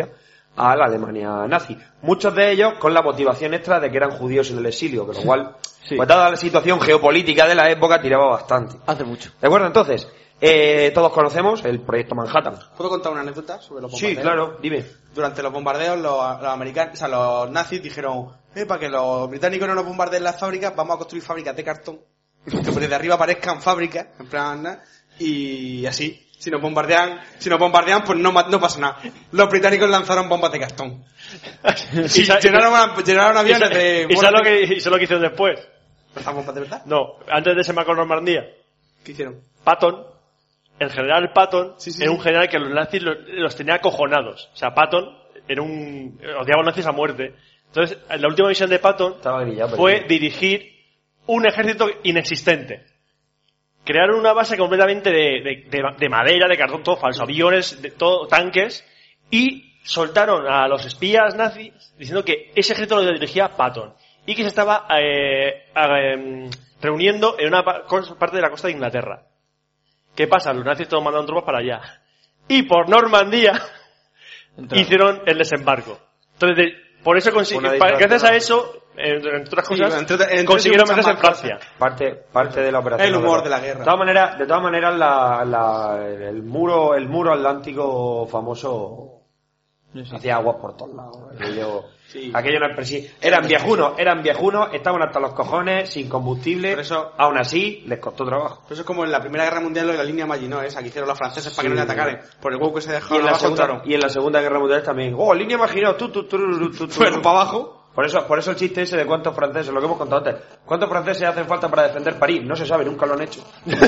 a la Alemania nazi. Muchos de ellos con la motivación extra de que eran judíos en el exilio, con lo cual, Sí. pues dada la situación geopolítica de la época, tiraba bastante. Hace mucho. ¿De acuerdo? Entonces, eh, todos conocemos el proyecto Manhattan. ¿Puedo contar una anécdota sobre los bombardeos? Sí, claro, dime. Durante los bombardeos, los, los americanos, o sea, los nazis dijeron, eh, para que los británicos no nos bombardeen las fábricas, vamos a construir fábricas de cartón, que por desde arriba parezcan fábricas, en plan, ¿no? Y así. Si nos bombardean, si nos bombardean, pues no, no pasa nada. Los británicos lanzaron bombas de cartón. Y ¿Y sa- llenaron, a- llenaron ¿Y aviones sa- de... ¿Y sabes lo que, y sabes lo que hicieron después? ¿Las bombas de verdad? No, antes de desembarco en Normandía. ¿Qué hicieron? Patton, el general Patton, Sí, sí, era sí. un general que los nazis los, los tenía acojonados. O sea, Patton era un... odiaba a los nazis a muerte. Entonces, la última misión de Patton Estaba grillado, fue pero- dirigir un ejército inexistente. Crearon una base completamente de, de, de, de madera, de cartón, todo falso, aviones, de, todo, tanques, y soltaron a los espías nazis diciendo que ese ejército lo dirigía Patton y que se estaba eh, eh, reuniendo en una pa- cos- parte de la costa de Inglaterra. ¿Qué pasa? Los nazis todos mandaron tropas para allá. Y por Normandía Entraron. hicieron el desembarco. Entonces, de- por eso consi- Una pa- distancia, gracias a ¿no? eso, eh, entre otras Sí, cosas, entre- entre consiguieron muchas meterse en más Francia. Parte, parte de la operación. El humor ¿verdad? de la guerra. De todas maneras, de todas maneras la, la- el muro, el muro atlántico famoso hacía aguas por todos lados. Aquello, Sí. aquello no es presi- Eran viejunos, eran viejunos, estaban hasta los cojones, sin combustible. Por eso- aún así, les costó trabajo. Eso es como en la Primera Guerra Mundial lo de la línea Maginot, esa que hicieron los franceses para que no le Sí. atacaran. Por el hueco que se Y dejaron en, la abajo, segunda, entraron. y en la Segunda Guerra Mundial también. ¡Oh, línea Maginot! Tú, tú, tú, tú, tú, tú. Fueron para abajo. Por eso, por eso el chiste ese de cuántos franceses, lo que hemos contado antes. ¿Cuántos franceses hacen falta para defender París? No se sabe, nunca lo han hecho.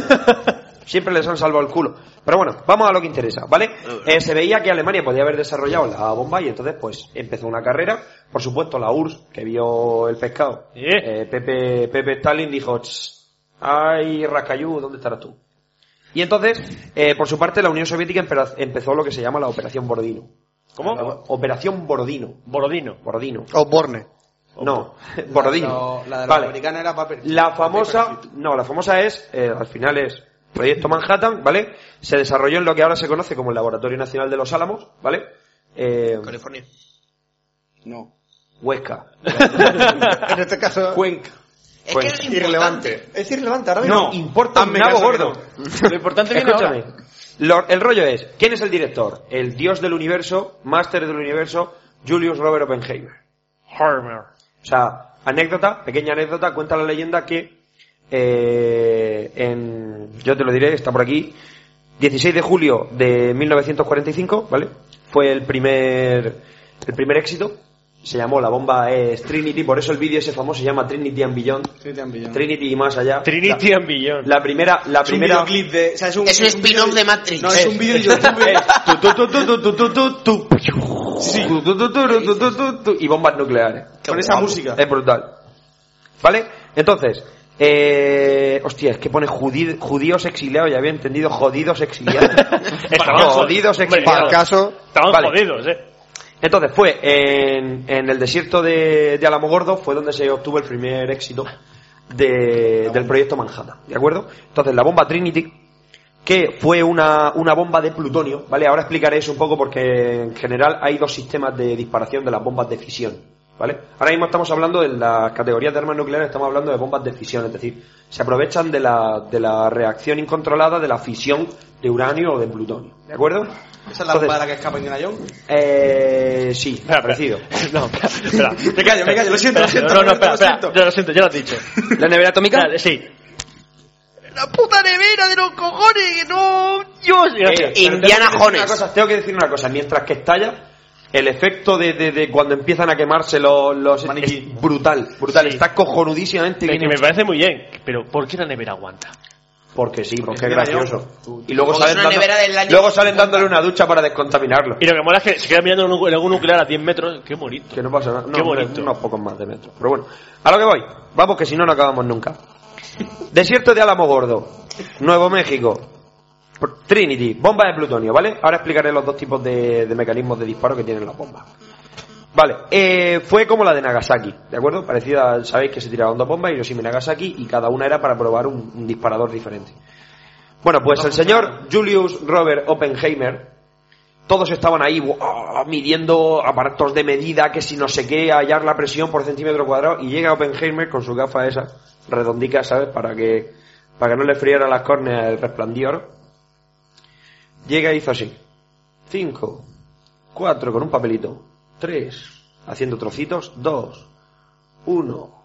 Siempre les han salvado el culo. Pero bueno, vamos a lo que interesa, ¿vale? Eh, se veía que Alemania podía haber desarrollado la bomba y entonces pues empezó una carrera. Por supuesto la U R S S, que vio el pescado. Yeah. Eh, Pepe, Pepe Stalin dijo, "Ch, ay, Rascayú, ¿dónde estarás tú?" Y entonces, eh, por su parte, la Unión Soviética empera- empezó lo que se llama la Operación Borodino. ¿Cómo? La Operación Borodino. Borodino. Borodino. O Borne. No, Borodino. La, la de los Vale. americanos era papel. La famosa, no, la famosa es, eh, al final es Proyecto Manhattan, ¿vale? Se desarrolló en lo que ahora se conoce como el Laboratorio Nacional de los Álamos, ¿vale? Eh, California. No. Huesca. En este caso, Cuenca. Es Pues, que es irrelevante. irrelevante. Es irrelevante ahora mismo. No, importa un hazme nabo caso que gordo. Lo importante viene ahora. Escúchame. Lo- el rollo es, ¿quién es el director? El dios del universo, máster del universo, Julius Robert Oppenheimer. Harmer. O sea, anécdota, pequeña anécdota, cuenta la leyenda que eh, en, yo te lo diré, está por aquí, dieciséis de julio de mil novecientos cuarenta y cinco, ¿vale? Fue el primer, el primer éxito, se llamó, la bomba es Trinity, por eso el vídeo ese famoso se llama Trinity and Beyond, Sí, te han pillado. Trinity y más allá. Trinity la, and Beyond. la primera, la Es un primera, videoclip de... O sea, es un, Es un spin-off vídeo de Matrix. No, es un vídeo de YouTube. es tu, tu, tu, tu, tu, tu, tu, tu, tu. Sí. Tu, tu, tu, tu, tu, tu, tu, tu, y bombas nucleares. Con esa música. Es brutal. ¿Vale? Entonces, eh, hostia, es que pone judí- judíos exiliados, ya había entendido, jodidos exiliados. Estaban jodidos hombre, exiliados. Para el caso, Estaban Vale. jodidos, eh. Entonces fue en, en el desierto de, de Alamogordo, fue donde se obtuvo el primer éxito de- del proyecto Manhattan, ¿de acuerdo? Entonces la bomba Trinity, que fue una, una bomba de plutonio, ¿vale? Ahora explicaré eso un poco porque en general hay dos sistemas de disparación de las bombas de fisión, ¿vale? Ahora mismo estamos hablando de las categorías de armas nucleares, estamos hablando de bombas de fisión, es decir, se aprovechan de la, de la reacción incontrolada de la fisión de uranio o de plutonio, ¿de acuerdo? Esa es la Entonces, bomba de la que escapa Indiana Jones. Eh, sí, Espera, espera. parecido. No, espera, espera. Me callo, me callo, lo siento, lo siento. No, no, espera, lo espera. siento. Ya lo siento, ya lo has dicho. ¿La nevera atómica? Dale, sí. La puta nevera de los cojones, que no... Dios. Eh, pero Indiana tengo que decir Jones. una cosa, tengo que decir una cosa, mientras que estalla, el efecto de, de, de cuando empiezan a quemarse los... los Maniquí. es brutal, brutal, Sí. está cojonudísimamente Que bien me hecho. parece muy bien, pero ¿por qué la nevera aguanta? Porque sí, porque es Indiana gracioso. Jones. Y luego Porque salen, es una dando- nevera del año luego salen cincuenta. dándole una ducha para descontaminarlo. Y lo que mola es que se queda mirando en un, en algún nuclear a diez metros. Qué bonito. Que no pasa nada. No, Qué hombre, bonito. unos pocos más de metros. Pero bueno, a lo que voy. Vamos, que si no, no acabamos nunca. Desierto de Alamogordo, Nuevo México, Trinity, bomba de plutonio, ¿vale? Ahora explicaré los dos tipos de, de mecanismos de disparo que tienen las bombas. Vale, eh, fue como la de Nagasaki, ¿de acuerdo? Parecida, sabéis que se tiraban dos bombas, Hiroshima y Nagasaki, y cada una era para probar un, un disparador diferente. Bueno, pues el señor Julius Robert Oppenheimer todos estaban ahí ¡buah! Midiendo aparatos de medida, que si no sé qué, hallar la presión por centímetro cuadrado, y llega Oppenheimer con su gafa esa, redondica, ¿sabes? Para que, para que no le friera las córneas el resplandor. Llega y hizo así. Cinco, cuatro, con un papelito. Tres, haciendo trocitos. Dos, uno,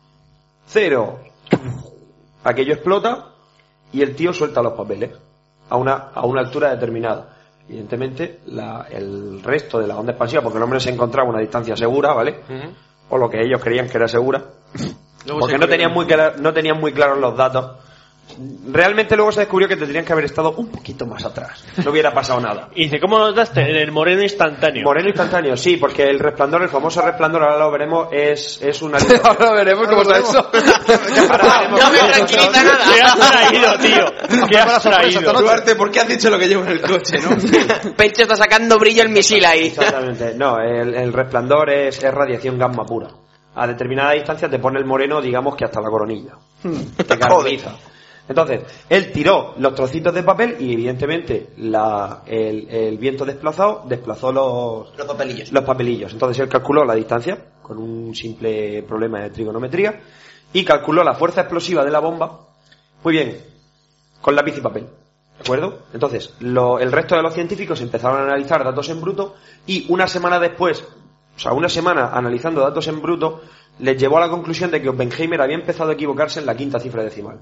cero. Aquello explota y el tío suelta los papeles a una, a una altura determinada. Evidentemente, la, el resto de la onda expansiva, porque el hombre se encontraba a una distancia segura, ¿vale? Uh-huh. O lo que ellos creían que era segura. Porque no tenían, muy clara, no tenían muy claros los datos. Realmente luego se descubrió que tendrían que haber estado un poquito más atrás. No hubiera pasado nada. Y dice, ¿cómo lo notaste? En el moreno instantáneo. Moreno instantáneo, sí, porque el resplandor, el famoso resplandor, ahora lo veremos, es, es una... ahora lo veremos, ¿cómo está eso? No, no me tranquiliza nada. ¿Qué has traído, tío? ¿Qué has traído? Duarte, ¿por qué has dicho lo que llevo en el coche, no? Pecho está sacando brillo el misil ahí. Exactamente. No, el, el resplandor es, es radiación gamma pura. A determinada distancia te pone el moreno, digamos que hasta la coronilla. Te carboniza. Entonces, él tiró los trocitos de papel y evidentemente la, el, el viento desplazado desplazó los, los papelillos. los papelillos. Entonces él calculó la distancia con un simple problema de trigonometría y calculó la fuerza explosiva de la bomba, muy bien, con lápiz y papel. ¿De acuerdo? Entonces, lo, el resto de los científicos empezaron a analizar datos en bruto y una semana después, o sea, una semana analizando datos en bruto, les llevó a la conclusión de que Oppenheimer había empezado a equivocarse en la quinta cifra decimal.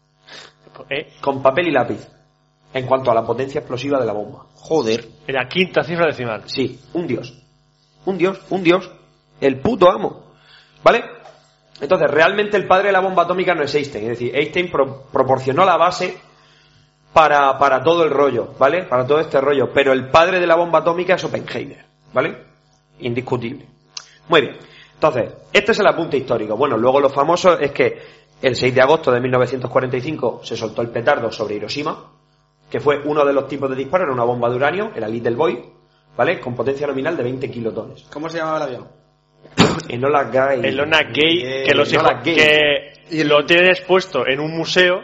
¿Eh? Con papel y lápiz. En cuanto a la potencia explosiva de la bomba. Joder. En la quinta cifra decimal. Sí, un dios. Un dios, un dios. El puto amo. ¿Vale? Entonces, realmente el padre de la bomba atómica no es Einstein. Es decir, Einstein pro- proporcionó la base para, para todo el rollo, ¿vale? Para todo este rollo. Pero el padre de la bomba atómica es Oppenheimer, ¿vale? Indiscutible. Muy bien. Entonces, este es el apunte histórico. Bueno, luego lo famoso es que el seis de agosto de mil novecientos cuarenta y cinco se soltó el petardo sobre Hiroshima, que fue uno de los tipos de disparo, era una bomba de uranio, era Little Boy, ¿vale? Con potencia nominal de veinte kilotones. ¿Cómo se llamaba el avión? Enola Gay. Enola Gay, que, los Enola Gay. que y lo tienen expuesto en un museo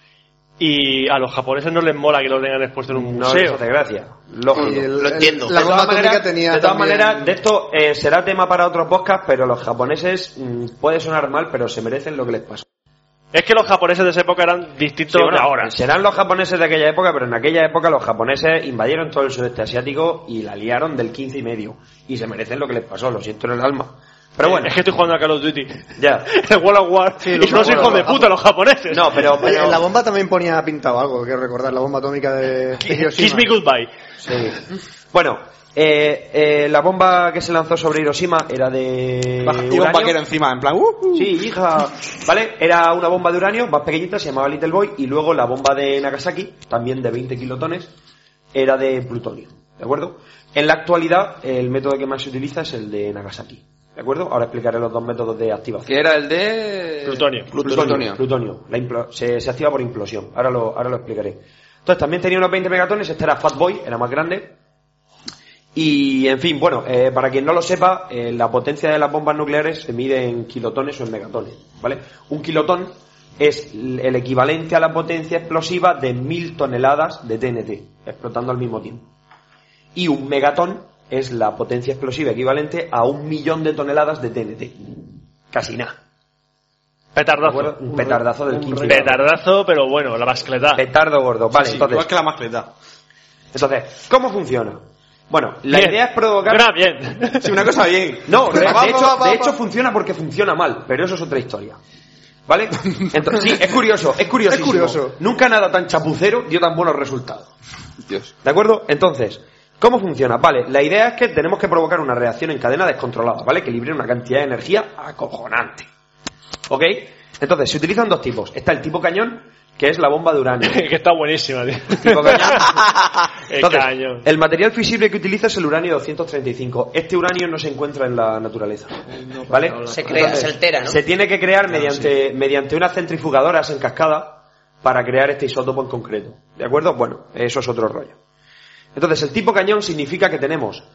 y a los japoneses no les mola que lo tengan expuesto en un No museo. les hace gracia. Lógico. Y el- Lo entiendo. La De bomba todas atómica maneras, tenía de todas también- maneras, de esto eh, será tema para otro podcast, pero los japoneses mmm, puede sonar mal, pero se merecen lo que les pasó. Es que los japoneses de esa época eran distintos Sí, bueno, de ahora. serán los japoneses de aquella época, pero en aquella época los japoneses invadieron todo el sudeste asiático y la liaron del quince y medio. Y se merecen lo que les pasó, lo siento en el alma. Pero bueno, Es que estoy jugando a Call of Duty. ya. El World of War. y los no soy hijos de puta los japoneses. No, pero, Oye, pero en la bomba también ponía pintado algo, quiero recordar, la bomba atómica de, de Hiroshima. Kiss me goodbye. sí. Bueno, eh, eh, la bomba que se lanzó sobre Hiroshima era de Iba un uranio. vaquero encima, en plan, uh, uh. Sí, hija, ¿vale? Era una bomba de uranio más pequeñita, se llamaba Little Boy, y luego la bomba de Nagasaki, también de veinte kilotones, era de plutonio, ¿de acuerdo? En la actualidad, el método que más se utiliza es el de Nagasaki, ¿de acuerdo? Ahora explicaré los dos métodos de activación. Que era el de... Plutonio. Plutonio. Plutonio. La implo- se, se activa por implosión. Ahora lo, ahora lo explicaré. Entonces también tenía unos veinte megatones, este era Fat Boy, era más grande. Y, en fin, bueno, eh, para quien no lo sepa, eh, la potencia de las bombas nucleares se mide en kilotones o en megatones, ¿vale? Un kilotón es l- el equivalente a la potencia explosiva de mil toneladas de T N T, explotando al mismo tiempo. Y un megatón es la potencia explosiva equivalente a un millón de toneladas de T N T. Casi nada. ¿De Petardazo. acuerdo? Un petardazo del quince. Petardazo, pero bueno, la mascleta. Petardo gordo. Vale, Sí, sí, entonces, igual que la mascleta. entonces, ¿cómo funciona? Bueno, la Bien. idea es provocar... Suena bien. Sí, una cosa bien. No, de, Va, va, de hecho, va, va, de va. hecho funciona porque funciona mal, pero eso es otra historia. ¿Vale? Entonces, sí, es curioso, es curioso. Es curioso. Nunca nada tan chapucero dio tan buenos resultados. Dios. ¿De acuerdo? Entonces, ¿cómo funciona? Vale, la idea es que tenemos que provocar una reacción en cadena descontrolada, ¿vale? Que libre una cantidad de energía acojonante. ¿Ok? Entonces, se utilizan dos tipos. Está el tipo cañón, que es la bomba de uranio. que está buenísima, tío. Tipo cañón. El Entonces, cañón. el material fisible que utiliza es el uranio doscientos treinta y cinco. Este uranio no se encuentra en la naturaleza, ¿vale? Se crea, se altera, ¿no? Se tiene que crear mediante, mediante unas centrifugadoras en cascada para crear este isótopo en concreto, ¿de acuerdo? Bueno, eso es otro rollo. Entonces, el tipo cañón significa que tenemos,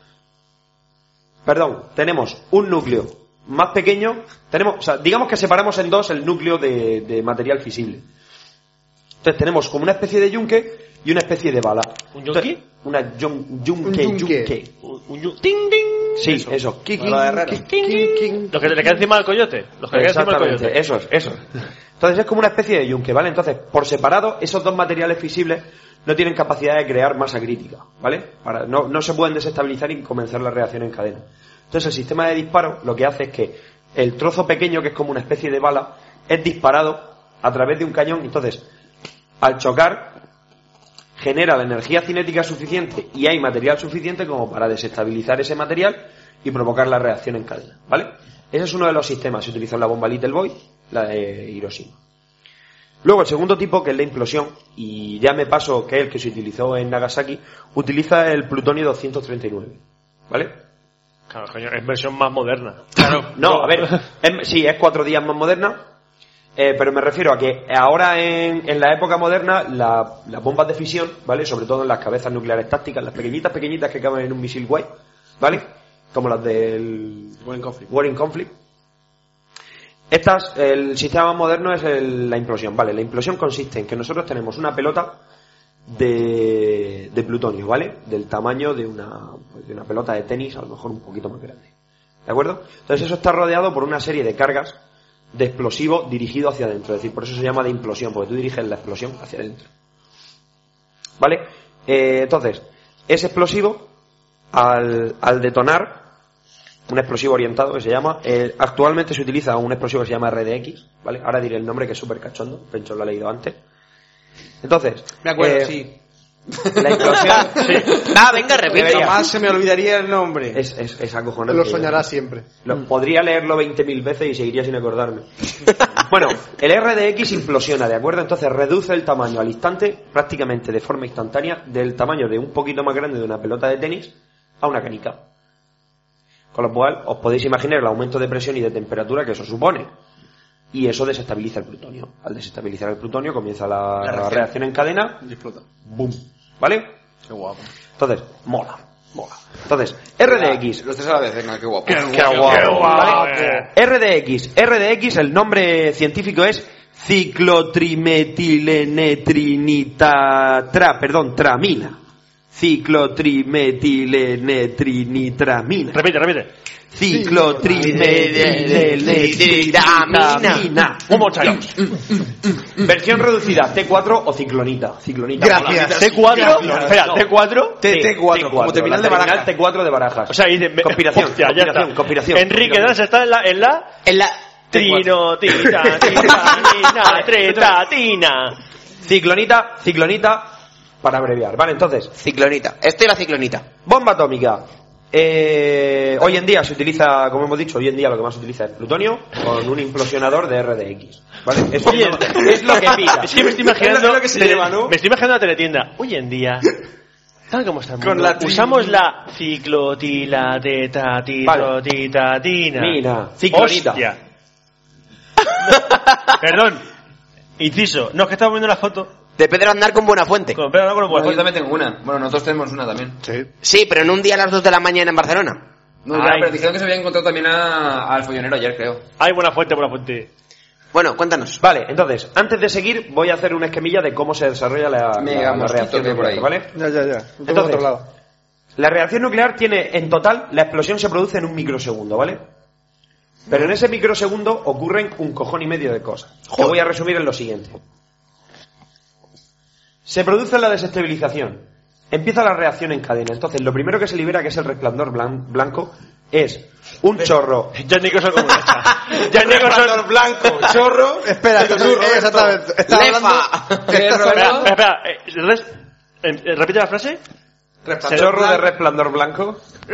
perdón, tenemos un núcleo más pequeño, tenemos, o sea, digamos que separamos en dos el núcleo de, de material fisible. Entonces tenemos como una especie de yunque y una especie de bala. ¿Un yunque? Entonces, Una yun- yunque, Un yunque. yunque. Un, un yu- ting, ting. Sí, eso. eso. Bala de Herrera. Los que le quedan encima del coyote. Los que le quedan encima del Exactamente, coyote. eso es, eso es. Entonces es como una especie de yunque, ¿vale? Entonces, por separado, esos dos materiales fisibles no tienen capacidad de crear masa crítica, ¿vale? Para, no, no se pueden desestabilizar y comenzar la reacción en cadena. Entonces el sistema de disparo lo que hace es que el trozo pequeño, que es como una especie de bala, es disparado a través de un cañón. Entonces, al chocar, genera la energía cinética suficiente y hay material suficiente como para desestabilizar ese material y provocar la reacción en cadena, ¿vale? Ese es uno de los sistemas. Se utilizó en la bomba Little Boy, la de Hiroshima. Luego el segundo tipo, que es la implosión, y ya me paso que el que se utilizó en Nagasaki, utiliza el plutonio doscientos treinta y nueve, ¿vale? Claro, coño, es versión más moderna. Claro. No, a ver, es- sí, es cuatro días más moderna, eh, pero me refiero a que ahora en, en la época moderna la- las bombas de fisión, ¿vale? Sobre todo en las cabezas nucleares tácticas, las pequeñitas, pequeñitas que caben en un misil guay, ¿vale? Como las del Buen conflicto. War in Conflict. Estas, el sistema más moderno es el- la implosión, ¿vale? La implosión consiste en que nosotros tenemos una pelota de, de plutonio, ¿vale? Del tamaño de una, pues, de una pelota de tenis, a lo mejor un poquito más grande. ¿De acuerdo? Entonces eso está rodeado por una serie de cargas de explosivo dirigido hacia adentro. Es decir, por eso se llama de implosión, porque tú diriges la explosión hacia adentro. ¿Vale? Eh, entonces, ese explosivo, al, al detonar, un explosivo orientado que se llama, eh, actualmente se utiliza un explosivo que se llama R D X, ¿vale? Ahora diré el nombre, que es súper cachondo, Pencho lo ha leído antes. Entonces, Me acuerdo, eh, sí. la implosión Ah, venga, repite. Jamás se me olvidaría el nombre. es, es, es acojonante. Lo soñarás siempre. Lo- podría leerlo veinte mil veces y seguiría sin acordarme. Bueno, el R D X implosiona, ¿de acuerdo? Entonces reduce el tamaño al instante, prácticamente de forma instantánea, del tamaño de un poquito más grande de una pelota de tenis a una canica. Con lo cual, os podéis imaginar el aumento de presión y de temperatura que eso supone. Y eso desestabiliza el plutonio. Al desestabilizar el plutonio comienza la, La reacción. reacción en cadena. Y explota. ¡Boom! ¿Vale? Qué guapo. Entonces, mola, mola. Entonces, R D X. Los tres a la vez, venga, qué guapo. Qué guapo. ¿Vale? R D X. R D X, el nombre científico es ciclotrimetilnetrinitratra, perdón, tramina. Ciclotrimetilnetrinitramina. Repite, repite. Ciclotrimetilnetrinitramina. Un more time. Versión reducida, T cuatro o ciclonita. Ciclonita. Gracias. T cuatro. Espera, T cuatro. Sí, T cuatro, como terminal la de Barajas. T cuatro de Barajas. O sea, dice... me- Conspiración, Hostia, ya conspiración, está. conspiración, Enrique conspiración. Das está en la... En la En la... Trino, tita, tita, nina, treta, tina. Ciclonita, ciclonita, para abreviar. Vale, entonces, Ciclonita. Esto y la ciclonita. bomba atómica. Eh, hoy en día se utiliza, como hemos dicho, hoy en día lo que más se utiliza es plutonio con un implosionador de R D X. ¿Vale? Eso Oye, es lo que pilla. Es que me estoy imaginando... Es lo- es lo que se tele- lleva, ¿no? Me estoy imaginando la teletienda. Hoy en día... Tal como está el Con mundo, la tri- usamos la ciclotila, teta, Vale. tita, tina. Mina, ciclonita. Hostia. Perdón. Inciso. No, es que estaba viendo la foto. De Pedro Aznar con buena fuente. Con Pedro, no con Bueno, yo el también tengo una. Bueno, nosotros tenemos una también. Sí, pero en un día a las dos de la mañana en Barcelona. No, ya, Ay. pero dijeron que se había encontrado también a- al follonero ayer, creo. Hay buena fuente, buena fuente. Bueno, cuéntanos. Vale, entonces, antes de seguir, voy a hacer una esquemilla de cómo se desarrolla la, Mega la- la mosquito reacción que hay por nuclear, ¿vale? Ya, ya, ya. Lo tengo Entonces, otro lado. La reacción nuclear tiene, en total, la explosión se produce en un microsegundo, ¿vale? Pero en ese microsegundo ocurren un cojón y medio de cosas. Que voy a resumir en lo siguiente. Se produce la desestabilización. Empieza la reacción en cadena. Entonces, lo primero que se libera, que es el resplandor blan- blanco, es un chorro. Ya Nicholson como esta. Ya Nicholson... blanco, chorro. Espera, que susurro, eh, exactamente. Estaba hablando... Lefa. estás Espera, hablando- espera, espera. eh, res- eh, eh, Repite la frase. Chorro de resplandor blanco.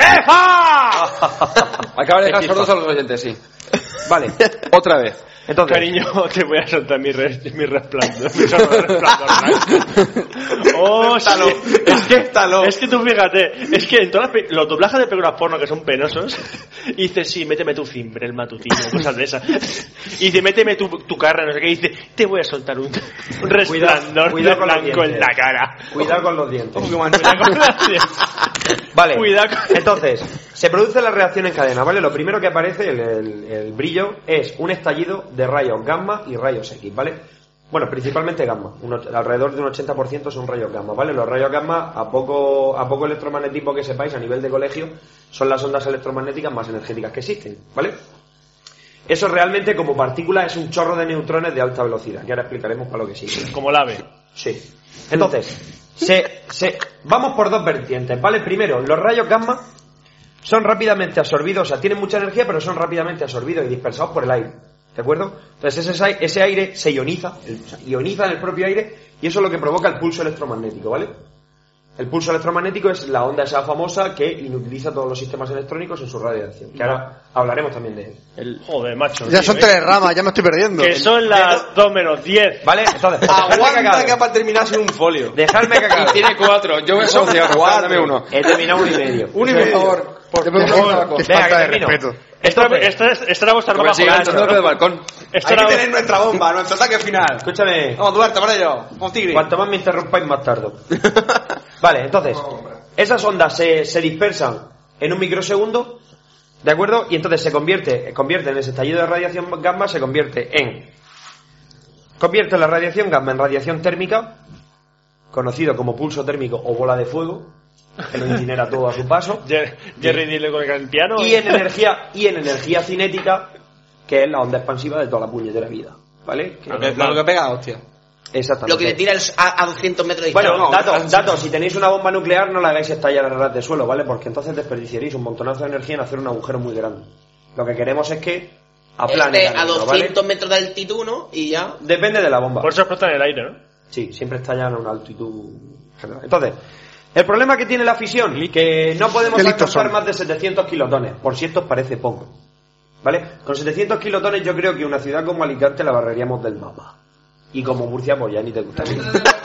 Acaba de dejar sordos a los oyentes, sí. Vale. Otra vez. Entonces, Cariño, te voy a soltar mi, res- mi resplandor. Mi chorro de resplandor blanco. Oh, sí. Es que, es que tú fíjate, es que en todas las pe- los doblajes de películas porno que son penosos, y dice, sí, méteme tu cimbre, el matutino, cosas de esas. Y dice, méteme tu, tu carra, no sé qué, y dice, te voy a soltar un, un resplandor cuidado de con los blanco en dientes. la cara. cuidado con los dientes. Cuidado con los dientes. Vale, Cuidado con- entonces, se produce la reacción en cadena, ¿vale? Lo primero que aparece, el, el- el brillo, es un estallido de rayos gamma y rayos X, ¿vale? Bueno, principalmente gamma. Un, alrededor de un ochenta por ciento son rayos gamma, ¿vale? Los rayos gamma, a poco, a poco electromagnetismo que sepáis a nivel de colegio, son las ondas electromagnéticas más energéticas que existen, ¿vale? Eso realmente como partícula es un chorro de neutrones de alta velocidad, que ahora explicaremos para lo que sirve. Como el ave. Sí. Entonces, se, se, vamos por dos vertientes, ¿vale? Primero, los rayos gamma son rápidamente absorbidos, o sea, tienen mucha energía, pero son rápidamente absorbidos y dispersados por el aire, ¿de acuerdo? Entonces ese, ese aire se ioniza, el, o sea, ioniza en el propio aire, y eso es lo que provoca el pulso electromagnético, ¿vale? El pulso electromagnético es la onda esa famosa que inutiliza todos los sistemas electrónicos en su radiación, que ahora hablaremos también de él. El... Joder, macho. Ya tío, son ¿eh? tres ramas, ya me estoy perdiendo. Que son las dos menos diez. ¿Vale? Entonces, Aguanta que para terminar sin un folio. dejadme que Y acabe. tiene cuatro. Yo voy a solucionar. Dame uno. He terminado uno y medio. Un y Por medio. favor. Qué Venga, falta que de termino. respeto. Esto, Entonces, esto, es, esto era vuestra Como broma sigue jugada, lanzando ¿no? del balcón. Esto Hay era... que tener nuestra bomba, nuestro ataque final. escúchame. Vamos, Duarte, para ello. Vamos, tigre. Cuanto más me interrumpáis, más tardo. Vale, entonces, esas ondas se, se dispersan en un microsegundo, ¿de acuerdo? Y entonces se convierte, convierte en ese estallido de radiación gamma, se convierte en... Convierte la radiación gamma en radiación térmica, conocido como pulso térmico o bola de fuego, que lo incinera todo a su paso. Jer- Jerry Dile con el piano. Y en energía, y en energía cinética, que es la onda expansiva de toda la puñetera vida, ¿vale? Que- Lo que, lo que pega, hostia. Exactamente. Lo que le tira el- a, a doscientos metros de Bueno, distancia. no, datos, datos, si tenéis una bomba nuclear no la hagáis estallar a ras de suelo, ¿vale? Porque entonces desperdiciaréis un montonazo de energía en hacer un agujero muy grande. Lo que queremos es que aplane Este la a negro, doscientos ¿vale? metros de altitud, ¿no? Y ya. Depende de la bomba. Por eso explota en el aire, ¿no? Sí, siempre estallan a una altitud general. Entonces, el problema que tiene la fisión, que no podemos Qué listos alcanzar son. más de setecientos kilotones, por si esto os parece poco. ¿Vale? Con setecientos kilotones yo creo que una ciudad como Alicante la barreríamos del mapa. Y como Murcia, pues ya ni te gustaría.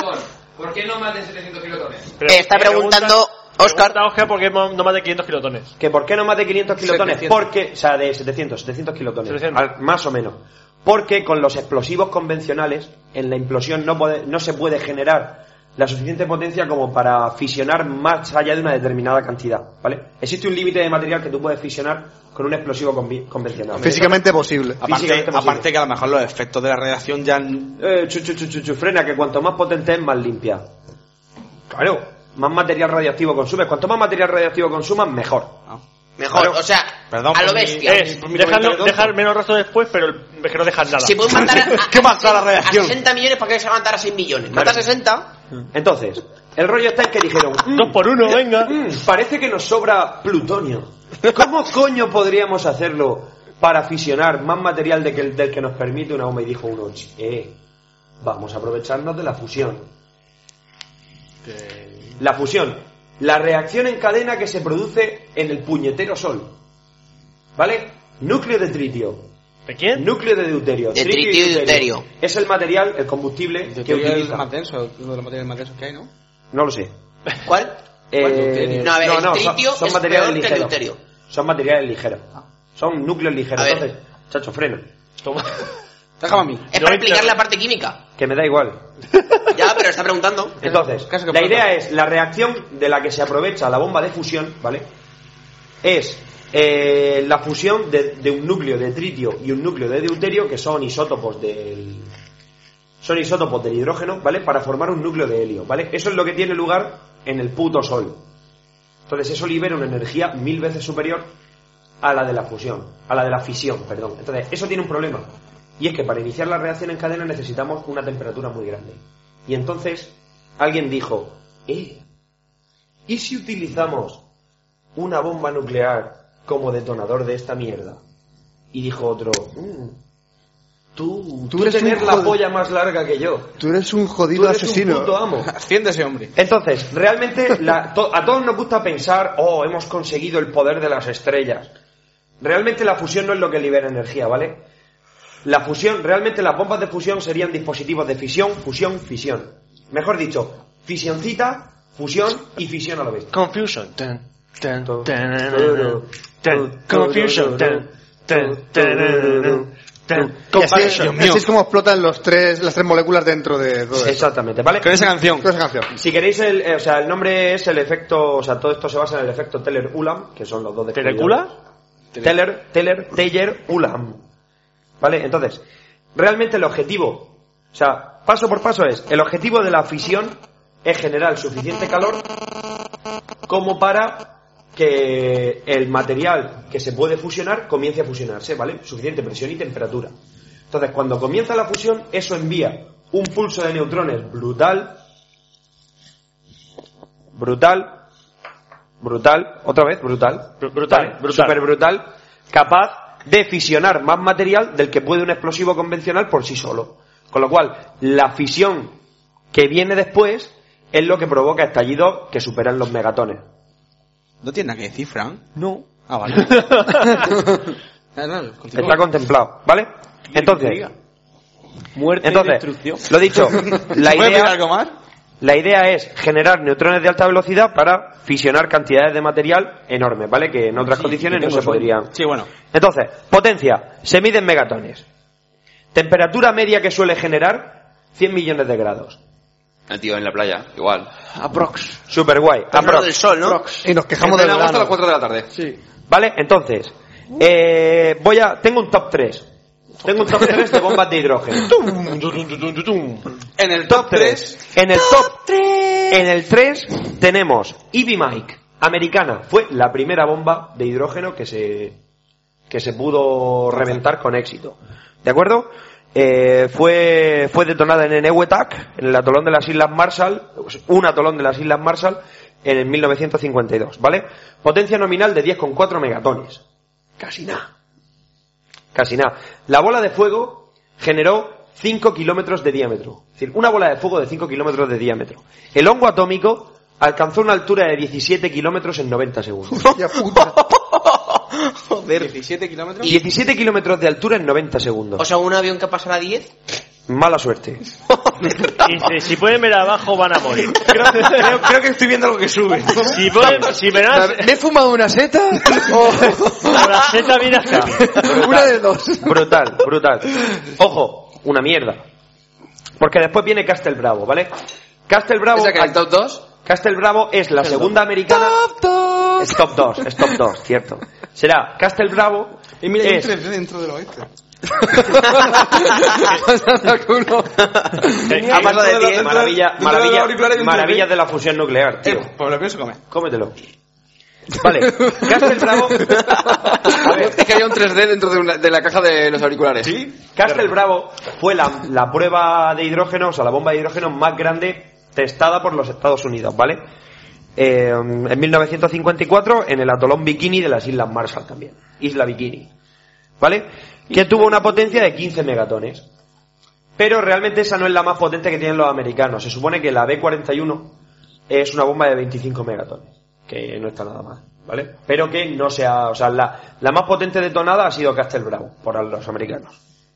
¿Por qué no más de setecientos kilotones? Pero- Está preguntando Oscar. Pregunta Oscar por qué no no más de quinientos kilotones. ¿Que por qué no más de quinientos kilotones? setecientos. Porque, o sea, de setecientos, setecientos kilotones, setecientos. al- más o menos. Porque con los explosivos convencionales, en la implosión no, puede, no se puede generar la suficiente potencia como para fisionar más allá de una determinada cantidad, ¿vale? Existe un límite de material que tú puedes fisionar con un explosivo convi- convencional. Físicamente posible. Aparte, Físicamente posible. aparte que a lo mejor los efectos de la radiación ya... Eh, chu, chu, chu, chu, chu, frena, que cuanto más potente es, más limpia. Claro, más material radiactivo consumes. Cuanto más material radiactivo consumas, mejor. Mejor, Claro. o sea, Perdón a lo por mi- bestia. Es, por mi dejarlo, comentario tonto. dejar menos rastro después, pero el- es que no dejas nada. Si puedes matar a, a, ¿Qué pasa la a radiación? sesenta millones, ¿para qué se va a matar a seis millones? Mata a sesenta. Entonces, el rollo está en que dijeron... "Mm, Dos por uno, venga. Mm, parece que nos sobra plutonio. ¿Cómo coño podríamos hacerlo para fisionar más material de que el, del que nos permite una bomba? Y dijo uno, eh, vamos a aprovecharnos de la fusión. La fusión, la reacción en cadena que se produce en el puñetero sol. ¿Vale? Núcleo de tritio, ¿De quién? núcleo de deuterio. De tritio y deuterio. Es el material, el combustible que es el utiliza. más denso, uno de los materiales más densos que hay, ¿no? No lo sé. ¿Cuál? Eh, deuterio? No, a ver, el son- tritio son es materiales peor que el ligeros. deuterio. Son materiales ligeros. Son núcleos ligeros. A ver. Entonces, chacho, freno. Toma. Déjame a mí. Es No para hay explicar claro. la parte química. Que me da igual. Ya, pero está preguntando. Entonces, Caso que la pasa. idea es, la reacción de la que se aprovecha la bomba de fusión, ¿vale? Es eh, la fusión de, de un núcleo de tritio y un núcleo de deuterio, que son isótopos del... Son isótopos del hidrógeno, ¿vale? Para formar un núcleo de helio, ¿vale? Eso es lo que tiene lugar en el puto Sol. Entonces eso libera una energía mil veces superior a la de la fusión, a la de la fisión, perdón. Entonces, eso tiene un problema. Y es que para iniciar la reacción en cadena necesitamos una temperatura muy grande. Y entonces alguien dijo, eh, ¿y si utilizamos una bomba nuclear como detonador de esta mierda? Y dijo otro, mm, tú, Tú tú eres tener un la jod- polla más larga que yo. Tú eres un Tú jodido eres asesino. un puto amo. Asciende ese hombre. Entonces, realmente la- to- a todos nos gusta pensar, oh, hemos conseguido el poder de las estrellas. Realmente la fusión no es lo que libera energía, ¿vale? La fusión, realmente las bombas de fusión serían dispositivos de fisión, fusión, fisión. Mejor dicho, fisioncita, fusión y fisión a la vez. Confusion. Tan, tan, Tu, tan, tu, tan, tu, Confusion. tu, Tan, tan, tu, tan, tan, Y así, Confusion. así es como explotan los tres, las tres moléculas dentro de todo eso. Exactamente, ¿vale? Con esa canción. Toda esa canción. Si queréis, el, eh, o sea, el nombre es el efecto, o sea, todo esto se basa en el efecto Teller-Ulam, que son los dos de ¿Telecula? Teller, Teller, Teller, Ulam. ¿Vale? Entonces, realmente el objetivo, o sea, paso por paso es, el objetivo de la fisión es generar suficiente calor como para que el material que se puede fusionar comience a fusionarse, ¿vale? Suficiente presión y temperatura. Entonces, cuando comienza la fusión, eso envía un pulso de neutrones brutal, brutal, brutal, otra vez, brutal, brutal, ¿vale? brutal. Súper brutal, capaz de fisionar más material del que puede un explosivo convencional por sí solo. Con lo cual, la fisión que viene después es lo que provoca estallidos que superan los megatones. ¿No tiene nada que decir, Fran? No. Ah, vale. Ah, no, continúa. Está contemplado, ¿vale? Entonces, Muerte y entonces, destrucción. lo dicho, la ¿Se puede pedir idea, algo más? la idea es generar neutrones de alta velocidad para fisionar cantidades de material enormes, ¿vale? Que en otras Sí, condiciones que no tengo se sueño. podrían. Sí, bueno. Entonces, potencia, se mide en megatones. Temperatura media que suele generar, cien millones de grados. El tío en la playa, igual. Aprox. Super guay. Hablando del sol, ¿no? Y nos quejamos del Entrenamos hasta las verano. cuatro de la tarde. Sí. ¿Vale? Entonces, eh, voy a, tengo un top tres. Tengo un top tres de bombas de hidrógeno. En el top tres, En el top En el tres tenemos Ivy Mike, americana. Fue la primera bomba de hidrógeno que se que se pudo reventar con éxito. ¿De acuerdo? Eh, fue fue detonada en Enewetak, en el atolón de las Islas Marshall, un atolón de las Islas Marshall, en el mil novecientos cincuenta y dos, ¿vale? Potencia nominal de diez coma cuatro megatones. Casi nada. Casi nada. La bola de fuego generó cinco kilómetros de diámetro. Es decir, una bola de fuego de cinco kilómetros de diámetro. El hongo atómico alcanzó una altura de diecisiete kilómetros en noventa segundos. Ya puta. joder, diecisiete kilómetros. diecisiete kilómetros de altura en noventa segundos. O sea, un avión que pasara diez. Mala suerte. Dice, si pueden ver abajo van a morir. Creo, creo, creo que estoy viendo algo que sube. Si, pueden, si verás, ¿Me he fumado una seta? la seta viene acá. Una de dos. Brutal, brutal. Ojo, una mierda. Porque después viene Castle Bravo, ¿vale? Castle Bravo... ¿Esa que era el top dos? Castle Bravo es la segunda americana... Es top dos, es top dos, cierto. Será Castle Bravo... Y mira, hay un es... tres D dentro del oeste. Ha pasado de ti, maravilla, dentro de los maravilla, auriculares hay un maravillas tres D. de la fusión nuclear, tío. Eh, pues lo pienso comer. Cómetelo. Vale, Castle Bravo... A ver, Es que había un tres D dentro de, una- de la caja de los auriculares. ¿Sí? Castle Bravo fue la, la prueba de hidrógeno, o sea, la bomba de hidrógeno más grande testada por los Estados Unidos, ¿vale? Eh, en mil novecientos cincuenta y cuatro, en el atolón Bikini de las Islas Marshall también. Isla Bikini. ¿Vale? Que tuvo una potencia de quince megatones. Pero realmente esa no es la más potente que tienen los americanos. Se supone que la B cuarenta y uno es una bomba de veinticinco megatones. Que no está nada mal, ¿vale? Pero que no sea... O sea, la, la más potente detonada ha sido Castle Bravo, por los americanos.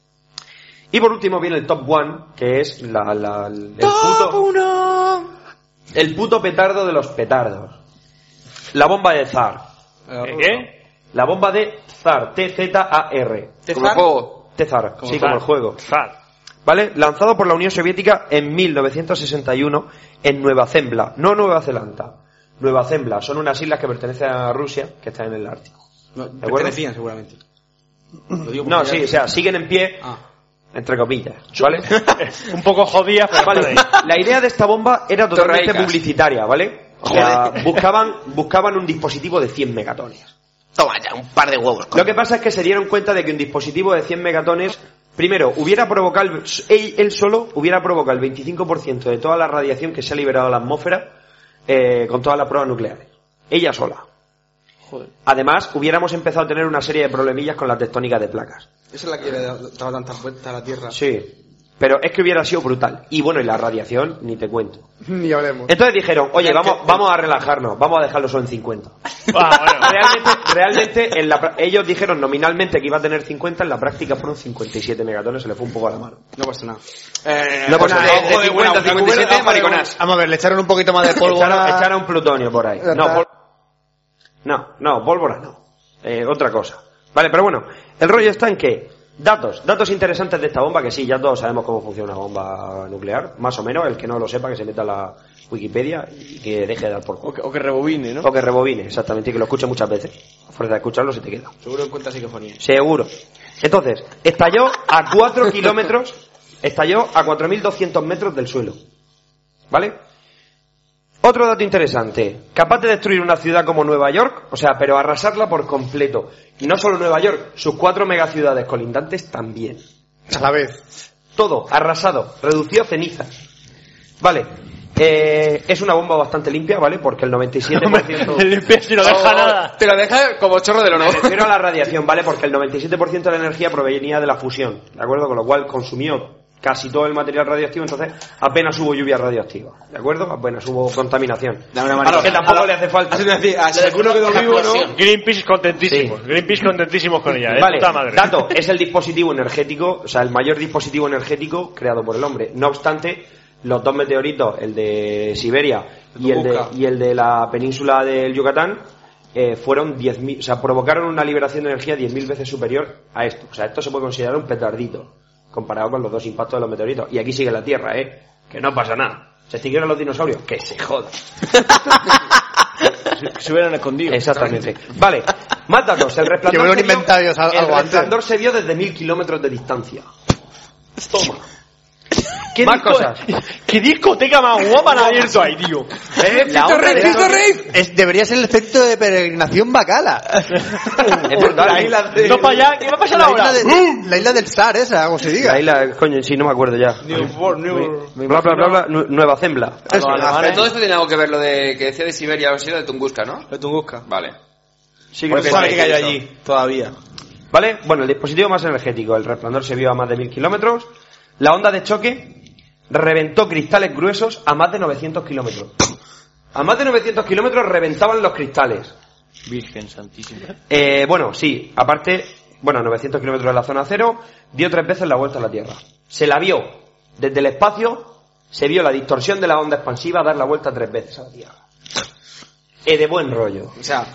Y por último viene el top one, que es la, la, el, puto... El puto petardo de los petardos. La bomba de Tsar. ¿Qué? La bomba de Tsar. T Z A R. Como el juego. Tsar. Sí, Tsar. como el juego. Zar. ¿Vale? Lanzado por la Unión Soviética en mil novecientos sesenta y uno en Nueva Zembla. No Nueva Zelanda. Nueva Zembla. Son unas islas que pertenecen a Rusia, que están en el Ártico. No, ¿De acuerdo? pertenecían seguramente. Lo digo No, porque sí, ya- o sea, siguen en pie, Ah. entre comillas, ¿vale? Un poco jodida, pero Vale, la idea de esta bomba era totalmente Torreicas. publicitaria, ¿vale? O sea, buscaban, buscaban un dispositivo de cien megatones. Toma ya, un par de huevos. Lo que pasa es que se dieron cuenta de que un dispositivo de cien megatones, primero, hubiera provocado, el- él, él solo hubiera provocado el veinticinco por ciento de toda la radiación que se ha liberado a la atmósfera eh, con todas las pruebas nucleares. Ella sola. Además, hubiéramos empezado a tener una serie de problemillas con la tectónica de placas. Esa es la que le daba tantas vueltas a la Tierra. Sí. Pero es que hubiera sido brutal. Y bueno, y la radiación, ni te cuento. Ni hablemos. Entonces dijeron, oye, vamos, vamos a relajarnos, vamos a dejarlo solo en cincuenta. Ah, bueno. Realmente, realmente en la, pra- ellos dijeron nominalmente que iba a tener cincuenta, en la práctica fueron cincuenta y siete megatones, se le fue un poco a la mano. No pasa nada. Eh, No pasa una- nada. ojo De de cincuenta, buena- cincuenta y siete, ojo de buena- mariconas. Vamos a ver, le echaron un poquito más de pólvora. Echaron, echaron plutonio por ahí. Ya No, está. pol- no, no, pólvora no. Eh, otra cosa. Vale, pero bueno, el rollo está en que datos, datos interesantes de esta bomba, que sí, ya todos sabemos cómo funciona una bomba nuclear, más o menos, el que no lo sepa que se meta a la Wikipedia y que deje de dar por O culo. que, o que rebobine, ¿no? O que rebobine, exactamente, y que lo escuche muchas veces. A fuerza de escucharlo se te queda. Seguro encuentra psicofonía. Seguro. Entonces, estalló a cuatro kilómetros, Estalló a cuatro mil doscientos metros del suelo. ¿Vale? Otro dato interesante. Capaz de destruir una ciudad como Nueva York, o sea, pero arrasarla por completo. Y no solo Nueva York, sus cuatro megaciudades colindantes también. A la vez. Todo, arrasado, reducido a cenizas. Vale. Eh, es una bomba bastante limpia, ¿vale? Porque el noventa y siete por ciento... limpia si no deja Oh, nada. Te la deja como chorro de Me lono. refiero a la radiación, ¿vale? Porque el noventa y siete por ciento de la energía provenía de la fusión, ¿de acuerdo? Con lo cual consumió casi todo el material radioactivo, entonces apenas hubo lluvia radioactiva, ¿de acuerdo? Apenas hubo contaminación. De una A manera. lo que tampoco le hace falta. Así me decía, ah, si alguno quedó vivo, ¿no? Greenpeace contentísimos. Sí. Greenpeace contentísimos con ella, ¿eh? Vale, Puta madre. dato, es el dispositivo energético, o sea, el mayor dispositivo energético creado por el hombre. No obstante, los dos meteoritos, el de Siberia y el de, Tunguska. y el de la península del Yucatán, eh, fueron diez mil, o sea, provocaron una liberación de energía diez mil veces superior a esto. O sea, esto se puede considerar un petardito comparado con los dos impactos de los meteoritos. Y aquí sigue la Tierra, ¿eh? Que no pasa nada. ¿Se extinguieron los dinosaurios? Que se joda. Se hubieran escondido. Exactamente. Vale, más datos. El Que resplandor, hubieran se vio, inventado ellos al- el algo antes. resplandor se vio desde mil kilómetros de distancia. Toma. ¿Qué Más disco- cosas. ¿Qué discoteca más guapa han abierto ahí, tío? ¿Eh? La onda de esto- Es, debería ser el centro de peregrinación Bacala. Es brutal. La isla de- No para allá, ¿qué va a pasar La ahora? isla, de, la isla del Zar, esa, como se diga. La isla, coño, sí, no me acuerdo ya. New, new, Bla, bla, bla, bla, Nu- Nueva Zembla. Eso, Pero todo esto tiene algo que ver lo de que decía de Siberia o así, lo de Tunguska, ¿no? de Tunguska. Vale. Sí, Porque creo que sabe sí. que cayó allí, todavía. ¿Vale? Bueno, el dispositivo más energético. El resplandor se vio a más de mil kilómetros. La onda de choque reventó cristales gruesos a más de novecientos kilómetros. A más de novecientos kilómetros reventaban los cristales. Virgen santísima. Eh, bueno, sí, aparte, bueno, novecientos kilómetros de la zona cero, dio tres veces la vuelta a la Tierra. Se la vio desde el espacio, se vio la distorsión de la onda expansiva dar la vuelta tres veces a la Tierra. Eh, de buen rollo. O sea,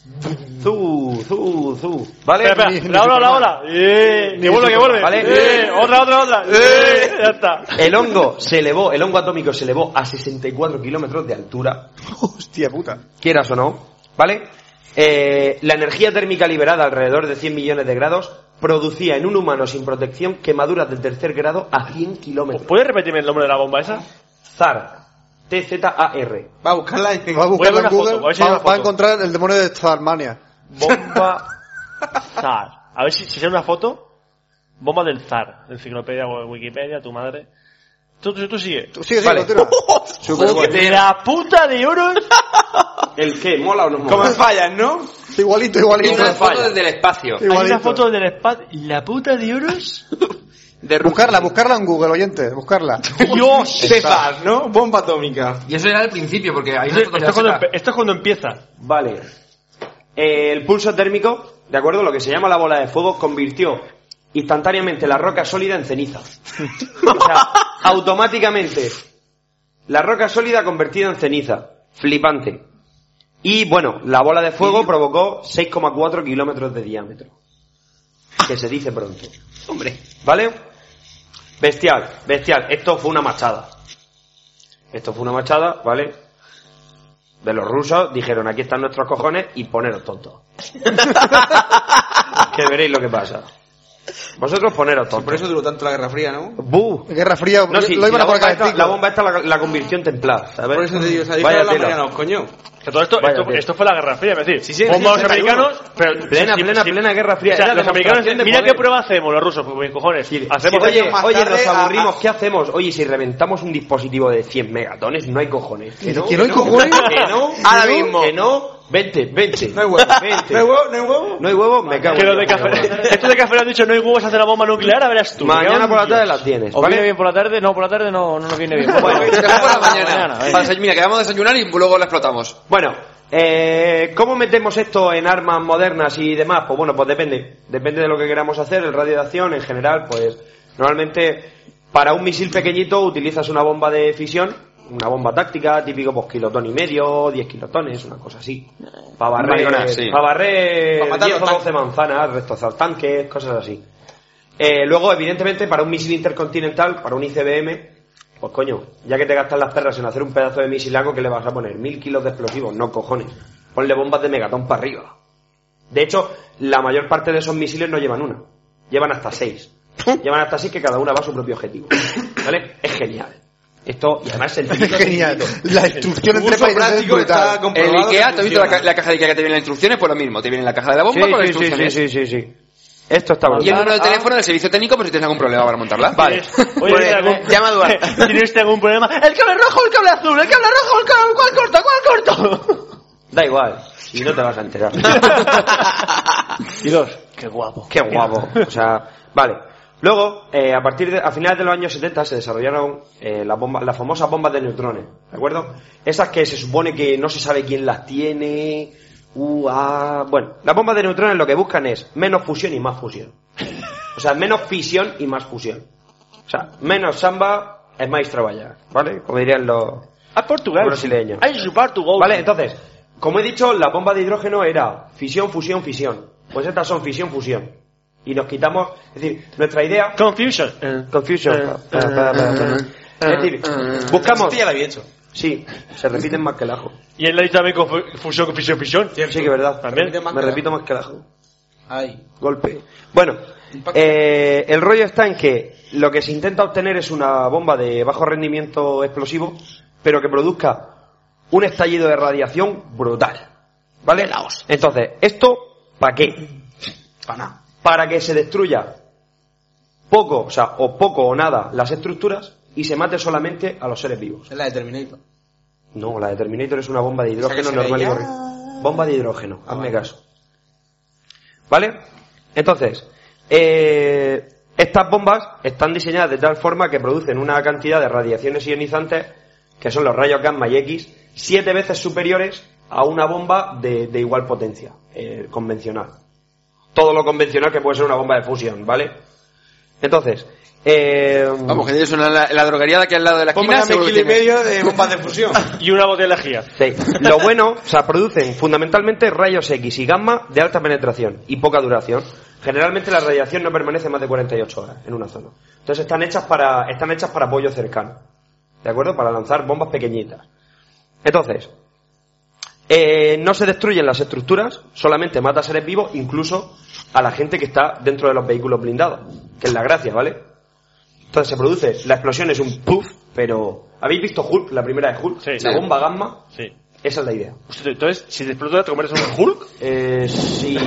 Zu, zu, zu. ¿Vale? Espera, espera, la ola, la ola. Eh, que vuelve, que vuelve. Vale. Eh, otra, otra, otra. Eh, ya está. El hongo se elevó, el hongo atómico se elevó a sesenta y cuatro kilómetros de altura, Hostia puta. quieras o no, ¿vale? Eh, la energía térmica liberada alrededor de cien millones de grados producía en un humano sin protección quemaduras de tercer grado a cien kilómetros. ¿Puedes repetirme el nombre de la bomba esa? ZAR. T Z A R. va a buscarla y... Va a Voy a ver buscarla una en Google, foto, a ver si hay va, una va a foto. encontrar el demonio de Zarmania. Bomba Zar. A ver si, si sale una foto. Bomba del Zar. Enciclopedia o Wikipedia, tu madre. Tú, tú, tú sigue. Tú sigue, sigue, Vale. continúa. Súper bueno. De la puta de euros. ¿El qué? ¿Mola o no mola? Como fallas, ¿no? Igualito, Y igualito. una foto falla. desde el espacio. Hay una Igualito. foto del espacio. ¿La puta de euros? De Buscarla, buscarla en Google, oyente, buscarla. Dios. César, ¿no? Bomba atómica. Y eso era al principio, porque hay una Esto, foto esto es cuando, ya empe- esto es cuando empieza. Vale. Eh, el pulso térmico, ¿de acuerdo? Lo que se llama la bola de fuego, convirtió instantáneamente la roca sólida en ceniza. O sea, automáticamente. La roca sólida convertida en ceniza. Flipante. Y bueno, la bola de fuego provocó seis coma cuatro kilómetros de diámetro. Que se dice pronto. Hombre. ¿Vale? Bestial, bestial. Esto fue una machada. Esto fue una machada, ¿vale? De los rusos, dijeron, aquí están nuestros cojones y poneros tontos. Que veréis lo que pasa. Vosotros poneros tontos. Por eso duró tanto la Guerra Fría, ¿no? ¡Bu! Guerra Fría, No, sí, lo sí, iban la, a poner bomba esta, calentico. la bomba esta la, la convirtió en templada, ¿sabes? Por eso te digo, o sea, Vaya dijeron la tela. mañana, coño. Que todo esto, Vaya esto, tela. esto fue la Guerra Fría, es decir, Sí, sí, bomba a sí, los setenta y uno. americanos, pero Plena, sí, plena, sí. plena Guerra Fría. O sea, Era los americanos, demostración de mira poder. qué prueba hacemos los rusos, pues mis cojones. Sí, Hacemos oye, años más oye, tarde nos a- aburrimos, a- ¿qué hacemos? Oye, si reventamos un dispositivo de cien megatones, no hay cojones. ¿Que no? ¿Que no hay cojones? ¿Que no? Ahora ¿Que no? mismo. ¿Que no? Vente, vente. No hay huevo. Vente. ¿No hay huevo? ¿No hay huevo? ¿No hay huevo? Me cago que en los de Dios, café, me cago en estos de café le han dicho no hay huevos a hacer la bomba nuclear, a verás tú. Dios. Mañana Me cago por la en tarde Dios. las tienes, ¿O ¿vale? viene bien por la tarde? No, por la tarde no, no nos viene bien. Bueno, Se fue por la mañana. venga. Para desay- Mira, que vamos a desayunar y luego la explotamos. Bueno, eh, ¿cómo metemos esto en armas modernas y demás? Pues bueno, pues depende. Depende de lo que queramos hacer. El radio de acción, en general, pues normalmente para un misil pequeñito utilizas una bomba de fisión, una bomba táctica, típico pues kilotón y medio, diez kilotones, una cosa así. Para barrer, Maricona, sí. pa' barrer Pa' matar diez los o doce manzanas, restozar tanques, cosas así. Eh, luego, evidentemente, para un misil intercontinental, para un I C B M, pues coño, ya que te gastas las perras en hacer un pedazo de misilaco, ¿qué le vas a poner? Mil kilos de explosivos, no cojones. Ponle bombas de megatón para arriba. De hecho, la mayor parte de esos misiles no llevan una, llevan hasta seis. Llevan hasta así que cada una va a su propio objetivo. ¿Vale? Es genial. Esto, y además el Es genial. La instrucción El entre uso países es práctico está brutal. El comprobado. Ikea, que ¿te has visto la, ca- funciona. la caja de Ikea que te viene las instrucciones? Pues lo mismo, te viene la caja de la bomba Sí, con las sí, sí, instrucciones. sí, sí, sí, sí. Esto está Y el brutal. número de teléfono del servicio técnico por si tienes algún problema para montarla. Vale. Oye, Pues, ¿tienes algún- llama a Duarte. ¿Tienes usted algún problema? ¿El cable rojo o el cable azul? ¿El cable rojo o el cable... ¿Cuál corto? ¿Cuál corto? Da igual, si no te vas a enterar. Y dos. Qué guapo. Qué guapo. O sea, vale. Luego, eh, a partir de, a finales de los años setenta se desarrollaron eh, las bombas, las famosas bombas de neutrones, ¿de acuerdo? Esas que se supone que no se sabe quién las tiene. Uh, ah, bueno, las bombas de neutrones lo que buscan es menos fusión y más fusión. O sea, menos fisión y más fusión. O sea, menos samba es más traballar, ¿vale? Como dirían los A Portugal. brasileños. Hay su Portugal. Vale, entonces, como he dicho, la bomba de hidrógeno era fisión, fusión, fisión. Pues estas son fisión, fusión. Y nos quitamos, es decir, nuestra idea... Confusion. Eh, Confusion. eh, Pa, pa, pa, pa. Es decir, buscamos... Esto ya lo había hecho. Sí, se repiten más que el ajo. Y él le ha dicho también confu- fusión, confusión, fusión. Sí, que es verdad. También. Repite más Me que el repito más que el ajo. Ay. Golpe. Bueno, eh, el rollo está en que lo que se intenta obtener es una bomba de bajo rendimiento explosivo, pero que produzca un estallido de radiación brutal. ¿Vale? Entonces, ¿esto para qué? Para nada. Para que se destruya poco, o sea, o poco o nada las estructuras y se mate solamente a los seres vivos. Es la de Terminator. No, la de Terminator es una bomba de hidrógeno Esa que se normal y veía. corriente. Bomba de hidrógeno, Ah, hazme vale. caso. ¿Vale? Entonces, eh, estas bombas están diseñadas de tal forma que producen una cantidad de radiaciones ionizantes, que son los rayos gamma y X, siete veces superiores a una bomba de, de igual potencia, eh, convencional. Todo lo convencional que puede ser una bomba de fusión, ¿vale? Entonces, eh, Vamos, que tienes una, la, la droguería de aquí al lado de la esquina. Póngame seguro que kilo y tiene- medio de bombas de fusión. Y una botella de lejía. sí, lo bueno, o sea, producen fundamentalmente rayos X y gamma de alta penetración y poca duración. Generalmente la radiación no permanece más de cuarenta y ocho horas en una zona. Entonces están hechas para, están hechas para apoyo cercano. ¿De acuerdo? Para lanzar bombas pequeñitas. Entonces, eh, no se destruyen las estructuras, solamente mata a seres vivos, incluso a la gente que está dentro de los vehículos blindados, que es la gracia, ¿vale? Entonces se produce, la explosión es un puff, pero... ¿Habéis visto Hulk, la primera de Hulk? Sí. La Sí. bomba gamma, Sí. esa es la idea. Hostia, entonces, si te explota, ¿te conviertes en un Hulk? Eh, sí.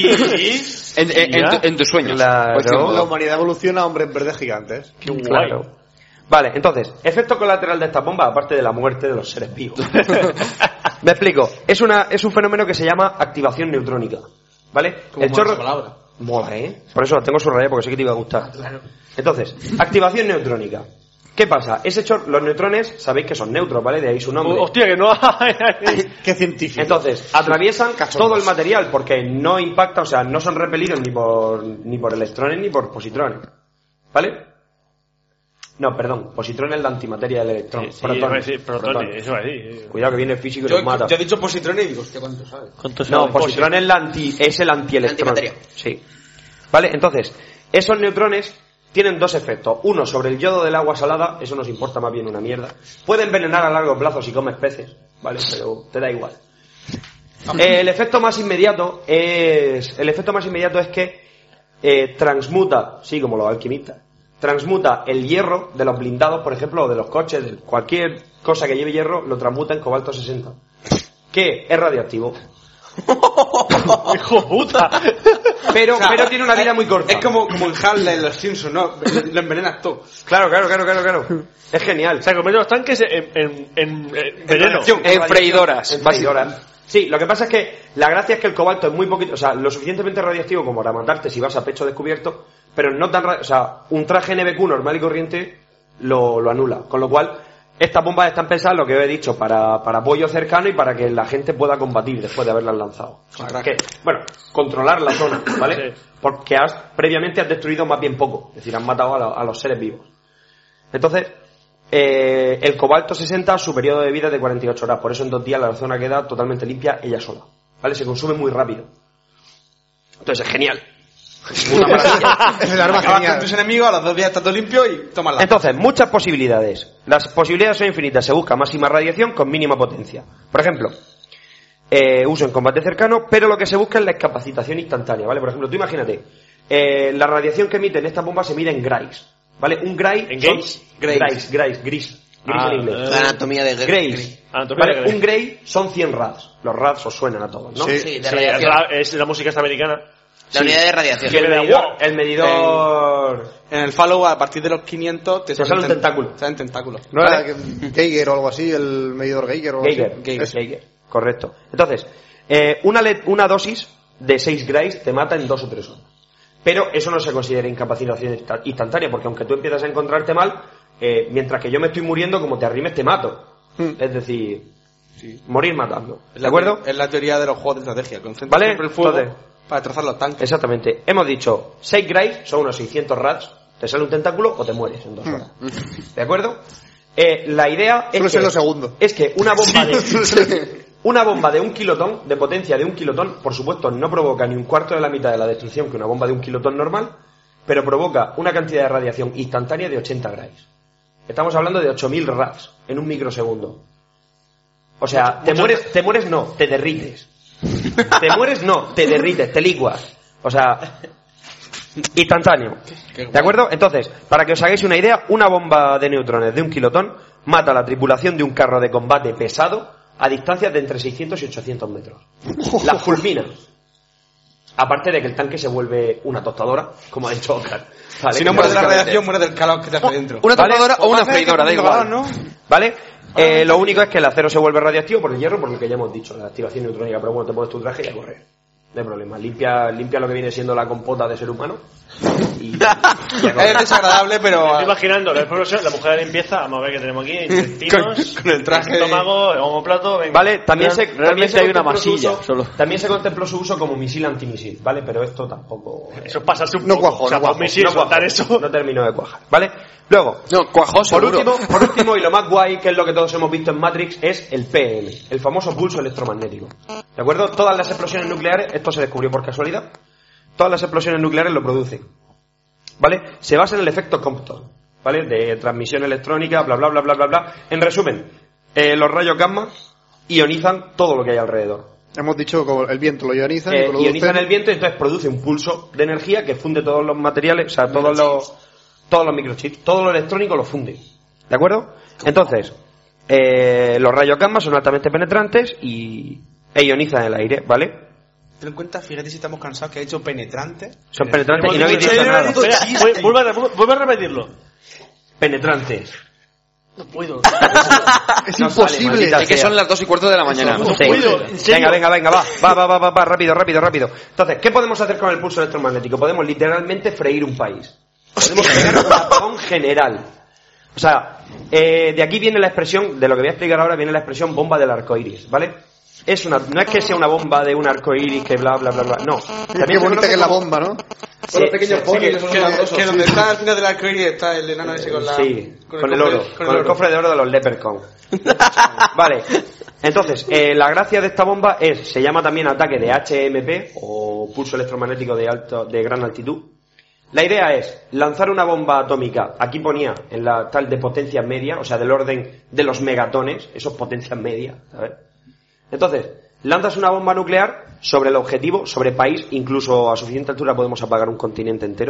En, en- en tu- en tus sueños. Claro. Pues, sí, La humanidad evoluciona a hombres verdes gigantes. Qué guay. Claro. Vale, entonces, efecto colateral de estas bombas, aparte de la muerte de los seres vivos. Me explico. Es una, es un fenómeno que se llama activación neutrónica. ¿Vale? Como El mola chorro. esa palabra. Mola, ¿eh? Por eso tengo subrayado porque sé que te iba a gustar. Entonces, activación neutrónica. ¿Qué pasa? Ese chorro, los neutrones, sabéis que son neutros, ¿vale? De ahí su nombre. Oh, hostia, que no. Qué científico. Entonces, atraviesan todo el material porque no impacta, o sea, no son repelidos ni por ni por electrones ni por positrones. ¿Vale? No, perdón, positrón es la antimateria del electrón. Sí, protones. sí, protones, eso ahí. Cuidado que viene el físico y Yo, nos mata. yo he dicho positrones y digo, hostia, ¿cuánto sabes? No, positrón es, la anti, es el antielectrón. Antimateria. Sí. ¿Vale? Entonces, esos neutrones tienen dos efectos. Uno, sobre el yodo del agua salada, eso nos importa más bien una mierda. Puede envenenar a largo plazo si comes peces, ¿vale? Pero te da igual. Eh, el efecto más inmediato es el efecto más inmediato es que eh, transmuta, sí, como los alquimistas, transmuta el hierro de los blindados, por ejemplo, o de los coches, de cualquier cosa que lleve hierro, lo transmuta en cobalto sesenta, que es radioactivo. ¡Hijo puta! Pero, O sea, pero tiene una vida es- muy corta. Es como, como en Harley en los Simpsons, ¿no? Lo envenenas todo. Claro, claro, claro, claro, claro. Es genial. O sea, convierte los tanques en, en, en, en veneno. radiación. En freidoras. En freidoras. Sí, lo que pasa es que la gracia es que el cobalto es muy poquito, o sea, lo suficientemente radioactivo como para matarte si vas a pecho descubierto, pero no tan, ra- o sea, un traje N B Q normal y corriente lo, lo anula, con lo cual estas bombas están pensadas, lo que os he dicho, para, para apoyo cercano y para que la gente pueda combatir después de haberlas lanzado. Que, bueno, controlar la zona, ¿vale? Sí. Porque has, previamente has destruido más bien poco, es decir, has matado a, la- a los seres vivos. Entonces, eh, el cobalto sesenta, su periodo de vida es de cuarenta y ocho horas, por eso en dos días la zona queda totalmente limpia ella sola, ¿vale? Se consume muy rápido. Entonces es genial. Una maravilla. Es el arma Acabas genial. con tus enemigos, a los dos días está todo limpio y tomas la... Entonces, muchas posibilidades. Las posibilidades son infinitas. Se busca máxima radiación con mínima potencia. Por ejemplo, eh, uso en combate cercano, pero lo que se busca es la incapacitación instantánea, ¿vale? Por ejemplo, tú imagínate, eh, la radiación que emiten estas bombas se mide en grays, ¿vale? Un gray ¿En son- gays? Grays, grays, gris, gris Ah, en inglés. La anatomía de Grays. Anatomía Vale, de Grey. un gray son cien rads. Los rads os suenan a todos, ¿no? Sí. Sí, de Sí, radiación. es, la, es la música esta americana. La unidad de radiación. Que el Que me da medidor, wow. el medidor En el follow, a partir de los quinientos, te, Te sale un ten- tentáculo. te salen tentáculos. ¿No Vale. era que- Geiger o algo así? ¿El medidor Geiger o algo Geiger, así? Geiger, Eso. Geiger. Correcto. Entonces, eh, una, le- una dosis de seis grays te mata en dos o tres horas. Pero eso no se considera incapacitación insta- instantánea, porque aunque tú empiezas a encontrarte mal, eh, mientras que yo me estoy muriendo, como te arrimes, te mato. Hmm. Es decir, morir matando. Es ¿De la acuerdo? te- Es la teoría de los juegos de estrategia. Concentra Vale, siempre el fuego entonces- para destrozar los tanques. Exactamente. Hemos dicho, seis grays son unos seiscientos rats, te sale un tentáculo o te mueres en dos horas. ¿De acuerdo? Eh, la idea es Suele que, ser lo segundo. es que una bomba de una bomba de un kilotón, de potencia de un kilotón, por supuesto no provoca ni un cuarto de la mitad de la destrucción que una bomba de un kilotón normal, pero provoca una cantidad de radiación instantánea de ochenta grays. Estamos hablando de ocho mil rats en un microsegundo. O sea, te mueres, te mueres no, te derrites. Te mueres no, te derrites, te licuas. O sea, instantáneo. ¿De acuerdo? Entonces, para que os hagáis una idea, una bomba de neutrones de un kilotón mata a la tripulación de un carro de combate pesado a distancias de entre seiscientos y ochocientos metros. Las fulmina. Aparte de que el tanque se vuelve una tostadora, como ha dicho Oscar. ¿Vale? Si no mueres de la Básicamente. radiación, mueres del calor que te hace dentro. Una ¿Vale? tostadora o una Hace que freidora, da tenga igual. calor, ¿no? ¿Vale? Eh, lo único es que el acero se vuelve radiactivo por el hierro, por lo que ya hemos dicho, la activación neutrónica. Pero bueno, te pones tu traje y a correr. No hay problema. Limpia, limpia lo que viene siendo la compota de ser humano. Y, y a correr. Es desagradable, pero... Estoy imaginando la explosión, la mujer de limpieza, vamos a ver qué tenemos aquí, intestinos, Con- con el traje- estómago, homoplato, venga. Vale, también se, Real- también realmente se hay una contempló su masilla, uso- solo. También se contempló su uso como misil antimisil, ¿vale? Pero esto tampoco... eh, Eso es pasarse un No poco. cuajo, o sea, no para cuajo, un misil no soltar cuajo, eso. no terminó de cuajar, ¿vale? Luego, No, cuajó por seguro. último, por último, y lo más guay, que es lo que todos hemos visto en Matrix, es el P M, el famoso pulso electromagnético. ¿De acuerdo? Todas las explosiones nucleares, esto se descubrió por casualidad, todas las explosiones nucleares lo producen. ¿Vale? Se basa en el efecto Compton, ¿vale? De transmisión electrónica, bla, bla, bla, bla, bla, bla. En resumen, eh, los rayos gamma ionizan todo lo que hay alrededor. Hemos dicho que el viento lo ioniza. Eh, y produce- ionizan el viento y entonces produce un pulso de energía que funde todos los materiales, o sea, todos los, todos los microchips, todo lo electrónico lo funde. ¿De acuerdo? Entonces, eh, los rayos gamma son altamente penetrantes y e ionizan el aire, ¿vale? Ten en cuenta, fíjate si estamos cansados, que ha hecho penetrante. Son penetrantes y no habéis Espera, dicho nada. espera, vu- vuelve a- vuelve a repetirlo. Penetrantes. No puedo. Es No sale, imposible. maldita Es que sea. son las dos y cuarto de la mañana. No Sí. puedo, en serio. Venga, venga, venga, va, va, va, va, va, va, rápido, rápido, rápido. Entonces, ¿qué podemos hacer con el pulso electromagnético? Podemos literalmente freír un país. Podemos crear un apagón general. O sea, eh, de aquí viene la expresión, de lo que voy a explicar ahora, viene la expresión bomba del arco iris, ¿vale? Es una, no es que sea una bomba de un arco iris que bla, bla, bla, bla, no. Qué También se bonita conoce que es la como- bomba, ¿no? Sí, los pequeños sí, ponis, sí, esos que- sabrosos. Que donde está al final del arcoíris está el enano ese con la... Sí, con, el, cofre- oro, con, el, cofre de oro de los Leprechaun. Vale, entonces, eh, la gracia de esta bomba es, se llama también ataque de H M P, o pulso electromagnético de alto, de gran altitud. La idea es lanzar una bomba atómica, aquí ponía en la tal de potencia media, o sea, del orden de los megatones, eso es potencia media, ¿sabes? Entonces, lanzas una bomba nuclear sobre el objetivo, sobre país, incluso a suficiente altura podemos apagar un continente entero.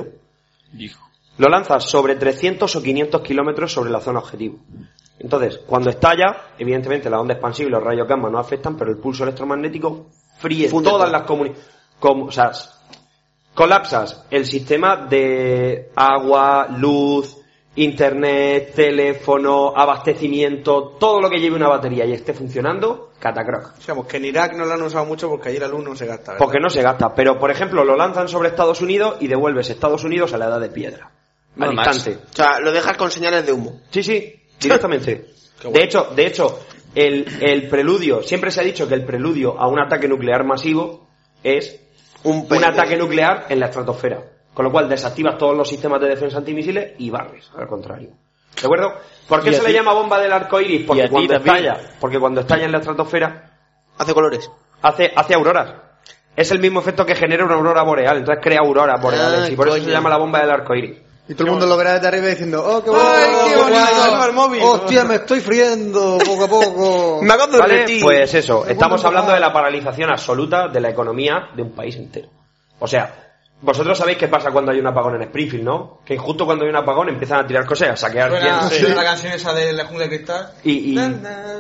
Lo lanzas sobre trescientos o quinientos kilómetros sobre la zona objetivo. Entonces, cuando estalla, evidentemente la onda expansiva y los rayos gamma no afectan, pero el pulso electromagnético fríe Funde todas todo. las comunicaciones. O sea, colapsas el sistema de agua, luz, internet, teléfono, abastecimiento, todo lo que lleve una batería y esté funcionando, catacroc. Digamos que en Irak no lo han usado mucho porque allí la luz no se gasta, ¿verdad? Porque no se gasta. Pero, por ejemplo, lo lanzan sobre Estados Unidos y devuelves Estados Unidos a la edad de piedra. Al Mad Max. instante. O sea, lo dejas con señales de humo. Sí, sí, directamente. De hecho, de hecho, el, el preludio, siempre se ha dicho que el preludio a un ataque nuclear masivo es Un, un pe- ataque nuclear en la estratosfera. Con lo cual desactivas todos los sistemas de defensa antimisiles y barres, al contrario. ¿De acuerdo? ¿Por qué Y a se le ti- llama bomba del arco iris? y Porque a ti cuando también. estalla, porque cuando estalla en la estratosfera Hace colores. hace, hace auroras. Es el mismo efecto que genera una aurora boreal, entonces crea auroras boreales Ah, y por eso coño. se llama la bomba del arco iris. Y todo el mundo lo verá desde arriba diciendo, oh, qué bonito, ¡Ay, qué bonito! guay. El móvil. Hostia, me estoy friendo poco a poco. Me hago ¿Vale? derretir. Pues eso, estamos hablando de la paralización absoluta de la economía de un país entero. O sea, vosotros sabéis qué pasa cuando hay un apagón en Springfield, ¿no? Que justo cuando hay un apagón empiezan a tirar cosas, a saquear Suena, tiendas. suena la canción esa de La Jungla de Cristal. Y, y, Y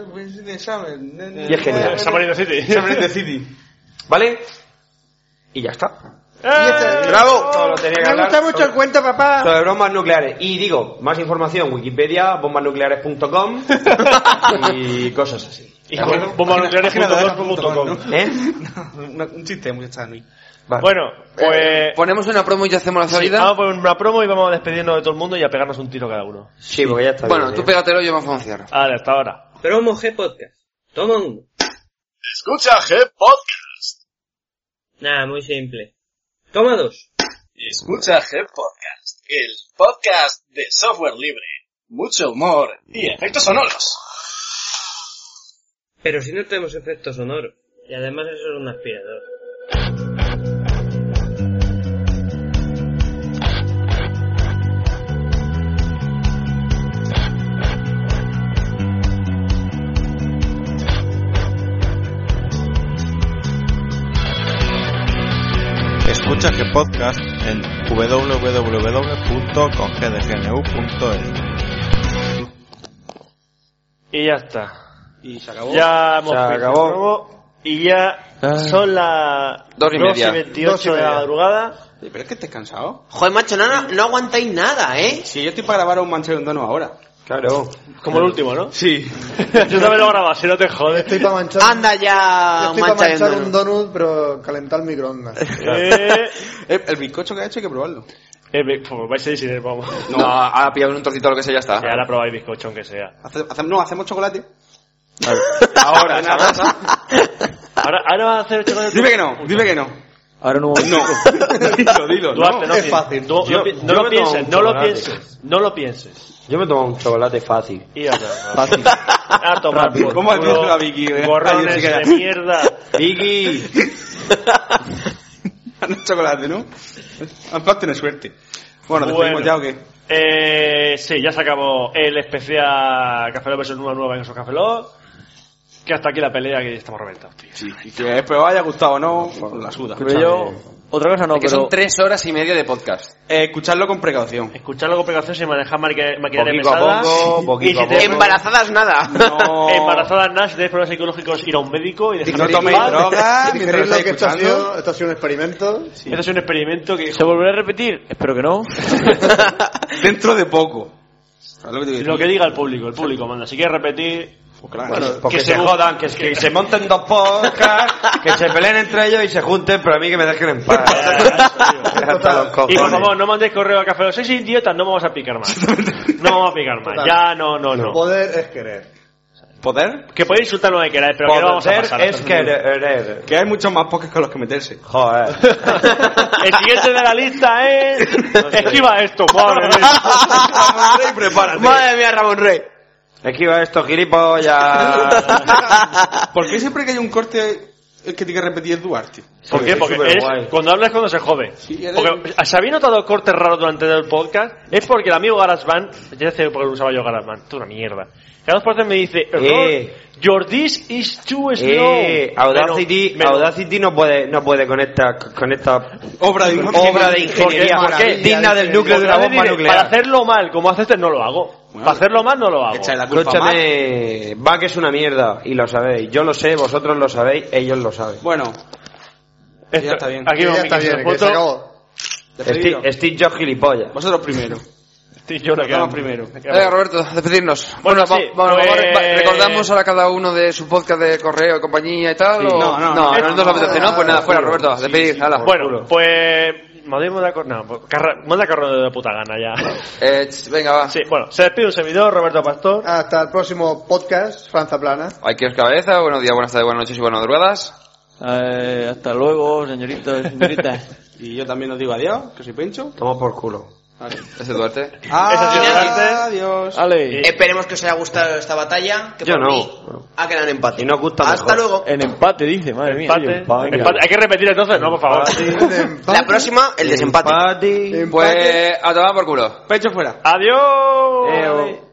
y es genial. Summer in the City. Summer in the City. ¿Vale? Y ya está. Y este- ¡Bravo! Todo lo tenía que Me hablar gusta mucho sobre- el cuento, papá. sobre bromas nucleares. Y digo, más información, Wikipedia, bombas nucleares punto com y cosas así. Y bomba nucleares punto com. ¿Eh? Una- Un chiste, muy extraño. Vale. Bueno, pues... Ponemos una promo y ya hacemos la sí, salida. vamos a poner una promo y vamos a despedirnos de todo el mundo y a pegarnos un tiro cada uno. Sí, porque ya está Bueno, bien, tú ¿eh? pégatelo y yo me voy a anunciar. Vale, hasta ahora. Promo G Podcast. Toma uno. Escucha G Podcast. Nada, muy simple. Toma dos. Escucha G Podcast, el podcast de software libre, mucho humor y efectos sonoros. Pero si no tenemos efecto sonoro. Y además eso es un aspirador. Escucha que podcast en w w w punto con g d g n u punto e s. Y ya está. Y se acabó. Ya hemos Se visto acabó. el promo y ya son las Dos y media. veintiocho de la madrugada. Sí, pero es que estés cansado. Joder, macho, no, no, no aguantáis nada, ¿eh? Si yo estoy para grabar un manchero en dono ahora. Claro. Como el último, ¿no? Sí. Yo también lo grababa, si no te jodes. Estoy para manchar. Anda ya, Yo estoy para mancha manchar de un donut, pero calentar el microondas. Eh, El, el bizcocho que ha hecho hay que probarlo. eh, me- pues vais a decir, eh, vamos. No, ahora pillado un trocito de lo que sea y ya está. Ya la probáis bizcocho, aunque sea. Hace, hace- no, hacemos chocolate. Ahora, nada. Ahora, ahora vas a hacer chocolate. Dime que no, dime que no. Ahora no. No. dilo, dilo. Duarte, no, es pi- fácil. No, Yo- no pi- yo no lo me tomo pienses, un no lo chocolate. pienses. No lo pienses. Yo me tomo un chocolate fácil. Y ya está. Fácil. A tomar por ¿Cómo has culo, dicho la Vicky, eh? gorrones Ay, yo sí que de ya- mierda. Vicky. No es chocolate, ¿no? Además tienes suerte. Bueno, ¿despedimos Bueno. ya o qué? Eh, sí, ya se acabó el especial Café Lock versión nueva nueva en esos Café Lock. Que hasta aquí la pelea que estamos reventados, tío. Sí, y que espero os haya gustado o no, pues la suda. Pero yo, otra cosa no, Es que pero son tres horas y media de podcast. Eh, escuchadlo con precaución. Escucharlo con precaución sin manejar maquinaria maquinaria Poquito a pesada. poco, poquito y si a te poco. Embarazadas nada. No, embarazadas Nash, de problemas psicológicos, ir a un médico y dejar no de toméis fumar. drogas mientras lo Digerirlo estáis que esto ha, escuchando. sido, esto ha sido un experimento. Este es un experimento que ¿se volverá a repetir? Espero que no. Dentro de poco. ¿Sabes lo que te digo? lo que diga el público, el público manda. Si quieres repetir, Pues claro. Bueno, Porque que se se jodan, que, que se monten dos podcasts, que se peleen entre ellos y se junten, pero a mí que me dejen en paz. Hasta los y por cojones. favor, no mandéis correo a Café Lock. Sois idiotas, no vamos a picar más. No vamos a picar más. Ya, no, no, no. Poder es querer. ¿Poder? Que podéis insultar lo que queráis, pero que no vamos a Poder pasar. es querer. Que hay muchos más podcasts con los que meterse. Joder. El siguiente de la lista es... Esquiva esto, madre mía. Rey, prepárate. Madre mía, Ramón Rey. Esquiva esto, gilipollas. ¿Por qué siempre que hay un corte el que tiene que repetir es Duarte? ¿Por qué? es Porque superguay. es, cuando hablas es cuando se jode. Sí, eres- Porque si había notado cortes raros durante el podcast, es porque el amigo GarageBand, ya sé por qué usaba yo GarageBand, esto es una mierda. Cada dos por tres me dice, error, Eh. your disc is too slow. Eh, Audacity, Menos- menos- Audacity no puede, no puede con esta, con esta Obra de obra de ingeniería ¿Por qué? digna del núcleo de una Porque bomba dice, nuclear. Para hacerlo mal, como hace este, no lo hago. Para hacerlo mal, no lo hago. Echa la culpa a Mark. Escúchame, va que es una mierda y lo sabéis. Yo lo sé, vosotros lo sabéis, ellos lo saben. Bueno, Esto- ya está bien. Aquí Ya vamos, está Miki, bien, que foto. se acabó. despedido. Steve, Steve Jobs gilipollas. Vosotros primero. Estoy yo, la que Vamos hago. primero. Eh, Roberto, despedirnos. Bueno, Bueno, sí, va- va- pues- vamos a re- va- recordamos ahora cada uno de su podcast de correo, compañía y tal. Sí, o... no, no, no, no, no, no, nos apetece, ¿no? Pues nada, fuera, culo. Roberto, despedir, hala. Bueno, pues... Madrid manda no, pues, carra- manda carro de puta gana ya. Eh, ch, venga, va. Sí, bueno, se despide un servidor, Roberto Pastor. Hasta el próximo podcast, Franza Plana. Hay que os cabeza, buenos días, buenas tardes, buenas noches y buenas madrugadas. Eh, hasta luego, señoritos y señoritas. Y yo también os digo adiós, que soy Pencho. Toma por culo. Ese Duarte. Adiós. Ale. Esperemos que os haya gustado esta batalla. Que Yo por no. mí ha quedado en empate. Y nos gusta Hasta mejor. luego. En empate, dice, madre mía. Empate. oye, empate. Empate. Hay que repetir entonces, no, por favor. La próxima, el desempate. Empate. Pues a tomar por culo. Pecho fuera. Adiós. Eh, o-